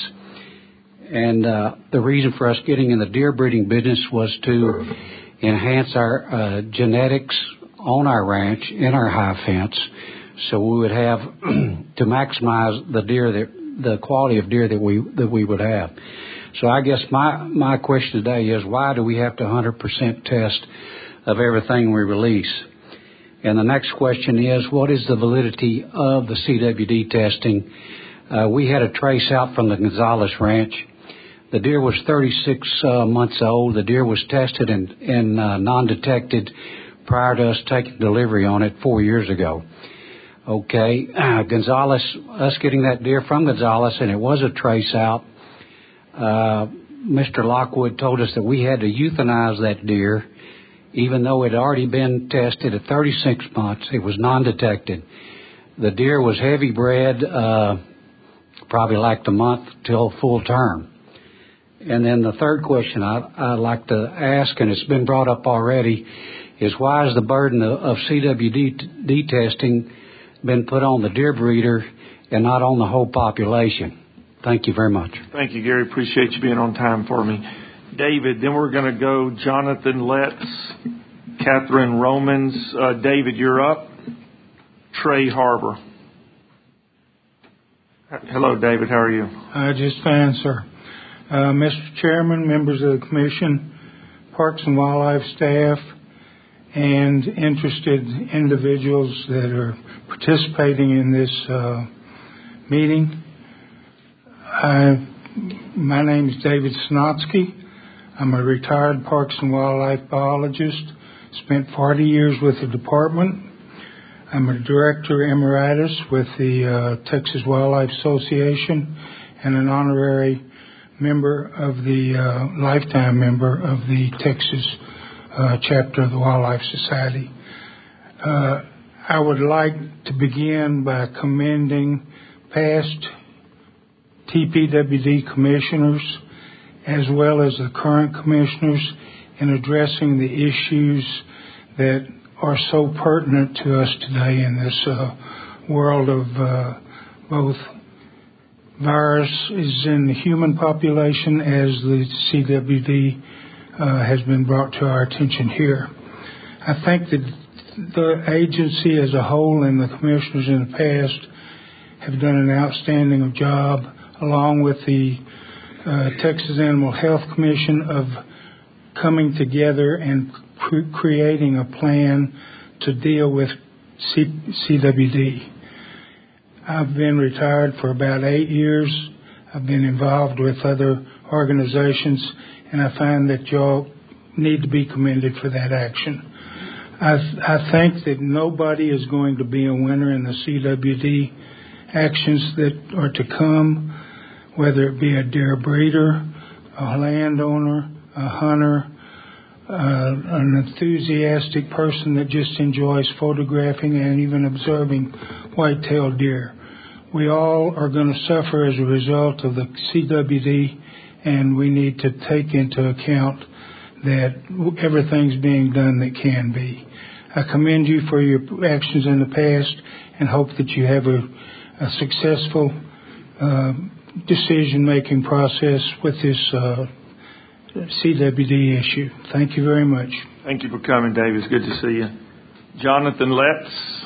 And uh, the reason for us getting in the deer breeding business was to enhance our uh, genetics on our ranch in our high fence, so we would have to maximize the deer that the quality of deer that we that we would have. So I guess my my question today is, why do we have to one hundred percent test of everything we release? And the next question is, what is the validity of the C W D testing? Uh, we had a trace out from the Gonzales Ranch. The deer was thirty-six uh, months old. The deer was tested and, and uh, non-detected prior to us taking delivery on it four years ago. Okay, uh, Gonzales, us getting that deer from Gonzales, and it was a trace out. Uh, Mister Lockwood told us that we had to euthanize that deer, even though it had already been tested at thirty-six months. It was non-detected. The deer was heavy bred, uh, probably lacked a month till full term. And then the third question I, I'd like to ask, and it's been brought up already, is why is the burden of, of C W D testing been put on the deer breeder and not on the whole population? Thank you very much. Thank you, Gary. Appreciate you being on time for me. David, then we're going to go Jonathan Letts, Catherine Romans. Uh, David, you're up. Trey Harbor. Hello, David. How are you? Uh, just fine, sir. Uh, Mister Chairman, members of the Commission, Parks and Wildlife staff, and interested individuals that are participating in this uh, meeting. I, my name is David Snotsky. I'm a retired Parks and Wildlife biologist, spent forty years with the department. I'm a director emeritus with the uh, Texas Wildlife Association and an honorary member of the, uh, lifetime member of the Texas uh, chapter of the Wildlife Society. Uh, I would like to begin by commending past T P W D commissioners as well as the current commissioners in addressing the issues that are so pertinent to us today in this uh, world of uh, both viruses in the human population as the C W D uh, has been brought to our attention here. I think that the agency as a whole and the commissioners in the past have done an outstanding job, along with the uh, Texas Animal Health Commission, of coming together and cre- creating a plan to deal with C- CWD. I've been retired for about eight years. I've been involved with other organizations, and I find that y'all need to be commended for that action. I, I think that nobody is going to be a winner in the C W D actions that are to come, whether it be a deer breeder, a landowner, a hunter, uh, an enthusiastic person that just enjoys photographing and even observing white-tailed deer. We all are going to suffer as a result of the C W D, and we need to take into account that everything's being done that can be. I commend you for your actions in the past and hope that you have a, a successful uh, decision-making process with this uh, C W D issue. Thank you very much. Thank you for coming, Dave. It's good to see you. Jonathan Letts.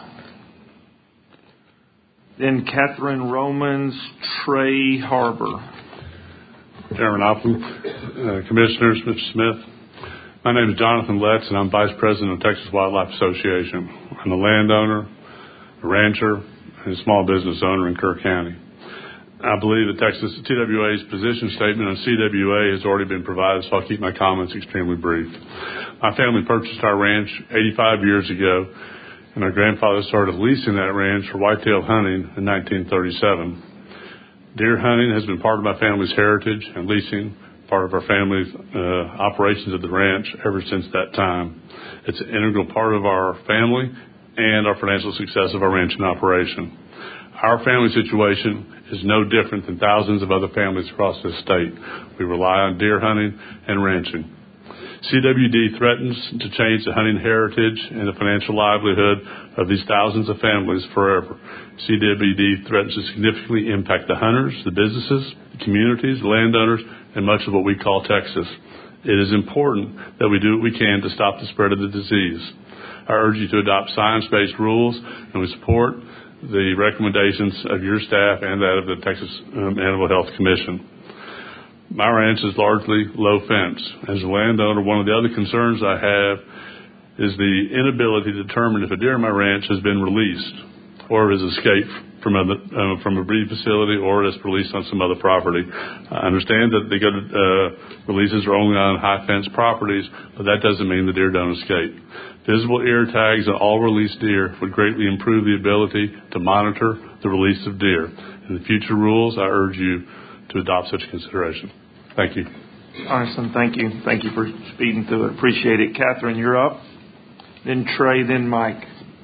Then Catherine Romans, Trey Harbor. Chairman Oppen, uh, Commissioners, Mister Smith. My name is Jonathan Letts, and I'm Vice President of Texas Wildlife Association. I'm a landowner, a rancher, and a small business owner in Kerr County. I believe the Texas T W A's position statement on C W A has already been provided, so I'll keep my comments extremely brief. My family purchased our ranch eighty-five years ago, and our grandfather started leasing that ranch for whitetail hunting in nineteen thirty-seven. Deer hunting has been part of my family's heritage, and leasing part of our family's uh, operations at the ranch ever since that time. It's an integral part of our family and our financial success of our ranching operation. Our family situation is no different than thousands of other families across this state. We rely on deer hunting and ranching. C W D threatens to change the hunting heritage and the financial livelihood of these thousands of families forever. C W D threatens to significantly impact the hunters, the businesses, the communities, the landowners, and much of what we call Texas. It is important that we do what we can to stop the spread of the disease. I urge you to adopt science-based rules, and we support the recommendations of your staff and that of the Texas um, Animal Health Commission. My ranch is largely low fence. As a landowner, one of the other concerns I have is the inability to determine if a deer in my ranch has been released or has escaped from a, uh, from a breeding facility or is released on some other property. I understand that the good uh, releases are only on high fence properties, but that doesn't mean the deer don't escape. Visible ear tags on all released deer would greatly improve the ability to monitor the release of deer. In the future rules, I urge you to adopt such consideration. Thank you. Awesome. Thank you. Thank you for speeding through it. Appreciate it. Catherine, you're up. Then Trey, then Mike.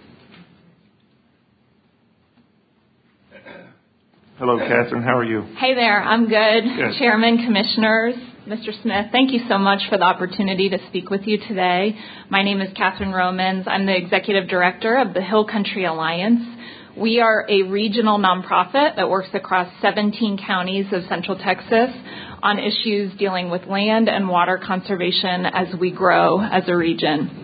Hello, Catherine. How are you? Hey there. I'm good. Good. Chairman, Commissioners, Mister Smith, thank you so much for the opportunity to speak with you today. My name is Catherine Romans. I'm the Executive Director of the Hill Country Alliance. We are a regional nonprofit that works across seventeen counties of Central Texas on issues dealing with land and water conservation as we grow as a region.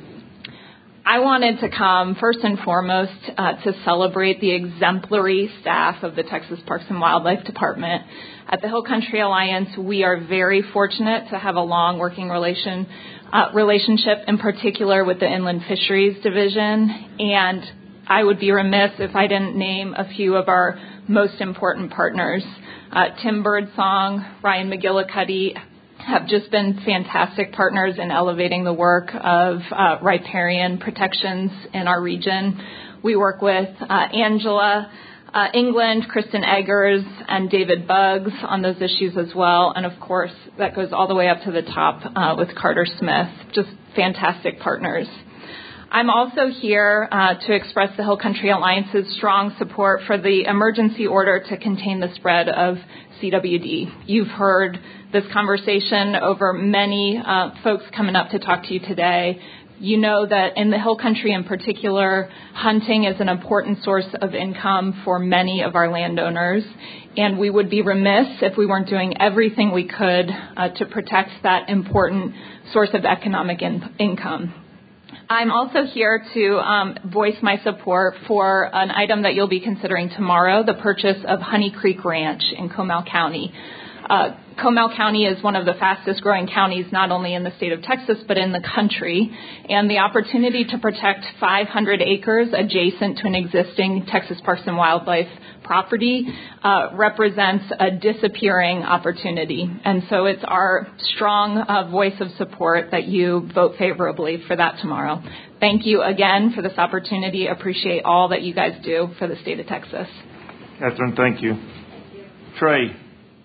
I wanted to come first and foremost uh, to celebrate the exemplary staff of the Texas Parks and Wildlife Department. At the Hill Country Alliance, we are very fortunate to have a long working relation uh, relationship, in particular with the Inland Fisheries Division, and I would be remiss if I didn't name a few of our most important partners. Uh, Tim Birdsong, Ryan McGillicuddy have just been fantastic partners in elevating the work of uh, riparian protections in our region. We work with uh, Angela uh, England, Kristen Eggers, and David Buggs on those issues as well. And, of course, that goes all the way up to the top uh, with Carter Smith. Just fantastic partners. I'm also here uh, to express the Hill Country Alliance's strong support for the emergency order to contain the spread of C W D. You've heard this conversation over many uh, folks coming up to talk to you today. You know that in the Hill Country in particular, hunting is an important source of income for many of our landowners, and we would be remiss if we weren't doing everything we could uh, to protect that important source of economic in- income. I'm also here to um, voice my support for an item that you'll be considering tomorrow, the purchase of Honey Creek Ranch in Comal County. Uh, Comal County is one of the fastest growing counties not only in the state of Texas but in the country, and the opportunity to protect five hundred acres adjacent to an existing Texas Parks and Wildlife property uh, represents a disappearing opportunity. And so it's our strong uh, voice of support that you vote favorably for that tomorrow. Thank you again for this opportunity. Appreciate all that you guys do for the state of Texas. Catherine, thank you. Thank you. Trey.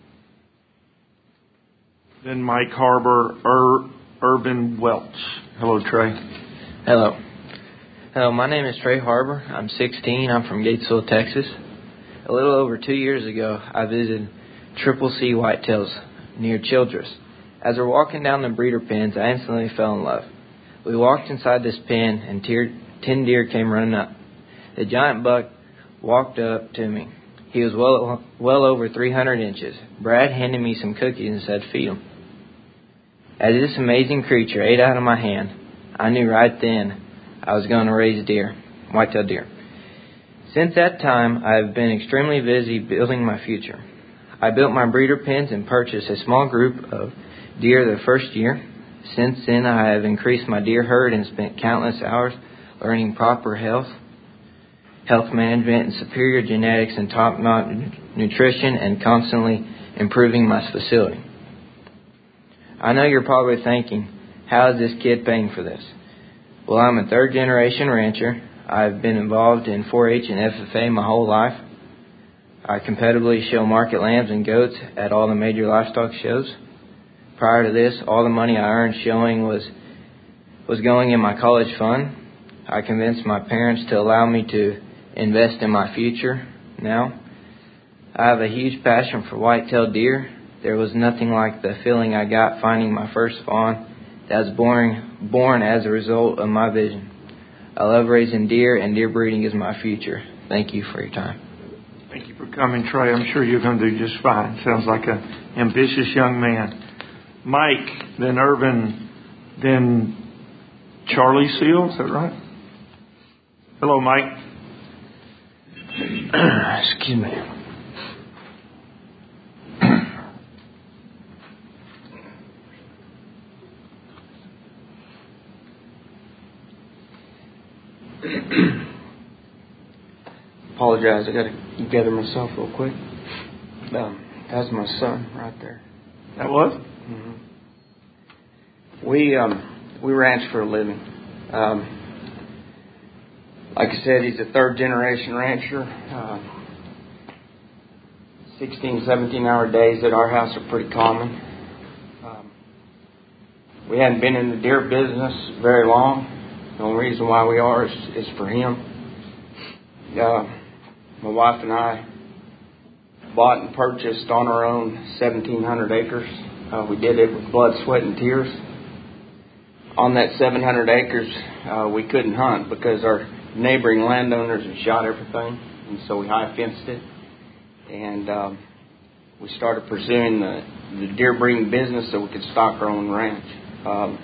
Then Mike Harbor, Ur- Urban Welch. Hello, Trey. Hello. Hello, my name is Trey Harbor. I'm sixteen. I'm from Gatesville, Texas. A little over two years ago, I visited Triple C Whitetails near Childress. As we're walking down the breeder pens, I instantly fell in love. We walked inside this pen, and tear, ten deer came running up. The giant buck walked up to me, He was well well over three hundred inches. Brad handed me some cookies and said, "Feed him." As this amazing creature ate out of my hand, I knew right then I was going to raise deer, white-tailed deer. Since that time, I have been extremely busy building my future. I built my breeder pens and purchased a small group of deer the first year. Since then, I have increased my deer herd and spent countless hours learning proper health, health management, and superior genetics and top-notch nutrition, and constantly improving my facility. I know you're probably thinking, how is this kid paying for this? Well, I'm a third-generation rancher. I've been involved in four H and F F A my whole life. I competitively show market lambs and goats at all the major livestock shows. Prior to this, all the money I earned showing was was going in my college fund. I convinced my parents to allow me to invest in my future. Now, I have a huge passion for white-tailed deer. There was nothing like the feeling I got finding my first fawn that was born, born as a result of my vision. I love raising deer, and deer breeding is my future. Thank you for your time. Thank you for coming, Trey. I'm sure you're going to do just fine. Sounds like an ambitious young man. Mike, then Irvin, then Charlie Seal. Is that right? Hello, Mike. Excuse me. Apologize, I got to gather myself real quick. Um, that's my son right there. That was? Mm-hmm. We um, we ranch for a living. Um, like I said, he's a third generation rancher. Uh, sixteen, seventeen hour days at our house are pretty common. Um, we hadn't been in the deer business very long. The only reason why we are is, is for him. Uh, my wife and I bought and purchased on our own seventeen hundred acres. Uh, we did it with blood, sweat, and tears. On that seven hundred acres, uh, we couldn't hunt because our neighboring landowners had shot everything, and so we high fenced it. And um, we started pursuing the, the deer breeding business so we could stock our own ranch. Um,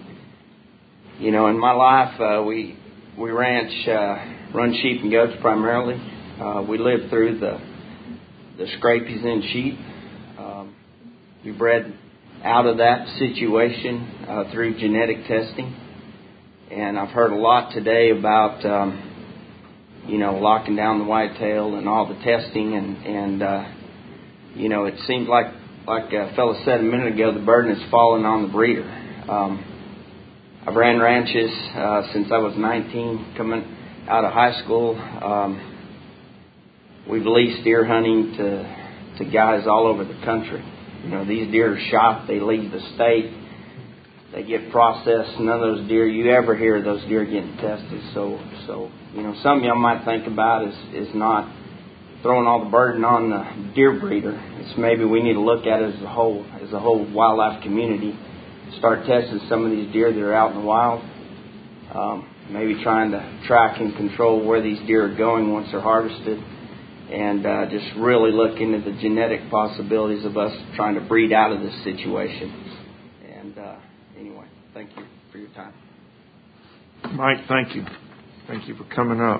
you know, in my life, uh, we we ranch, uh, run sheep and goats primarily. Uh, we lived through the the scrapies in sheep. Um, we bred out of that situation uh, through genetic testing. And I've heard a lot today about, um, you know, locking down the whitetail and all the testing. And, and uh, you know, it seems like, like a fellow said a minute ago, the burden is falling on the breeder. Um, I've ran ranches uh, since I was nineteen, coming out of high school. Um, we've leased deer hunting to, to guys all over the country. You know, these deer are shot, they leave the state, they get processed. None of those deer, you ever hear those deer getting tested. So, so you know, something y'all might think about is, is not throwing all the burden on the deer breeder. It's maybe we need to look at it as a whole, as a whole wildlife community. Start testing some of these deer that are out in the wild. Um, maybe trying to track and control where these deer are going once they're harvested. And uh, just really look into the genetic possibilities of us trying to breed out of this situation. And uh, anyway, thank you for your time. Mike, thank you. Thank you for coming up.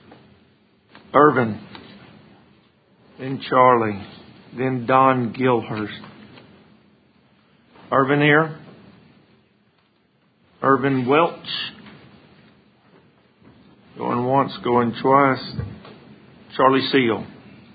Irvin, then Charlie, then Don Gilhurst. Irvin here. Irvin Welch. Going once, going twice. Charlie Seal.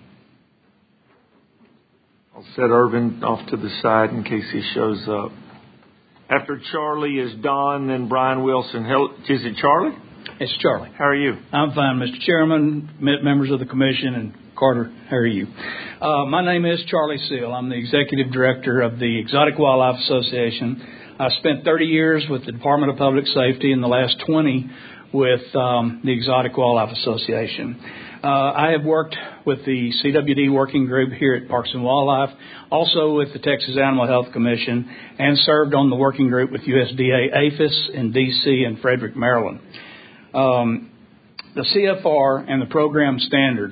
I'll set Irvin off to the side in case he shows up. After Charlie is Don, then Brian Wilson. Is it Charlie? It's Charlie. How are you? I'm fine, Mister Chairman, members of the commission, and Carter, how are you? Uh, my name is Charlie Seal. I'm the executive director of the Exotic Wildlife Association. I spent thirty years with the Department of Public Safety and the last twenty with um, the Exotic Wildlife Association. Uh, I have worked with the C W D working group here at Parks and Wildlife, also with the Texas Animal Health Commission, and served on the working group with U S D A APHIS in D C and Frederick, Maryland. Um, the C F R and the program standards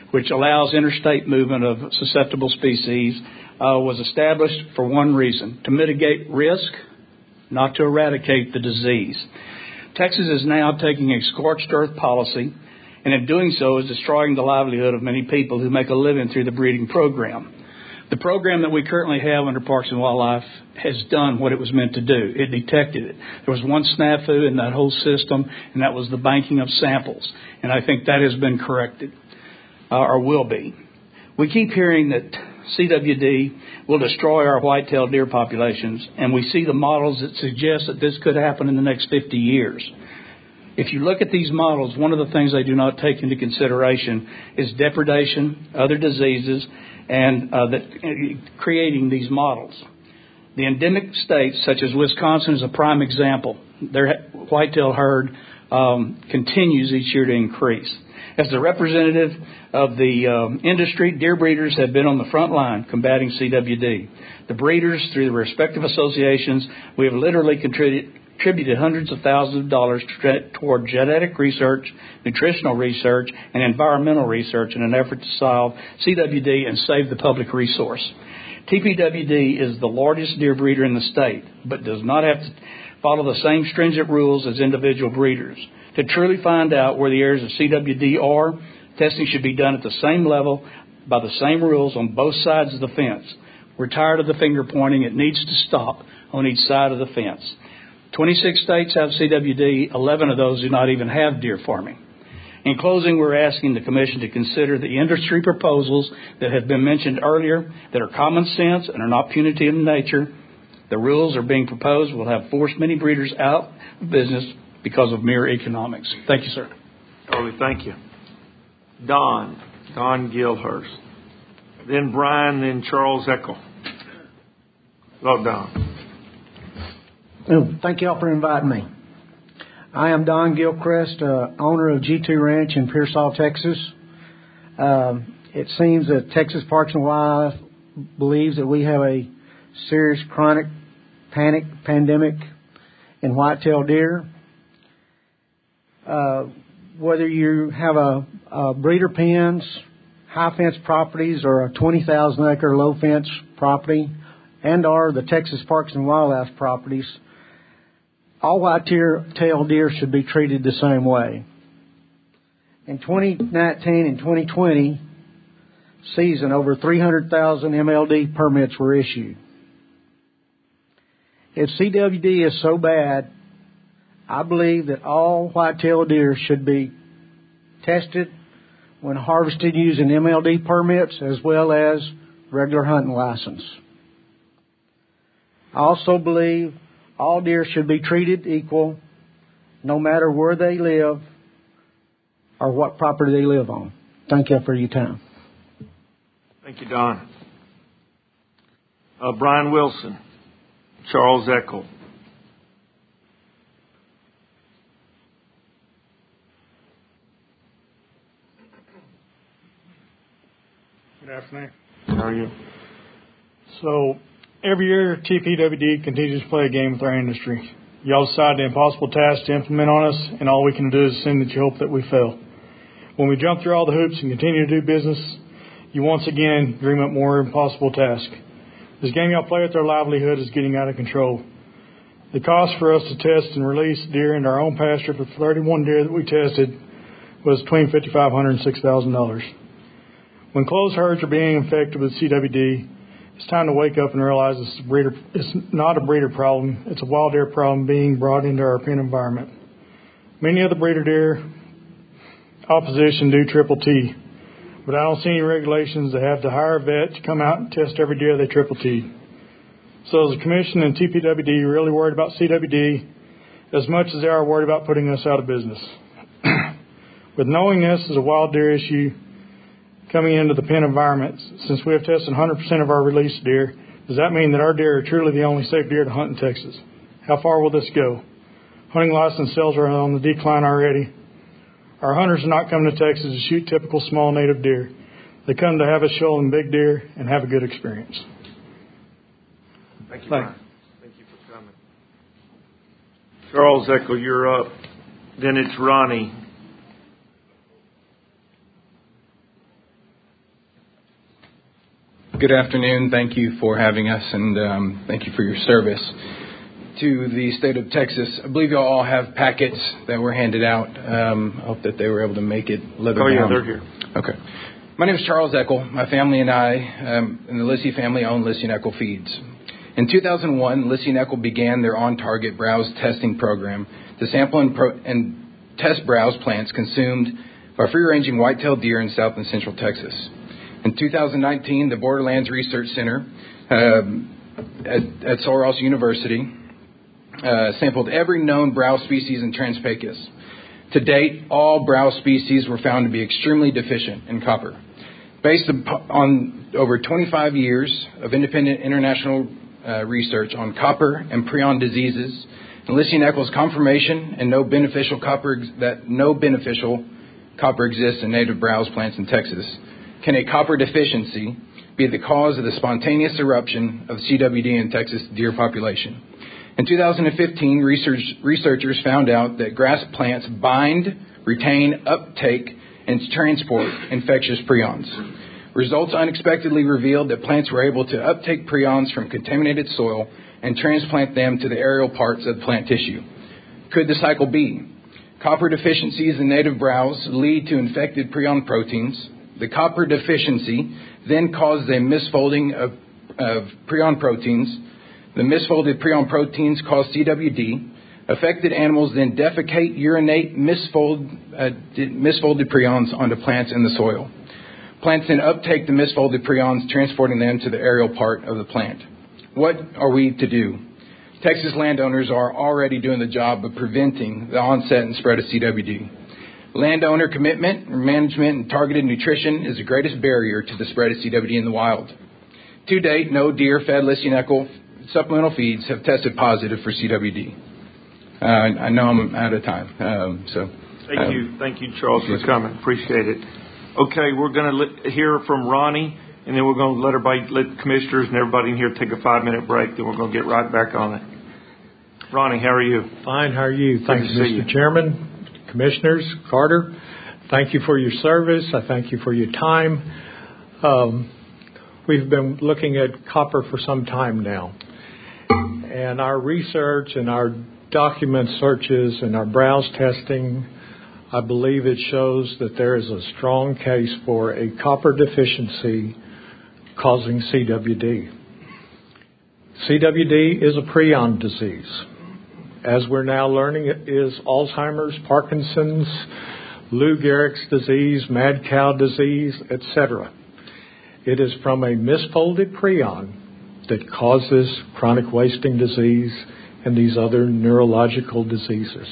which allows interstate movement of susceptible species, uh, was established for one reason: to mitigate risk, not to eradicate the disease. Texas is now taking a scorched earth policy, and in doing so is destroying the livelihood of many people who make a living through the breeding program. The program that we currently have under Parks and Wildlife has done what it was meant to do. It detected it. There was one snafu in that whole system, and that was the banking of samples. And I think that has been corrected, uh, or will be. We keep hearing that C W D will destroy our white-tailed deer populations, and we see the models that suggest that this could happen in the next fifty years. If you look at these models, one of the things they do not take into consideration is depredation, other diseases, and uh, that, uh, creating these models. The endemic states, such as Wisconsin, is a prime example. Their whitetail herd um, continues each year to increase. As the representative of the um, industry, deer breeders have been on the front line combating C W D. The breeders, through the respective associations, we have literally contributed contributed hundreds of thousands of dollars toward genetic research, nutritional research, and environmental research in an effort to solve C W D and save the public resource. T P W D is the largest deer breeder in the state, but does not have to follow the same stringent rules as individual breeders. To truly find out where the areas of C W D are, testing should be done at the same level by the same rules on both sides of the fence. We're tired of the finger pointing. It needs to stop on each side of the fence. twenty-six states have C W D. eleven of those do not even have deer farming. In closing, we're asking the Commission to consider the industry proposals that have been mentioned earlier that are common sense and are not punitive in nature. The rules are being proposed will have forced many breeders out of business because of mere economics. Thank you, sir. Charlie, thank you. Don, Don Gilhurst. Then Brian, then Charles Eckel. Hello, Don. Oh, thank you all for inviting me. I am Don Gilchrist, uh, owner of G two Ranch in Pearsall, Texas. Uh, it seems that Texas Parks and Wildlife believes that we have a serious chronic panic pandemic in white-tailed deer. Uh, whether you have a, a breeder pens, high fence properties, or a twenty thousand acre low fence property, and or the Texas Parks and Wildlife properties, all white-tailed deer should be treated the same way. In twenty nineteen and twenty twenty season, over three hundred thousand M L D permits were issued. If C W D is so bad, I believe that all white-tailed deer should be tested when harvested using M L D permits as well as regular hunting license. I also believe all deer should be treated equal no matter where they live or what property they live on. Thank you for your time. Thank you, Don. Uh, Brian Wilson, Charles Eckel. Good afternoon. How are you? So, every year, T P W D continues to play a game with our industry. Y'all decide the impossible task to implement on us, and all we can do is assume that you hope that we fail. When we jump through all the hoops and continue to do business, you once again dream up more impossible tasks. This game y'all play with our livelihood is getting out of control. The cost for us to test and release deer into our own pasture for thirty-one deer that we tested was between five thousand five hundred dollars and six thousand dollars. When closed herds are being infected with C W D, it's time to wake up and realize it's, a breeder, it's not a breeder problem. It's a wild deer problem being brought into our pen environment. Many of the breeder deer opposition do triple T, but I don't see any regulations that have to hire a vet to come out and test every deer they triple T. So is the Commission and T P W D really worried about C W D as much as they are worried about putting us out of business? With knowing this is a wild deer issue coming into the pen environment, since we have tested one hundred percent of our released deer, does that mean that our deer are truly the only safe deer to hunt in Texas? How far will this go? Hunting license sales are on the decline already. Our hunters are not coming to Texas to shoot typical small native deer. They come to have us show them big deer and have a good experience. Thank you, Brian. Thank you for coming. Charles Eckel, you're up. Then it's Ronnie. Good afternoon. Thank you for having us, and um, thank you for your service to the state of Texas. I believe you all have packets that were handed out. Um, I hope that they were able to make it. Oh, yeah, they're here. Okay. My name is Charles Eckel. My family and I um, and the Lissy family own Lissy and Eckel Feeds. In two thousand one, Lissy and Eckel began their on-target browse testing program to sample and, pro- and test browse plants consumed by free-ranging white-tailed deer in South and Central Texas. In two thousand nineteen, the Borderlands Research Center um, at, at Sul Ross University uh, sampled every known browse species in Trans-Pecos. To date, all browse species were found to be extremely deficient in copper. Based on over twenty-five years of independent international uh, research on copper and prion diseases, and Lissy and Eckel's confirmation and no beneficial copper ex- that no beneficial copper exists in native browse plants in Texas, can a copper deficiency be the cause of the spontaneous eruption of C W D in Texas deer population? In two thousand fifteen, research, researchers found out that grass plants bind, retain, uptake, and transport infectious prions. Results unexpectedly revealed that plants were able to uptake prions from contaminated soil and transplant them to the aerial parts of plant tissue. Could the cycle be? Copper deficiencies in native browse lead to infected prion proteins. The copper deficiency then causes a misfolding of, of prion proteins. The misfolded prion proteins cause C W D. Affected animals then defecate, urinate, misfold, uh, misfolded prions onto plants in the soil. Plants then uptake the misfolded prions, transporting them to the aerial part of the plant. What are we to do? Texas landowners are already doing the job of preventing the onset and spread of C W D. Landowner commitment, management, and targeted nutrition is the greatest barrier to the spread of C W D in the wild. To date, no deer fed Lissy and Eckel supplemental feeds have tested positive for C W D. Uh, I know I'm out of time, um, so. Thank um, you, thank you, Charles, for coming. Appreciate it. Okay, we're going to hear from Ronnie, and then we're going to let everybody, let the commissioners and everybody in here take a five-minute break. Then we're going to get right back on it. Ronnie, how are you? Fine. How are you? Good Thank you, Mister you. Chairman, Commissioners, Carter. Thank you for your service. I thank you for your time. Um, we've been looking at copper for some time now, and our research and our document searches and our browse testing, I believe it shows that there is a strong case for a copper deficiency causing C W D. C W D is a prion disease. As we're now learning, it is Alzheimer's, Parkinson's, Lou Gehrig's disease, mad cow disease, et cetera. It is from a misfolded prion that causes chronic wasting disease and these other neurological diseases.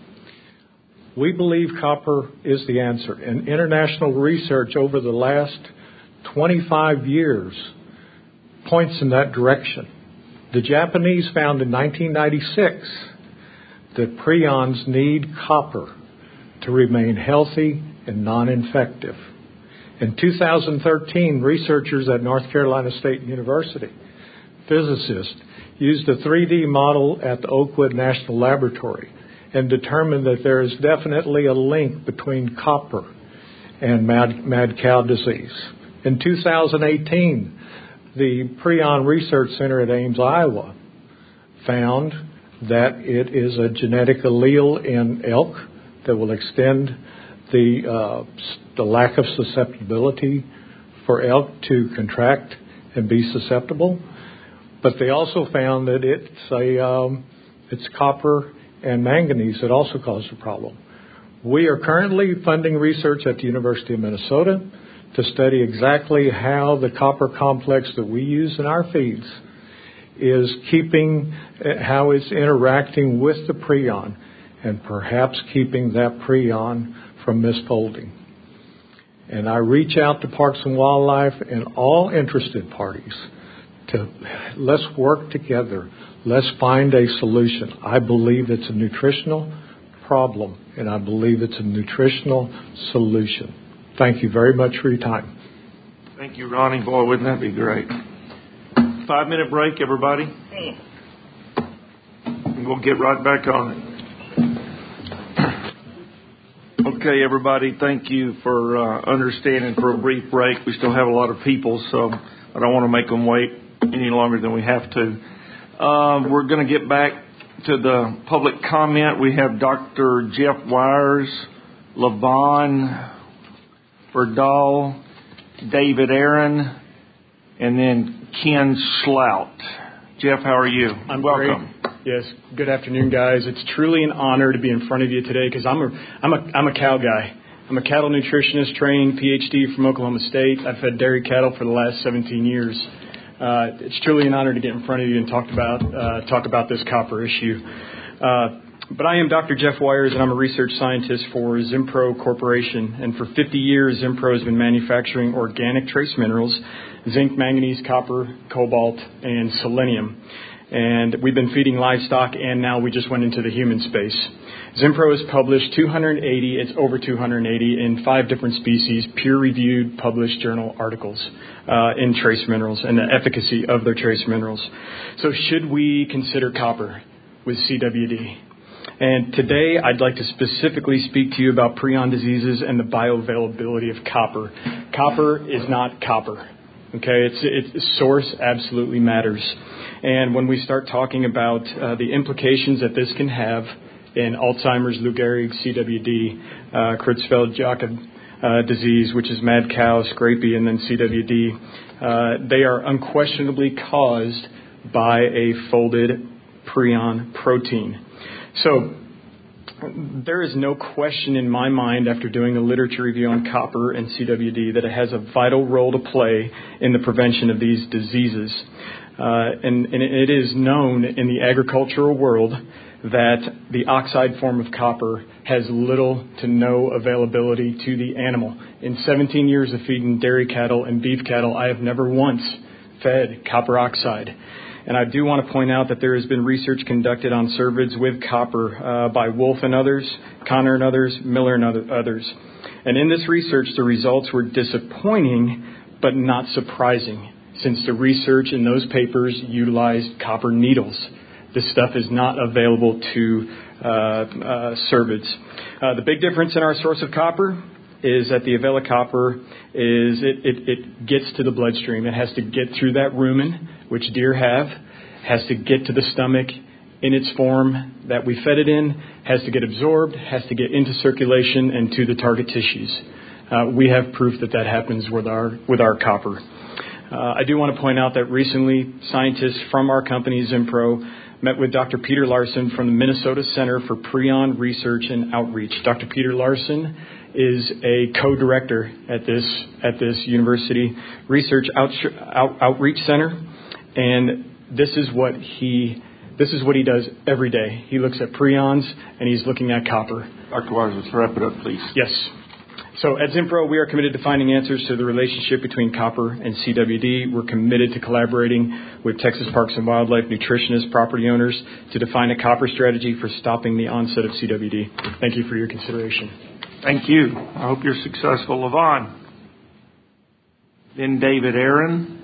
We believe copper is the answer, and international research over the last twenty-five years points in that direction. The Japanese found in nineteen ninety-six that prions need copper to remain healthy and non-infective. In two thousand thirteen, researchers at North Carolina State University, physicists, used a three D model at the Oakwood National Laboratory and determined that there is definitely a link between copper and mad, mad cow disease. In two thousand eighteen, the Prion Research Center at Ames, Iowa, found that it is a genetic allele in elk that will extend the uh, the lack of susceptibility for elk to contract and be susceptible. But they also found that it's a um, it's copper and manganese that also cause the problem. We are currently funding research at the University of Minnesota to study exactly how the copper complex that we use in our feeds is keeping, how it's interacting with the prion and perhaps keeping that prion from misfolding. And I reach out to Parks and Wildlife and all interested parties to let's work together. Let's find a solution. I believe it's a nutritional problem, and I believe it's a nutritional solution. Thank you very much for your time. Thank you, Ronnie. Boy, wouldn't that be great? Five-minute break, everybody. And we'll get right back on it. Okay, everybody, thank you for uh, understanding for a brief break. We still have a lot of people, so I don't want to make them wait any longer than we have to. Uh, we're going to get back to the public comment. We have Doctor Jeff Wires, Levon Berdahl, David Aaron, and then Ken Slout. Jeff, how are you? I'm welcome. Great. Yes. Good afternoon, guys. It's truly an honor to be in front of you today because I'm a I'm a I'm a cow guy. I'm a cattle nutritionist, trained P H D from Oklahoma State. I've fed dairy cattle for the last seventeen years. Uh, it's truly an honor to get in front of you and talk about uh, talk about this copper issue. Uh, but I am Doctor Jeff Wires, and I'm a research scientist for Zimpro Corporation. And for fifty years, Zimpro has been manufacturing organic trace minerals, zinc, manganese, copper, cobalt, and selenium. And we've been feeding livestock, and now we just went into the human space. Zimpro has published two hundred eighty, it's over two hundred eighty, in five different species, peer-reviewed, published journal articles uh, in trace minerals and the efficacy of their trace minerals. So should we consider copper with C W D? And today I'd like to specifically speak to you about prion diseases and the bioavailability of copper. Copper is not copper. Okay, it's, it's source absolutely matters. And when we start talking about uh, the implications that this can have in Alzheimer's, Lou Gehrig's, C W D, uh, Creutzfeldt-Jakob uh, disease, which is mad cow, scrapie, and then C W D, uh, they are unquestionably caused by a folded prion protein. So there is no question in my mind after doing a literature review on copper and C W D that it has a vital role to play in the prevention of these diseases. Uh, and, and it is known in the agricultural world that the oxide form of copper has little to no availability to the animal. In seventeen years of feeding dairy cattle and beef cattle, I have never once fed copper oxide. And I do want to point out that there has been research conducted on cervids with copper uh, by Wolf and others, Connor and others, Miller and other, others. And in this research, the results were disappointing, but not surprising, since the research in those papers utilized copper needles. This stuff is not available to uh, uh, cervids. Uh, the big difference in our source of copper is that the Avella copper is it, it, it gets to the bloodstream. It has to get through that rumen, which deer have, has to get to the stomach in its form that we fed it in, has to get absorbed, has to get into circulation and to the target tissues. Uh, we have proof that that happens with our with our copper. Uh, I do want to point out that recently scientists from our company, Zimpro, met with Doctor Peter Larson from the Minnesota Center for Prion Research and Outreach. Doctor Peter Larson is a co-director at this at this university research out, out, outreach center, and this is what he this is what he does every day. He looks at prions and he's looking at copper. Doctor Wires, let's wrap it up, please. Yes. So at Zimpro, we are committed to finding answers to the relationship between copper and C W D. We're committed to collaborating with Texas Parks and Wildlife nutritionists, property owners, to define a copper strategy for stopping the onset of C W D. Thank you for your consideration. Thank you. I hope you're successful. Levon. Then David Aaron.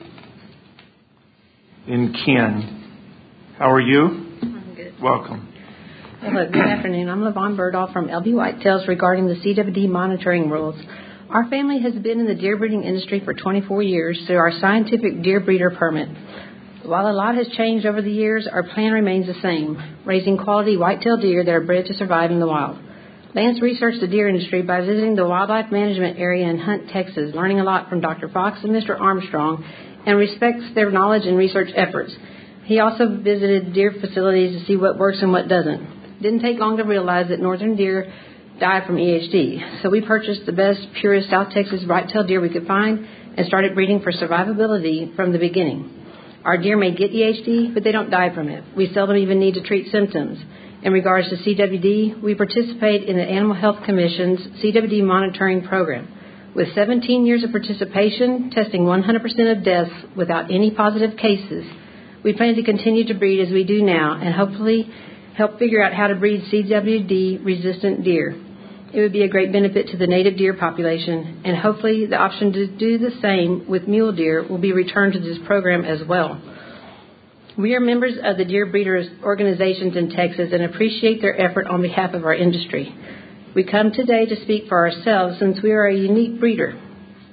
Then Ken. How are you? I'm good. Welcome. Hello, good afternoon. I'm Levon Berdahl from L B Whitetails regarding the C W D monitoring rules. Our family has been in the deer breeding industry for twenty-four years through our scientific deer breeder permit. While a lot has changed over the years, our plan remains the same, raising quality whitetail deer that are bred to survive in the wild. Lance researched the deer industry by visiting the wildlife management area in Hunt, Texas, learning a lot from Doctor Fox and Mister Armstrong, and respects their knowledge and research efforts. He also visited deer facilities to see what works and what doesn't. Didn't take long to realize that northern deer die from E H D, so we purchased the best, purest South Texas whitetail deer we could find and started breeding for survivability from the beginning. Our deer may get E H D, but they don't die from it. We seldom even need to treat symptoms. In regards to C W D, we participate in the Animal Health Commission's C W D monitoring program. With seventeen years of participation, testing one hundred percent of deaths without any positive cases, we plan to continue to breed as we do now and hopefully help figure out how to breed C W D-resistant deer. It would be a great benefit to the native deer population, and hopefully the option to do the same with mule deer will be returned to this program as well. We are members of the deer breeders organizations in Texas and appreciate their effort on behalf of our industry. We come today to speak for ourselves since we are a unique breeder.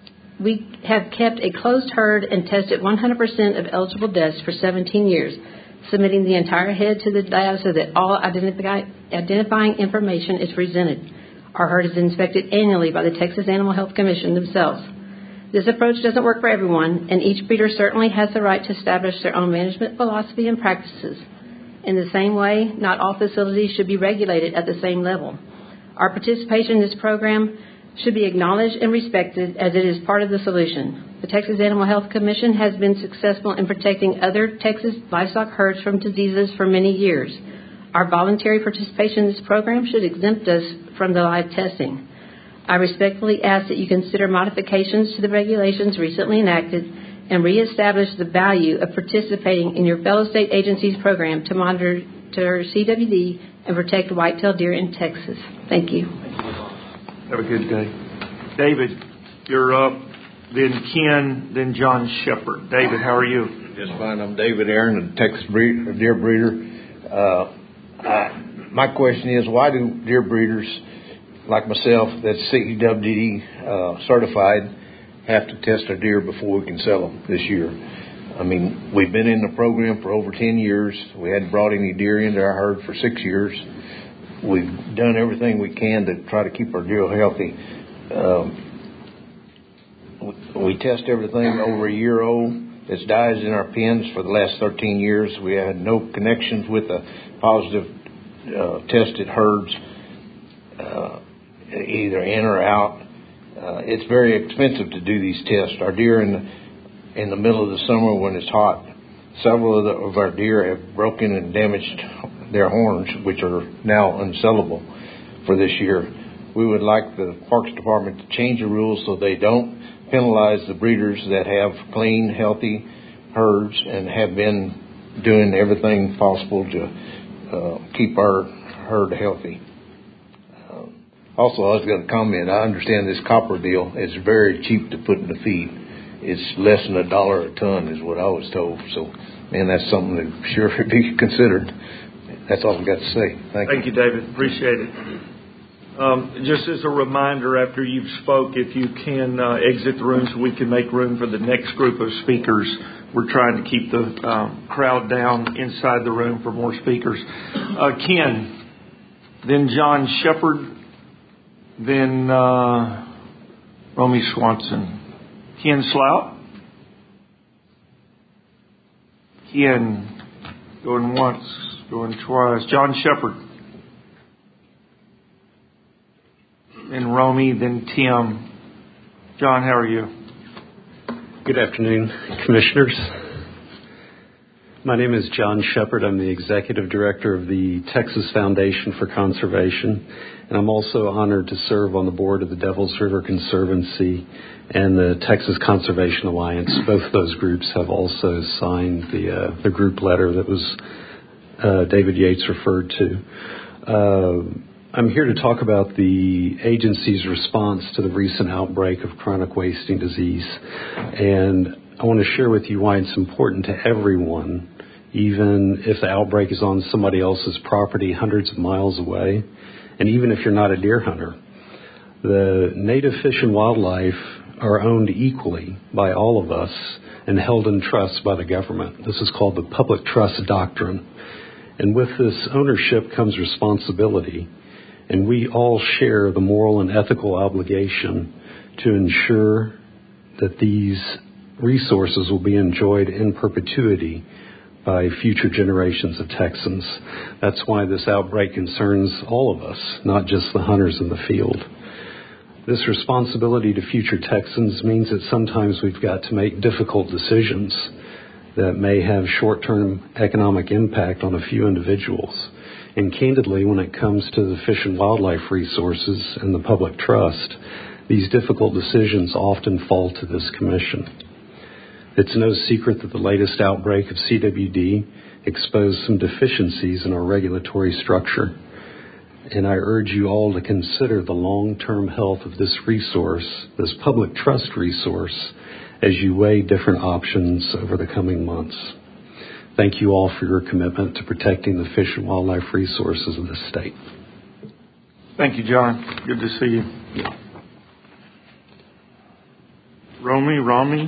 we have kept a closed herd and tested one hundred percent of eligible deaths for seventeen years, submitting the entire head to the data so that all identify, identifying information is presented. Our herd is inspected annually by the Texas Animal Health Commission themselves. This approach doesn't work for everyone, and each breeder certainly has the right to establish their own management philosophy and practices. In the same way, not all facilities should be regulated at the same level. Our participation in this program should be acknowledged and respected as it is part of the solution. The Texas Animal Health Commission has been successful in protecting other Texas livestock herds from diseases for many years. Our voluntary participation in this program should exempt us from the live testing. I respectfully ask that you consider modifications to the regulations recently enacted and reestablish the value of participating in your fellow state agencies program to monitor C W D and protect white-tailed deer in Texas. Thank you. Have a good day. David, you're up. Then Ken, then John Shepard. David, how are you? Just fine. I'm David Aaron, a Texas breed, deer breeder. Uh, I, my question is, why do deer breeders like myself that's C W D uh, certified have to test our deer before we can sell them this year? I mean, we've been in the program for over ten years. We hadn't brought any deer into our herd for six years. We've done everything we can to try to keep our deer healthy. Um, we, we test everything over a year old that's dies in our pens for the last thirteen years. We had no connections with the positive uh, tested herds, uh, either in or out. Uh, it's very expensive to do these tests. Our deer in the, in the middle of the summer when it's hot, several of, the, of our deer have broken and damaged their horns, which are now unsellable for this year. We would like the Parks Department to change the rules so they don't penalize the breeders that have clean, healthy herds and have been doing everything possible to uh, keep our herd healthy. Uh, also, I was going to comment, I understand this copper deal is very cheap to put in the feed. It's less than a dollar a ton is what I was told. So, man, that's something that sure should be considered. That's all I've got to say. Thank you. Thank you, David. Appreciate it. Um, just as a reminder, after you've spoke, if you can uh, exit the room so we can make room for the next group of speakers. We're trying to keep the um, crowd down inside the room for more speakers. Uh, Ken, then John Shepard, then uh, Romy Swanson. Ken Slout. Ken, going once, going twice. John Shepard. Then Romy, then Tim. John, how are you? Good afternoon, Commissioners. My name is John Shepard. I'm the Executive Director of the Texas Foundation for Conservation, and I'm also honored to serve on the board of the Devils River Conservancy and the Texas Conservation Alliance. Both of those groups have also signed the, uh, the group letter that was uh, David Yates referred to. Uh, I'm here to talk about the agency's response to the recent outbreak of chronic wasting disease. And I want to share with you why it's important to everyone, even if the outbreak is on somebody else's property hundreds of miles away, and even if you're not a deer hunter. The native fish and wildlife are owned equally by all of us and held in trust by the government. This is called the public trust doctrine. And with this ownership comes responsibility. And we all share the moral and ethical obligation to ensure that these resources will be enjoyed in perpetuity by future generations of Texans. That's why this outbreak concerns all of us, not just the hunters in the field. This responsibility to future Texans means that sometimes we've got to make difficult decisions that may have short-term economic impact on a few individuals. And candidly, when it comes to the fish and wildlife resources and the public trust, these difficult decisions often fall to this commission. It's no secret that the latest outbreak of C W D exposed some deficiencies in our regulatory structure. And I urge you all to consider the long-term health of this resource, this public trust resource, as you weigh different options over the coming months. Thank you all for your commitment to protecting the fish and wildlife resources of the state. Thank you, John. Good to see you. Romy, Romy,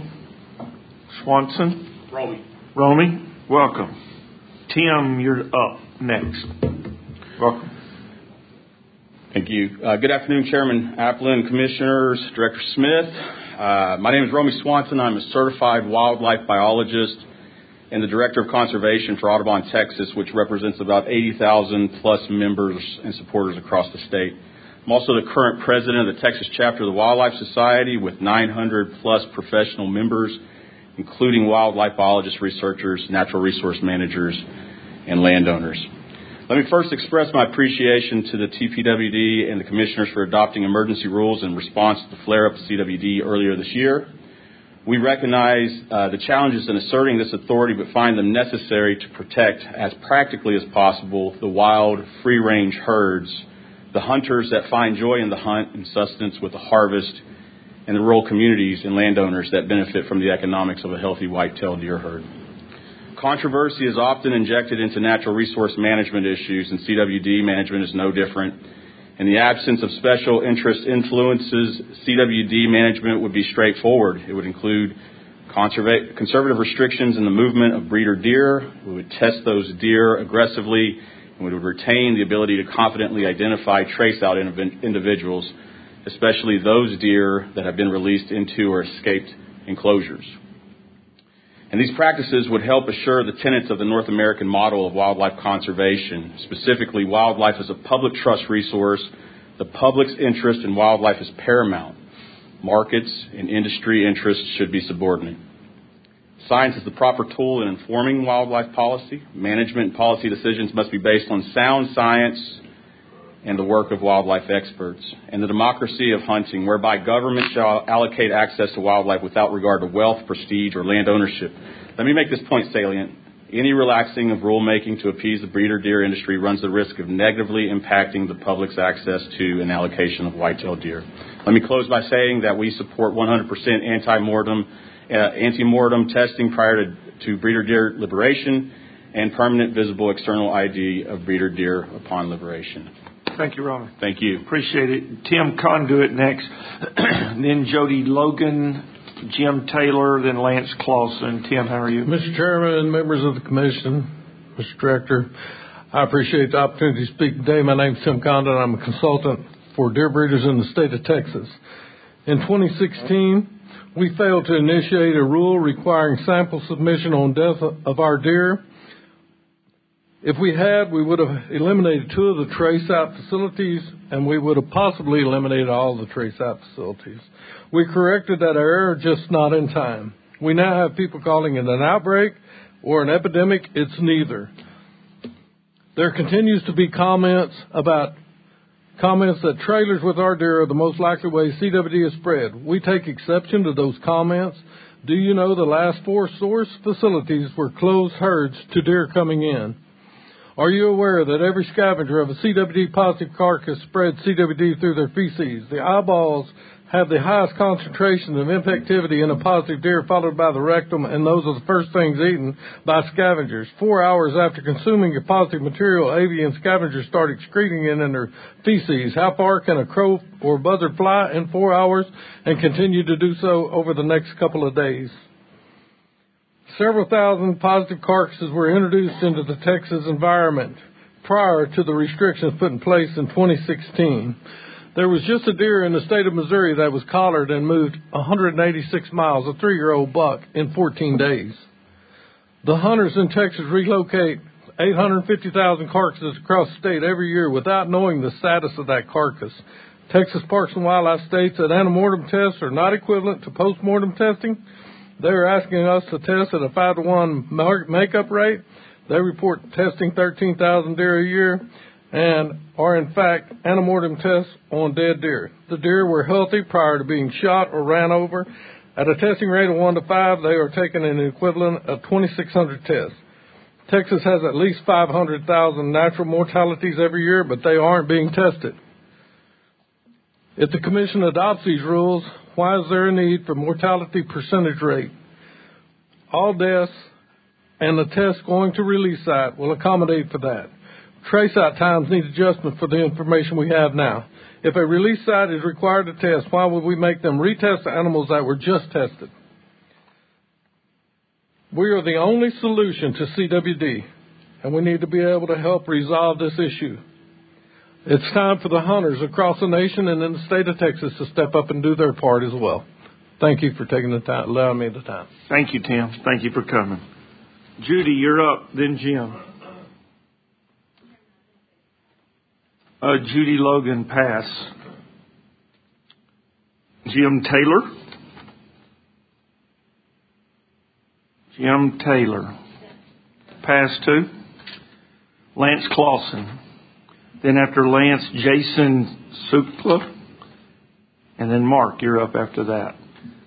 Swanson. Romy. Romy, welcome. Tim, you're up next. Welcome. Thank you. Uh, good afternoon, Chairman Applin, Commissioners, Director Smith. Uh, my name is Romy Swanson. I'm a certified wildlife biologist and the Director of Conservation for Audubon, Texas, which represents about eighty thousand plus members and supporters across the state. I'm also the current president of the Texas chapter of the Wildlife Society with nine hundred plus professional members, including wildlife biologists, researchers, natural resource managers, and landowners. Let me first express my appreciation to the T P W D and the commissioners for adopting emergency rules in response to the flare-up of C W D earlier this year. We recognize uh, the challenges in asserting this authority, but find them necessary to protect, as practically as possible, the wild, free-range herds, the hunters that find joy in the hunt and sustenance with the harvest, and the rural communities and landowners that benefit from the economics of a healthy white-tailed deer herd. Controversy is often injected into natural resource management issues, and C W D management is no different. In the absence of special interest influences, C W D management would be straightforward. It would include conserva- conservative restrictions in the movement of breeder deer. We would test those deer aggressively, and we would retain the ability to confidently identify trace-out indiv- individuals, especially those deer that have been released into or escaped enclosures. And these practices would help assure the tenets of the North American model of wildlife conservation, specifically wildlife as a public trust resource. The public's interest in wildlife is paramount. Markets and industry interests should be subordinate. Science is the proper tool in informing wildlife policy. Management and policy decisions must be based on sound science and the work of wildlife experts, and the democracy of hunting, whereby government shall allocate access to wildlife without regard to wealth, prestige, or land ownership. Let me make this point salient. Any relaxing of rulemaking to appease the breeder deer industry runs the risk of negatively impacting the public's access to an allocation of white-tailed deer. Let me close by saying that we support one hundred percent anti-mortem, uh, anti-mortem testing prior to, to breeder deer liberation and permanent visible external I D of breeder deer upon liberation. Thank you, Ron. Thank you. Appreciate it. Tim Conduit next, then Jody Logan, Jim Taylor, then Lance Clausen. Tim, how are you? Mister Chairman and members of the Commission, Mister Director, I appreciate the opportunity to speak today. My name is Tim Conduit. I'm a consultant for deer breeders in the state of Texas. In twenty sixteen, we failed to initiate a rule requiring sample submission on death of our deer. If we had, we would have eliminated two of the trace-out facilities, and we would have possibly eliminated all the trace-out facilities. We corrected that error, just not in time. We now have people calling it an outbreak or an epidemic. It's neither. There continues to be comments about comments that trailers with our deer are the most likely way C W D is spread. We take exception to those comments. Do you know the last four source facilities were closed herds to deer coming in? Are you aware that every scavenger of a C W D positive carcass spreads C W D through their feces? The eyeballs have the highest concentration of infectivity in a positive deer, followed by the rectum, and those are the first things eaten by scavengers. Four hours after consuming a positive material, avian scavengers start excreting it in their feces. How far can a crow or buzzard fly in four hours and continue to do so over the next couple of days? Several thousand positive carcasses were introduced into the Texas environment prior to the restrictions put in place in twenty sixteen. There was just a deer in the state of Missouri that was collared and moved one hundred eighty-six miles, a three-year-old buck, in fourteen days. The hunters in Texas relocate eight hundred fifty thousand carcasses across the state every year without knowing the status of that carcass. Texas Parks and Wildlife states that antemortem tests are not equivalent to postmortem testing. They're asking us to test at a five to one makeup rate. They report testing thirteen thousand deer a year and are, in fact, antemortem tests on dead deer. The deer were healthy prior to being shot or ran over. At a testing rate of one to five, they are taking an equivalent of twenty-six hundred tests. Texas has at least five hundred thousand natural mortalities every year, but they aren't being tested. If the Commission adopts these rules, why is there a need for mortality percentage rate? All deaths and the test going to release site will accommodate for that. Trace-out times need adjustment for the information we have now. If a release site is required to test, why would we make them retest the animals that were just tested? We are the only solution to C W D, and we need to be able to help resolve this issue. It's time for the hunters across the nation and in the state of Texas to step up and do their part as well. Thank you for taking the time, allowing me the time. Thank you, Tim. Thank you for coming. Judy, you're up, then Jim. Uh, Judy Logan, pass. Jim Taylor. Jim Taylor. Pass two. Lance Clausen. Then after Lance, Jason Sukla. And then Mark, you're up after that.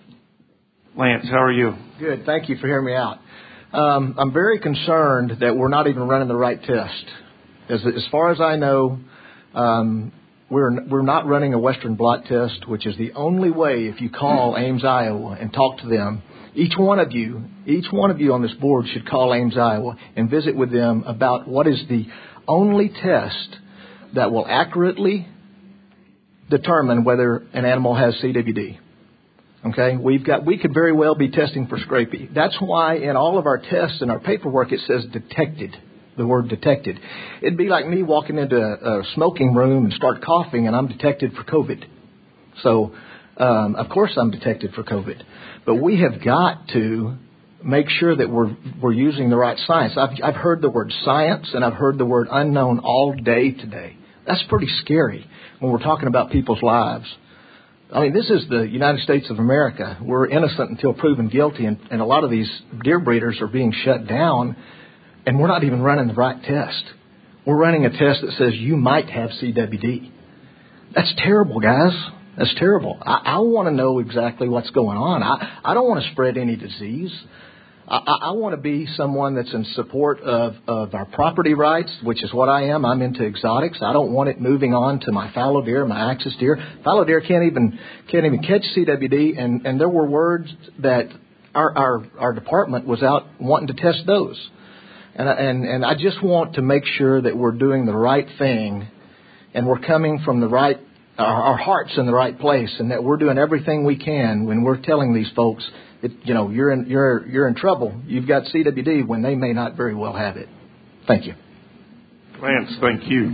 Lance, how are you? Good. Thank you for hearing me out. Um, I'm very concerned that we're not even running the right test. As, as far as I know, um, we're we're not running a Western blot test, which is the only way. If you call Ames, Iowa, and talk to them, each one of you, each one of you on this board should call Ames, Iowa, and visit with them about what is the only test that will accurately determine whether an animal has C W D. Okay, we've got, we could very well be testing for scrapie. That's why in all of our tests and our paperwork it says detected, the word detected. It'd be like me walking into a, a smoking room and start coughing and I'm detected for COVID. So, um, of course I'm detected for COVID. But we have got to make sure that we're we're using the right science. I've, I've heard the word science and I've heard the word unknown all day today. That's pretty scary when we're talking about people's lives. I mean, this is the United States of America. We're innocent until proven guilty, and, and a lot of these deer breeders are being shut down, and we're not even running the right test. We're running a test that says you might have C W D. That's terrible, guys. That's terrible. I, I want to know exactly what's going on. I, I don't want to spread any disease. I, I want to be someone that's in support of, of our property rights, which is what I am. I'm into exotics. I don't want it moving on to my fallow deer, my axis deer. Fallow deer can't even can't even catch C W D, and, and there were words that our, our our department was out wanting to test those. And and and I just want to make sure that we're doing the right thing, and we're coming from the right our, our hearts in the right place, and that we're doing everything we can when we're telling these folks. It, you know, you're in you're you're in trouble. You've got C W D when they may not very well have it. Thank you. Lance, thank you.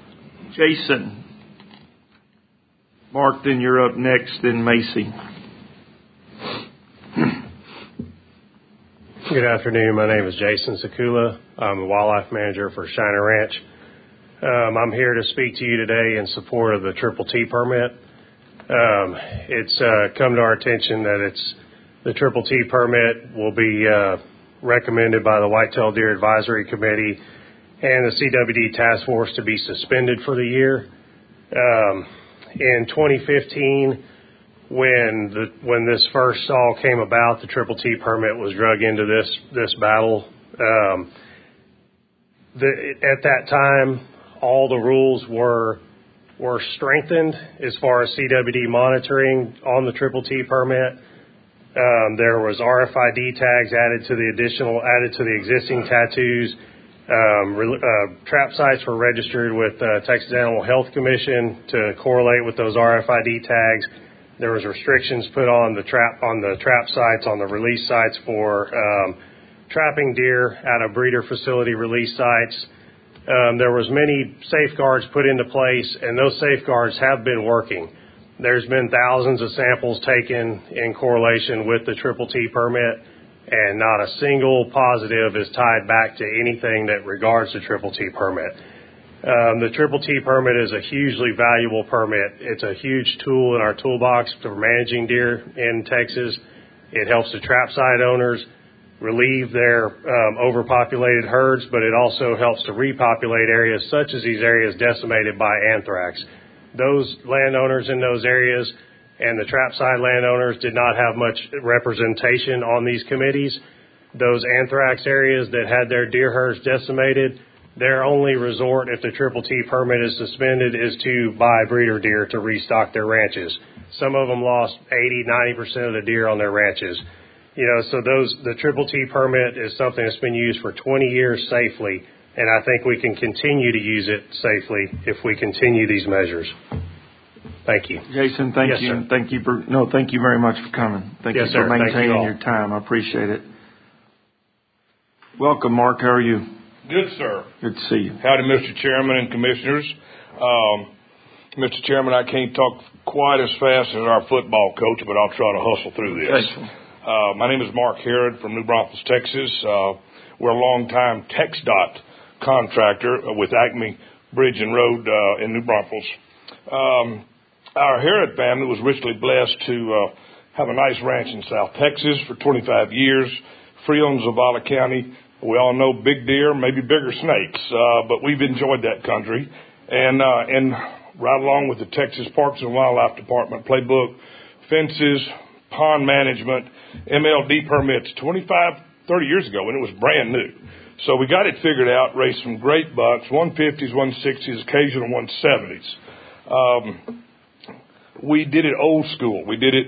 Jason. Mark, then you're up next, then Macy. Good afternoon. My name is Jason Sakula. I'm the wildlife manager for Shiner Ranch. Um, I'm here to speak to you today in support of the Triple T permit. Um, it's uh, come to our attention that it's The Triple T permit will be uh, recommended by the Whitetail Deer Advisory Committee and the C W D Task Force to be suspended for the year. Um, in twenty fifteen, when the when this first all came about, the Triple T permit was drug into this this battle. Um, the, at that time, all the rules were were strengthened as far as C W D monitoring on the Triple T permit. Um, there was R F I D tags added to the additional, added to the existing tattoos. Um, re, uh, trap sites were registered with uh, Texas Animal Health Commission to correlate with those R F I D tags. There was restrictions put on the trap on the trap sites, on the release sites for um, trapping deer at a breeder facility release sites. Um, there was many safeguards put into place, and those safeguards have been working. There's been thousands of samples taken in correlation with the Triple T permit, and not a single positive is tied back to anything that regards the Triple T permit. Um, the Triple T permit is a hugely valuable permit. It's a huge tool in our toolbox for managing deer in Texas. It helps the trap site owners relieve their um, overpopulated herds, but it also helps to repopulate areas such as these areas decimated by anthrax. Those landowners in those areas and the trap site landowners did not have much representation on these committees. Those anthrax areas that had their deer herds decimated, their only resort if the Triple T permit is suspended is to buy breeder deer to restock their ranches. Some of them lost eighty, ninety percent of the deer on their ranches. You know, so those, the Triple T permit is something that's been used for twenty years safely, and I think we can continue to use it safely if we continue these measures. Thank you. Jason, thank yes, you. Sir. Thank you for, no, thank you very much for coming. Thank yes, you sir. for maintaining you your time. I appreciate it. Welcome, Mark. How are you? Good, sir. Good to see you. Howdy, Mister Chairman and Commissioners. Um, Mister Chairman, I can't talk quite as fast as our football coach, but I'll try to hustle through this. Uh, my name is Mark Herod from New Braunfels, Texas. Uh, we're a long-time TxDOT contractor with Acme Bridge and Road uh, in New Braunfels. Um, our Herod family was richly blessed to uh, have a nice ranch in South Texas for twenty-five years, free on Zavala County. We all know big deer, maybe bigger snakes, uh, but we've enjoyed that country. And, uh, and right along with the Texas Parks and Wildlife Department playbook, fences, pond management, M L D permits twenty-five, thirty years ago when it was brand new. So we got it figured out, raised some great bucks, one fifties, one sixties, occasional one seventies. Um, we did it old school. We did it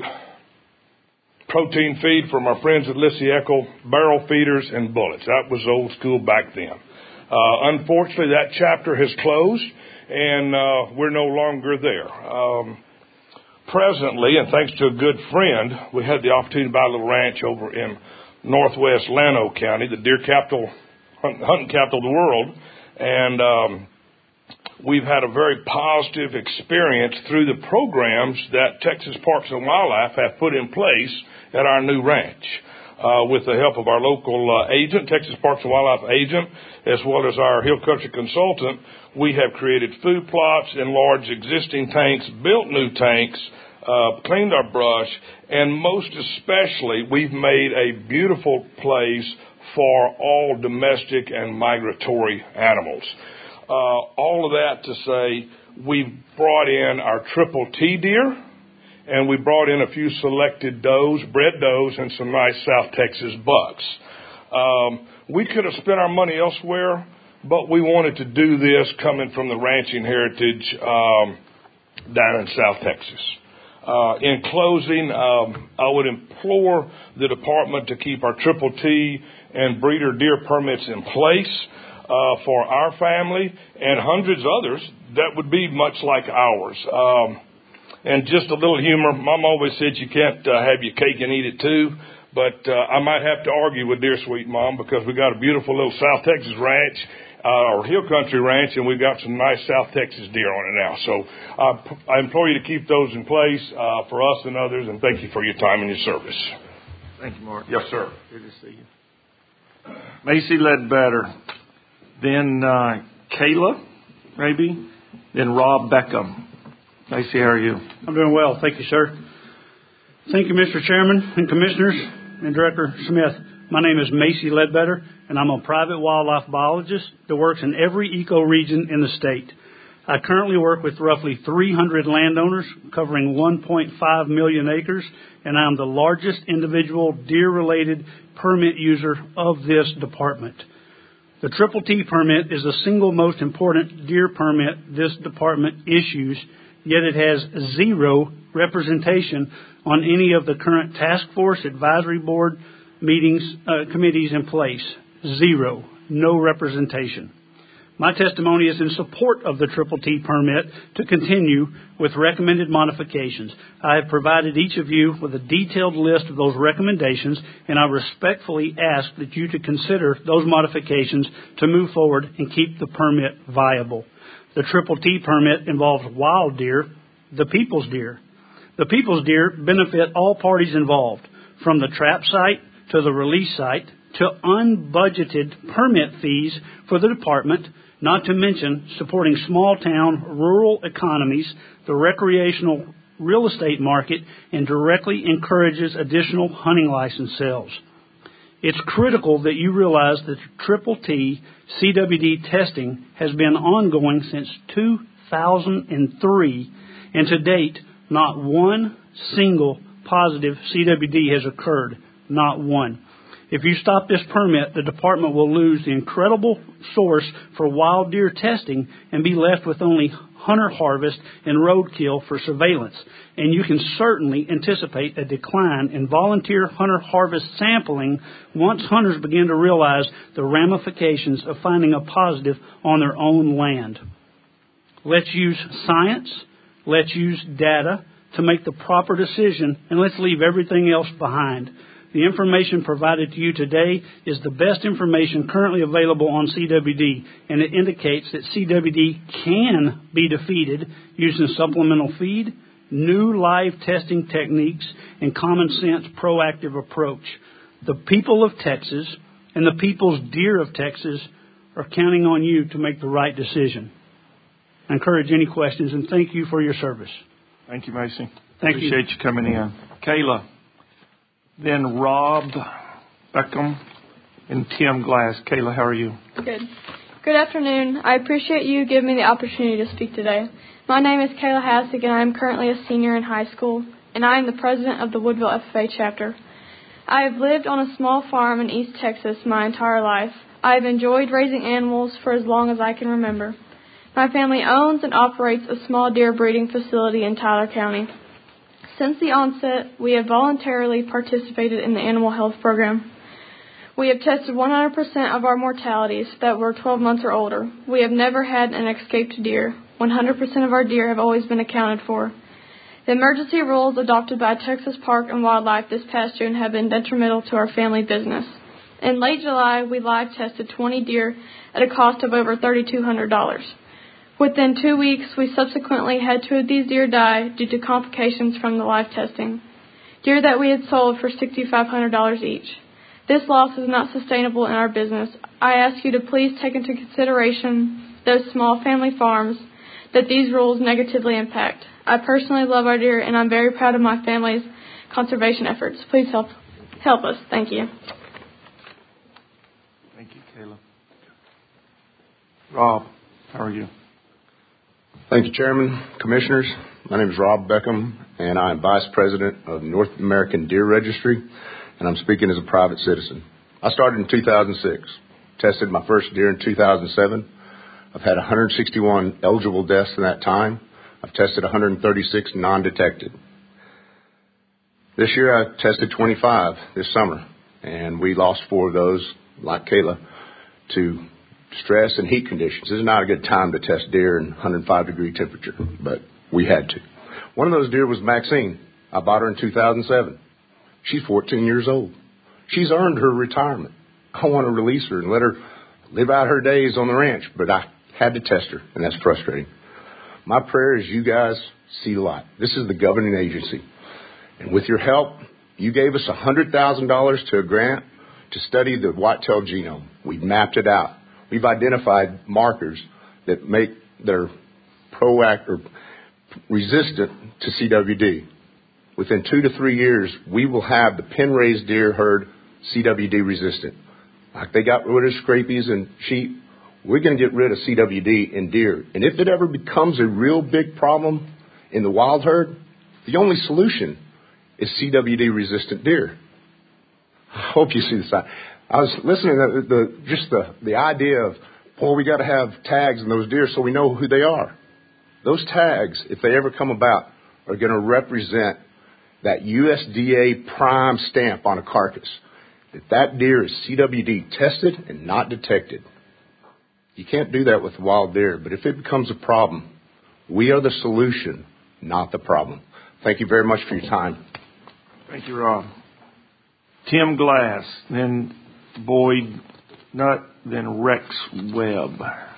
protein feed from our friends at Lissy Echo, barrel feeders, and bullets. That was old school back then. Uh, unfortunately, that chapter has closed, and uh, we're no longer there. Um, presently, and thanks to a good friend, we had the opportunity to buy a little ranch over in northwest Llano County, the deer capital, hunting capital of the world, and um, we've had a very positive experience through the programs that Texas Parks and Wildlife have put in place at our new ranch. Uh, with the help of our local uh, agent, Texas Parks and Wildlife agent, as well as our Hill Country consultant, we have created food plots, enlarged existing tanks, built new tanks, uh, cleaned our brush, and most especially, we've made a beautiful place for all domestic and migratory animals. Uh, all of that to say, we've brought in our triple T deer, and we brought in a few selected does, bred does, and some nice South Texas bucks. Um, we could have spent our money elsewhere, but we wanted to do this coming from the ranching heritage um, down in South Texas. Uh, in closing, um, I would implore the department to keep our triple T and breeder deer permits in place uh, for our family and hundreds of others that would be much like ours. Um, And just a little humor. Mom always said you can't uh, have your cake and eat it too. But uh, I might have to argue with dear sweet Mom because we got a beautiful little South Texas ranch, uh, or Hill Country ranch, and we've got some nice South Texas deer on it now. So uh, I implore you to keep those in place uh, for us and others. And thank you for your time and your service. Thank you, Mark. Yes, sir. Good to see you. Macy Ledbetter, then uh, Kayla, maybe, then Rob Beckham. Macy, how are you? I'm doing well. Thank you, sir. Thank you, Mister Chairman and Commissioners and Director Smith. My name is Macy Ledbetter, and I'm a private wildlife biologist that works in every ecoregion in the state. I currently work with roughly three hundred landowners covering one point five million acres, and I'm the largest individual deer-related permit user of this department. The Triple T permit is the single most important deer permit this department issues, yet it has zero representation on any of the current task force advisory board meetings, uh, committees in place. Zero. No representation. My testimony is in support of the Triple T permit to continue with recommended modifications. I have provided each of you with a detailed list of those recommendations, and I respectfully ask that you to consider those modifications to move forward and keep the permit viable. The Triple T permit involves wild deer, the people's deer. The people's deer benefit all parties involved, from the trap site to the release site to unbudgeted permit fees for the department, not to mention supporting small-town rural economies, the recreational real estate market, and directly encourages additional hunting license sales. It's critical that you realize that Triple T C W D testing has been ongoing since two thousand three, and to date, not one single positive C W D has occurred. Not one. If you stop this permit, the department will lose the incredible source for wild deer testing and be left with only hunter harvest and roadkill for surveillance. And you can certainly anticipate a decline in volunteer hunter harvest sampling once hunters begin to realize the ramifications of finding a positive on their own land. Let's use science, let's use data to make the proper decision, and let's leave everything else behind. The information provided to you today is the best information currently available on C W D, and it indicates that C W D can be defeated using supplemental feed, new live testing techniques, and common sense proactive approach. The people of Texas and the people's deer of Texas are counting on you to make the right decision. I encourage any questions, and thank you for your service. Thank you, Macy. Thank Appreciate you. you coming in. Kayla. Then Rob Beckham and Tim Glass. Kayla, how are you? Good. Good afternoon. I appreciate you giving me the opportunity to speak today. My name is Kayla Hassig, and I am currently a senior in high school, and I am the president of the Woodville F F A chapter. I have lived on a small farm in East Texas my entire life. I have enjoyed raising animals for as long as I can remember. My family owns and operates a small deer breeding facility in Tyler County. Since the onset, we have voluntarily participated in the animal health program. We have tested one hundred percent of our mortalities that were twelve months or older. We have never had an escaped deer. one hundred percent of our deer have always been accounted for. The emergency rules adopted by Texas Park and Wildlife this past June have been detrimental to our family business. In late July, we live tested twenty deer at a cost of over three thousand two hundred dollars. Within two weeks, we subsequently had two of these deer die due to complications from the live testing. Deer that we had sold for six thousand five hundred dollars each. This loss is not sustainable in our business. I ask you to please take into consideration those small family farms that these rules negatively impact. I personally love our deer, and I'm very proud of my family's conservation efforts. Please help help us. Thank you. Thank you, Kayla. Rob, how are you? Thank you, Chairman, Commissioners. My name is Rob Beckham, and I am Vice President of the North American Deer Registry, and I'm speaking as a private citizen. I started in two thousand six, tested my first deer in two thousand seven. I've had one hundred sixty-one eligible deaths in that time. I've tested one hundred thirty-six non-detected. This year I tested twenty-five this summer, and we lost four of those, like Kayla, to stress and heat conditions. This is not a good time to test deer in one hundred five degree temperature, but we had to. One of those deer was Maxine. I bought her in two thousand seven. She's fourteen years old. She's earned her retirement. I want to release her and let her live out her days on the ranch, but I had to test her, and that's frustrating. My prayer is you guys see the light. This is the governing agency, and with your help, you gave us one hundred thousand dollars to a grant to study the whitetail genome. We've mapped it out. We've identified markers that make their proact or resistant to C W D. Within two to three years, we will have the pen-raised deer herd C W D resistant. Like they got rid of scrapies and sheep, we're going to get rid of C W D in deer. And if it ever becomes a real big problem in the wild herd, the only solution is C W D resistant deer. I hope you see the sign. I was listening to the, the just the, the idea of, boy, we got to have tags in those deer so we know who they are. Those tags, if they ever come about, are going to represent that U S D A prime stamp on a carcass, that that deer is C W D tested and not detected. You can't do that with wild deer, but if it becomes a problem, we are the solution, not the problem. Thank you very much for your time. Thank you, Rob. Tim Glass, then Boyd Nutt, then Rex Webb.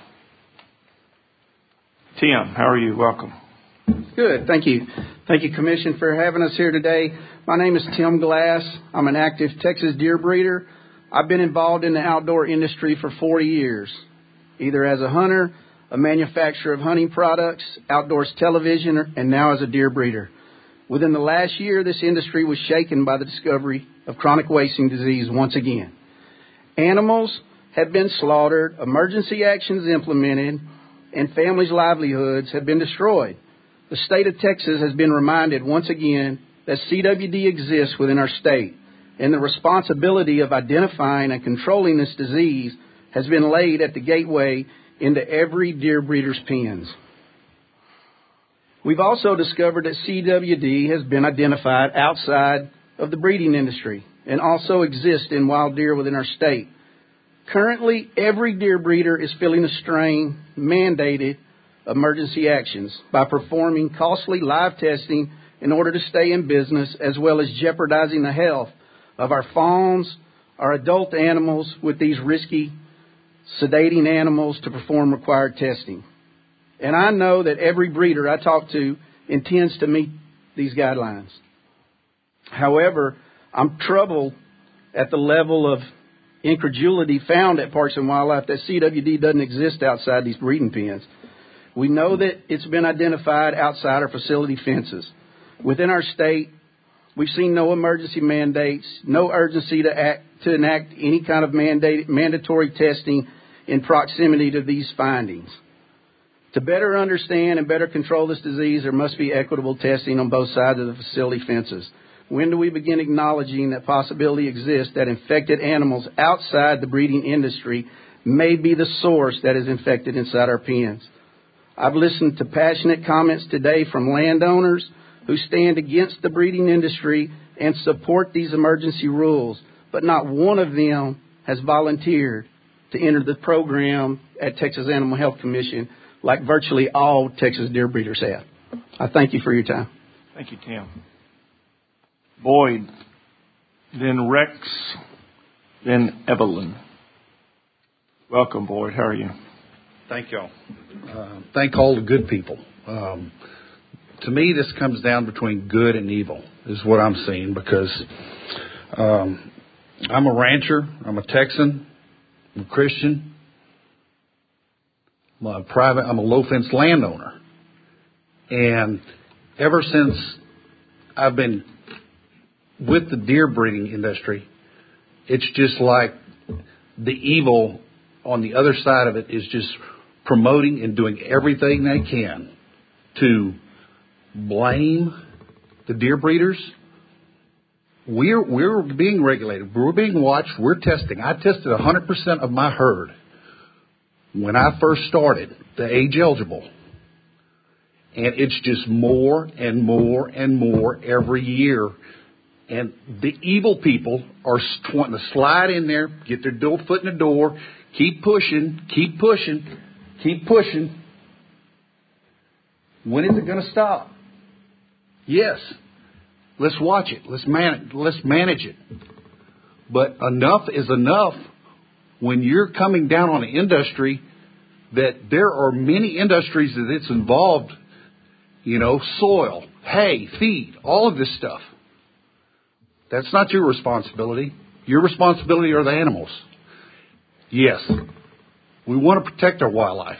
Tim, how are you? Welcome. Good. Thank you. Thank you, Commission, for having us here today. My name is Tim Glass. I'm an active Texas deer breeder. I've been involved in the outdoor industry for forty years, either as a hunter, a manufacturer of hunting products, outdoors television, and now as a deer breeder. Within the last year, this industry was shaken by the discovery of chronic wasting disease once again. Animals have been slaughtered, emergency actions implemented, and families' livelihoods have been destroyed. The state of Texas has been reminded once again that C W D exists within our state. and the responsibility of identifying and controlling this disease has been laid at the gateway into every deer breeder's pens. We've also discovered that C W D has been identified outside of the breeding industry and also exists in wild deer within our state. Currently, every deer breeder is feeling the strain mandated emergency actions by performing costly live testing in order to stay in business, as well as jeopardizing the health of our fawns, our adult animals with these risky sedating animals to perform required testing. And I know that every breeder I talk to intends to meet these guidelines. However, I'm troubled at the level of incredulity found at Parks and Wildlife that C W D doesn't exist outside these breeding pens. We know that it's been identified outside our facility fences. Within our state, we've seen no emergency mandates, no urgency to act, to enact any kind of mandate, mandatory testing in proximity to these findings. To better understand and better control this disease, there must be equitable testing on both sides of the facility fences. When do we begin acknowledging that possibility exists that infected animals outside the breeding industry may be the source that is infected inside our pens? I've listened to passionate comments today from landowners who stand against the breeding industry and support these emergency rules, but not one of them has volunteered to enter the program at Texas Animal Health Commission like virtually all Texas deer breeders have. I thank you for your time. Thank you, Tim. Boyd, then Rex, then Evelyn. Welcome, Boyd. How are you? Thank y'all. Uh, thank all the good people. Um, to me, this comes down between good and evil, is what I'm seeing, because um, I'm a rancher. I'm a Texan. I'm a Christian. I'm a private. I'm a low-fence landowner. And ever since I've been with the deer breeding industry, it's just like the evil on the other side of it is just promoting and doing everything they can to blame the deer breeders. We're, we're being regulated. We're being watched. We're testing. I tested one hundred percent of my herd when I first started, the age eligible. And it's just more and more and more every year. And the evil people are wanting to slide in there, get their door, foot in the door, keep pushing, keep pushing, keep pushing. When is it going to stop? Yes. Let's watch it. Let's man- let's manage it. But enough is enough when you're coming down on an industry that there are many industries that it's involved, you know, soil, hay, feed, all of this stuff. That's not your responsibility. Your responsibility are the animals. Yes, we want to protect our wildlife.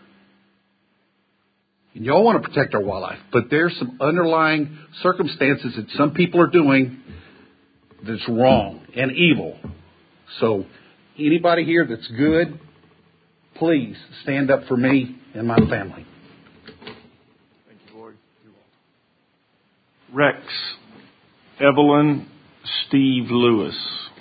And y'all want to protect our wildlife. But there's some underlying circumstances that some people are doing that's wrong and evil. So anybody here that's good, please stand up for me and my family. Thank you, Lord. Rex, Evelyn, Steve Lewis.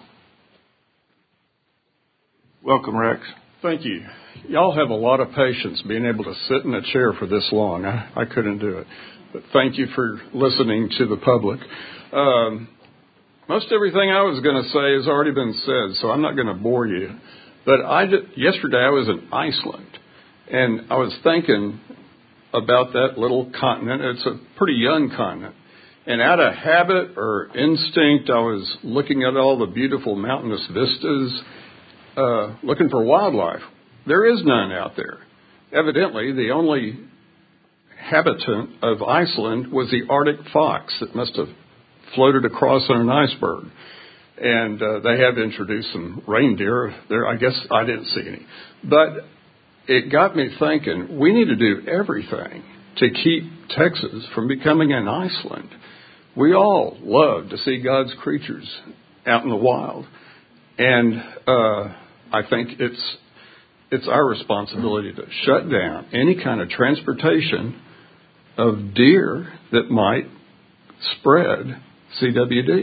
Welcome, Rex. Thank you. Y'all have a lot of patience being able to sit in a chair for this long. I, I couldn't do it. But thank you for listening to the public. Um, most everything I was going to say has already been said, so I'm not going to bore you. But I did, yesterday I was in Iceland, and I was thinking about that little continent. It's a pretty young continent. And out of habit or instinct, I was looking at all the beautiful mountainous vistas, uh, looking for wildlife. There is none out there. Evidently, the only habitant of Iceland was the Arctic fox that must have floated across on an iceberg. And uh, they have introduced some reindeer there. I guess I didn't see any. But it got me thinking, we need to do everything to keep Texas from becoming an Iceland. We all love to see God's creatures out in the wild. And uh, I think it's it's our responsibility to shut down any kind of transportation of deer that might spread C W D.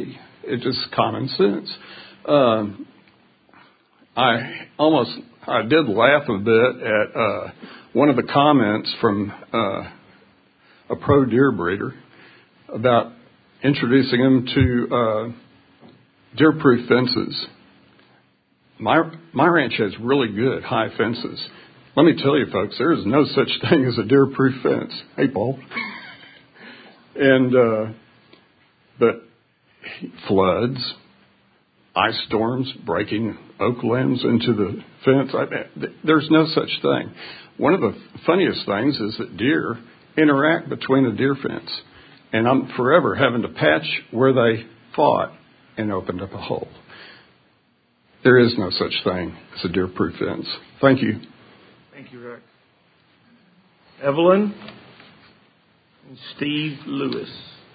it's just common sense. Um, I almost, I did laugh a bit at uh, one of the comments from uh, a pro deer breeder about introducing him to uh, deer-proof fences. My my ranch has really good high fences. Let me tell you, folks, there is no such thing as a deer-proof fence. Hey, Paul. and uh, but floods, ice storms, breaking oak limbs into the fence. I, there's no such thing. One of the funniest things is that deer interact between the deer fence, and I'm forever having to patch where they fought and opened up a hole. There is no such thing as a deer-proof fence. Thank you. Thank you, Rick. Evelyn and Steve Lewis.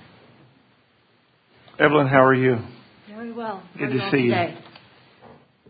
Evelyn, how are you? Very well. Good Very to well see today. you.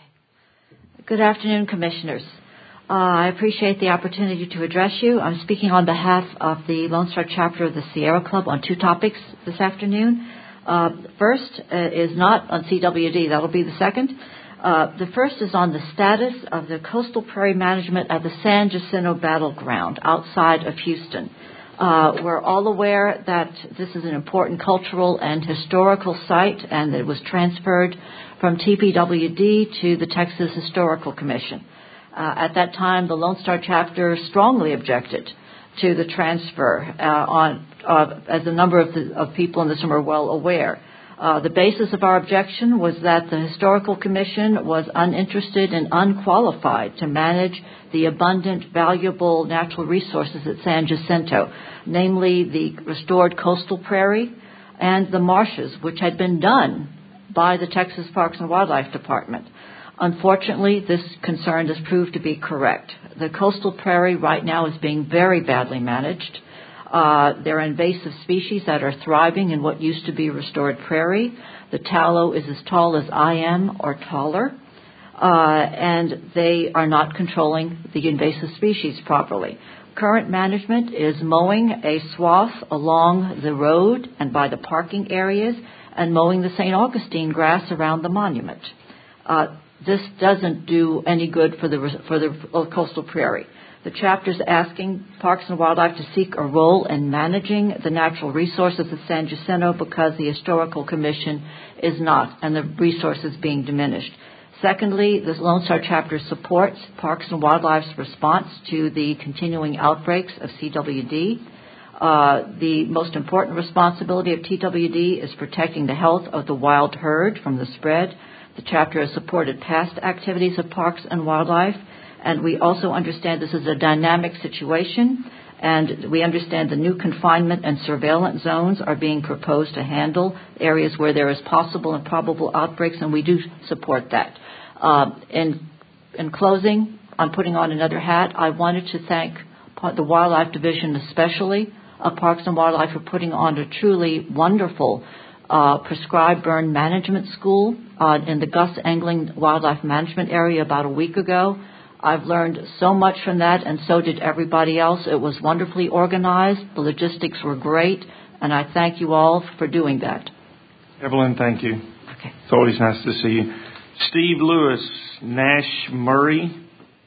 Okay. Good afternoon, Commissioners. Uh, I appreciate the opportunity to address you. I'm speaking on behalf of the Lone Star chapter of the Sierra Club on two topics this afternoon. Uh, first uh, is not on C W D. That'll be the second. Uh, the first is on the status of the coastal prairie management at the San Jacinto Battleground outside of Houston. Uh, we're all aware that this is an important cultural and historical site and that it was transferred from T P W D to the Texas Historical Commission. Uh, at that time, the Lone Star chapter strongly objected to the transfer, uh, on, uh, as a number of, the, of people in this room are well aware. Uh, the basis of our objection was that the Historical Commission was uninterested and unqualified to manage the abundant, valuable natural resources at San Jacinto, namely the restored coastal prairie and the marshes, which had been done by the Texas Parks and Wildlife Department. Unfortunately, this concern has proved to be correct. The coastal prairie right now is being very badly managed. Uh, there are invasive species that are thriving in what used to be restored prairie. The tallow is as tall as I am or taller, uh, and they are not controlling the invasive species properly. Current management is mowing a swath along the road and by the parking areas and mowing the Saint Augustine grass around the monument. Uh, this doesn't do any good for the for the coastal prairie. The chapter is asking Parks and Wildlife to seek a role in managing the natural resources of San Jacinto because the Historical Commission is not, and the resource is being diminished. Secondly, the Lone Star chapter supports Parks and Wildlife's response to the continuing outbreaks of C W D. Uh, the most important responsibility of T W D is protecting the health of the wild herd from the spread. The chapter has supported past activities of Parks and Wildlife, and we also understand this is a dynamic situation, and we understand the new confinement and surveillance zones are being proposed to handle areas where there is possible and probable outbreaks, and we do support that. Uh, in, in closing, I'm putting on another hat. I wanted to thank the Wildlife Division especially of Parks and Wildlife for putting on a truly wonderful uh, prescribed burn management school uh, in the Gus Engling Wildlife Management Area about a week ago. I've learned so much from that, and so did everybody else. It was wonderfully organized. The logistics were great, and I thank you all for doing that. Evelyn, thank you. Okay. It's always nice to see you. Steve Lewis, Nash Murray.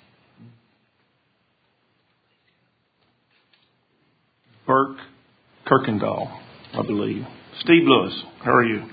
Burke Kirkendall, I believe. Steve Lewis, how are you?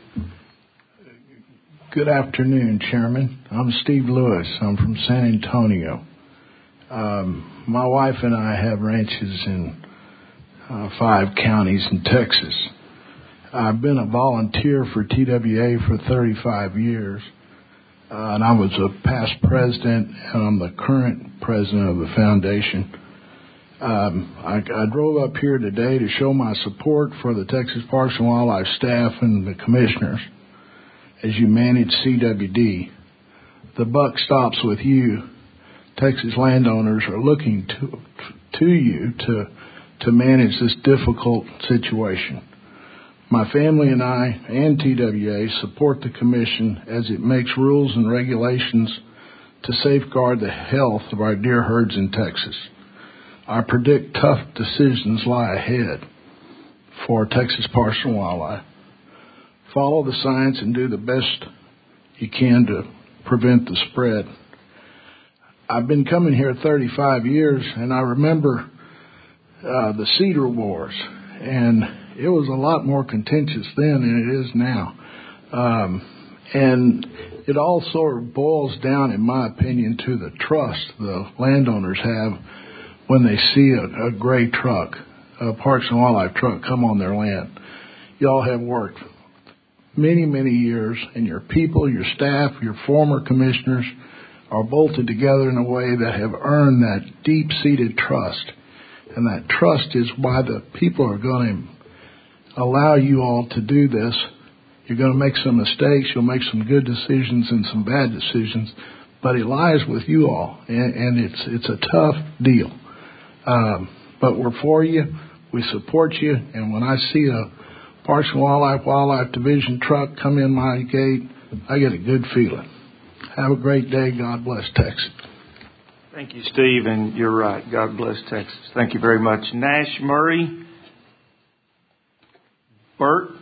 Good afternoon, Chairman. I'm Steve Lewis. I'm from San Antonio. Um, my wife and I have ranches in uh, five counties in Texas. I've been a volunteer for T W A for thirty-five years, uh, and I was a past president, and I'm the current president of the foundation. Um, I, I drove up here today to show my support for the Texas Parks and Wildlife staff and the commissioners as you manage C W D. The buck stops with you. Texas landowners are looking to to you to to manage this difficult situation. My family and I and T W A support the Commission as it makes rules and regulations to safeguard the health of our deer herds in Texas. I predict tough decisions lie ahead for Texas Parks and Wildlife. follow the science and do the best you can to prevent the spread. I've been coming here thirty-five years, and I remember uh, the Cedar Wars, and it was a lot more contentious then than it is now. Um, and it all sort of boils down, in my opinion, to the trust the landowners have when they see a, a gray truck, a Parks and Wildlife truck, come on their land. Y'all have worked many, many years, and your people, your staff, your former commissioners are bolted together in a way that have earned that deep-seated trust. And that trust is why the people are going to allow you all to do this. You're going to make some mistakes, you'll make some good decisions and some bad decisions, but it lies with you all, and, and it's it's a tough deal. Um, but we're for you, we support you, and when I see a Parks and Wildlife, Wildlife Division truck come in my gate, I get a good feeling. Have a great day. God bless Texas. Thank you, Steve, and you're right. God bless Texas. Thank you very much. Nash Murray, Burke,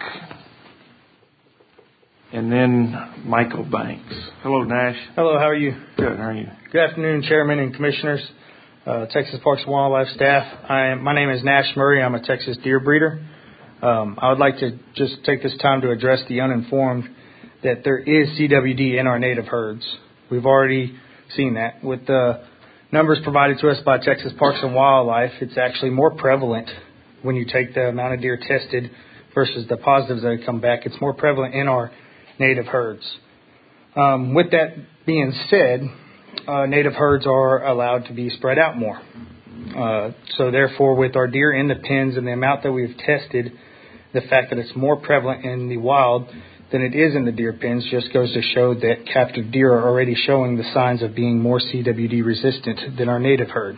and then Michael Banks. Hello, Nash. Hello, how are you? Good, how are you? Good afternoon, Chairman and Commissioners, uh, Texas Parks and Wildlife staff. I am, my name is Nash Murray. I'm a Texas deer breeder. Um, I would like to just take this time to address the uninformed that there is C W D in our native herds. We've already seen that. With the numbers provided to us by Texas Parks and Wildlife, it's actually more prevalent when you take the amount of deer tested versus the positives that come back. It's more prevalent in our native herds. Um, with that being said, uh, native herds are allowed to be spread out more. Uh, so therefore, with our deer in the pens and the amount that we've tested, the fact that it's more prevalent in the wild than it is in the deer pens just goes to show that captive deer are already showing the signs of being more C W D resistant than our native herd.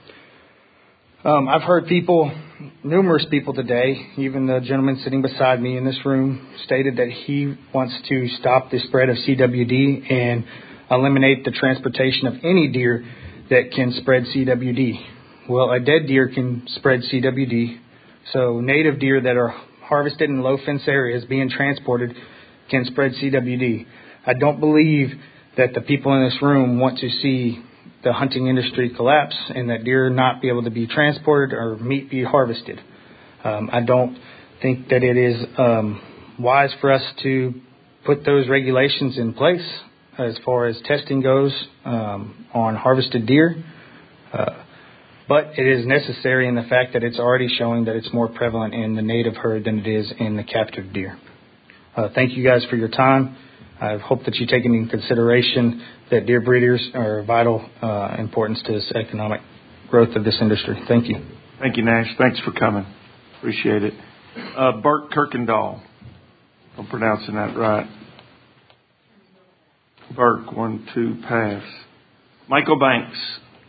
Um, I've heard people, numerous people today, even the gentleman sitting beside me in this room, stated that he wants to stop the spread of C W D and eliminate the transportation of any deer that can spread C W D. Well, a dead deer can spread C W D, so native deer that are harvested in low fence areas being transported can spread C W D. I don't believe that the people in this room want to see the hunting industry collapse and that deer not be able to be transported or meat be harvested. Um, I don't think that it is um, wise for us to put those regulations in place as far as testing goes um, on harvested deer. Uh, but it is necessary in the fact that it's already showing that it's more prevalent in the native herd than it is in the captive deer. Uh, thank you guys for your time. I hope that you take into consideration that deer breeders are of vital uh, importance to this economic growth of this industry. Thank you. Thank you, Nash. Thanks for coming. Appreciate it. Uh, Burt Kirkendall. I'm pronouncing that right. Burke, one, two, pass. Michael Banks.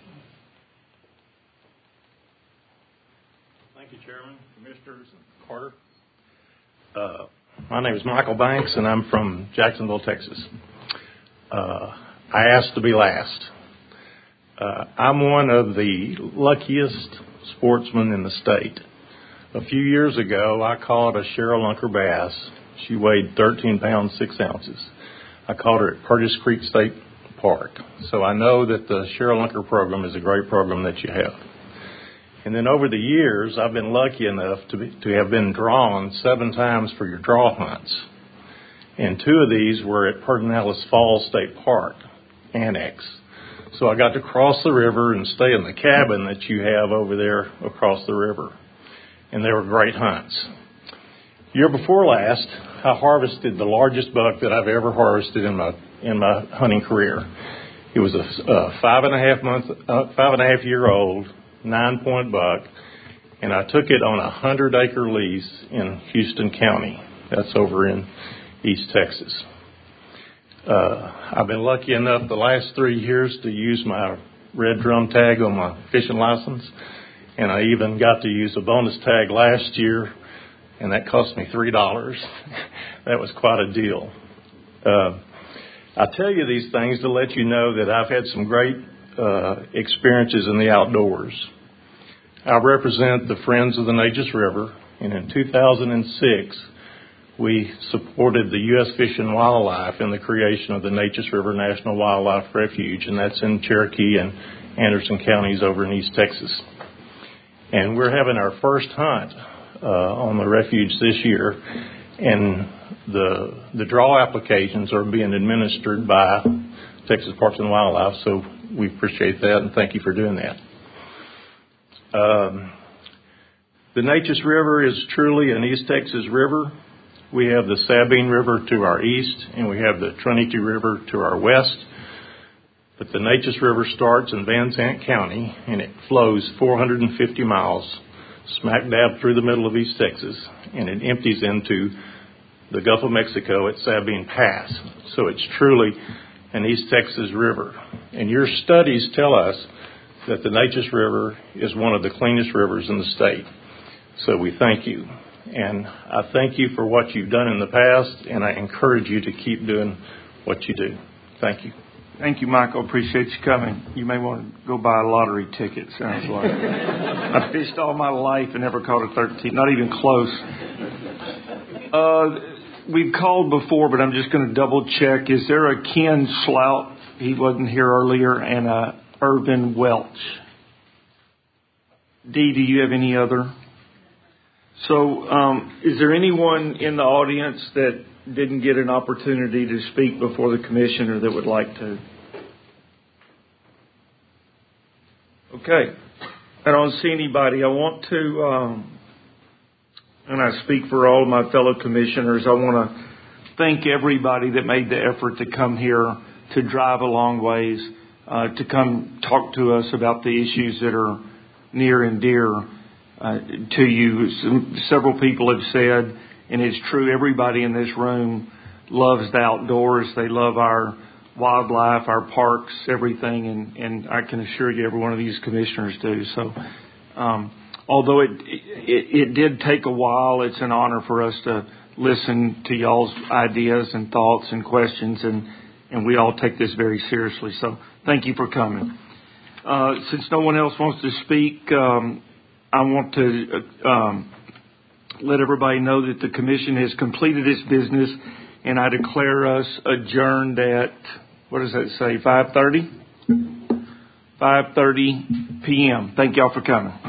Thank you, Chairman, Commissioners, and Carter. Uh, My name is Michael Banks, and I'm from Jacksonville, Texas. Uh, I asked to be last. Uh, I'm one of the luckiest sportsmen in the state. A few years ago, I caught a Cheryl Unker bass. She weighed thirteen pounds, six ounces. I caught her at Curtis Creek State Park. So I know that the Cheryl Unker program is a great program that you have. And then over the years, I've been lucky enough to be, to have been drawn seven times for your draw hunts. And two of these were at Pedernales Falls State Park Annex. So I got to cross the river and stay in the cabin that you have over there across the river. And they were great hunts. Year before last, I harvested the largest buck that I've ever harvested in my in my hunting career. It was a, a five and a half month, uh, five and a half year old, nine point buck, and I took it on a hundred acre lease in Houston County. That's over in East Texas. Uh, I've been lucky enough the last three years to use my red drum tag on my fishing license, and I even got to use a bonus tag last year, and that cost me three dollars. That was quite a deal. Uh, I tell you these things to let you know that I've had some great uh, experiences in the outdoors. I represent the Friends of the Neches River, and in two thousand six, we supported the U S Fish and Wildlife in the creation of the Neches River National Wildlife Refuge, and that's in Cherokee and Anderson counties over in East Texas. And we're having our first hunt uh, on the refuge this year, and the the draw applications are being administered by Texas Parks and Wildlife, so we appreciate that and thank you for doing that. Um, the Neches River is truly an East Texas river. We have the Sabine River to our east, and we have the Trinity River to our west. But the Neches River starts in Van Zandt County, and it flows four hundred fifty miles smack dab through the middle of East Texas, and it empties into the Gulf of Mexico at Sabine Pass. So it's truly an East Texas river. And your studies tell us that the Neches River is one of the cleanest rivers in the state. So we thank you. And I thank you for what you've done in the past, and I encourage you to keep doing what you do. Thank you. Thank you, Michael. Appreciate you coming. You may want to go buy a lottery ticket, sounds like. I fished all my life and never caught a thirteen, not even close. Uh, we've called before, but I'm just going to double check. Is there a Ken Slout? He wasn't here earlier, and a Irvin Welch. Dee, do you have any other? So, um, is there anyone in the audience that didn't get an opportunity to speak before the commissioner that would like to? Okay. I don't see anybody. I want to, um, and I speak for all of my fellow commissioners, I want to thank everybody that made the effort to come here, to drive a long ways, uh, to come talk to us about the issues that are near and dear Uh, to you. Some, several people have said, and it's true, everybody in this room loves the outdoors. They love our wildlife, our parks, everything, and, and I can assure you every one of these commissioners do. So um, although it, it it did take a while, it's an honor for us to listen to y'all's ideas and thoughts and questions, and, and we all take this very seriously. So thank you for coming. Uh, since no one else wants to speak, um, I want to um, let everybody know that the commission has completed its business, and I declare us adjourned at, what does that say, five thirty? five thirty p.m. Thank y'all for coming.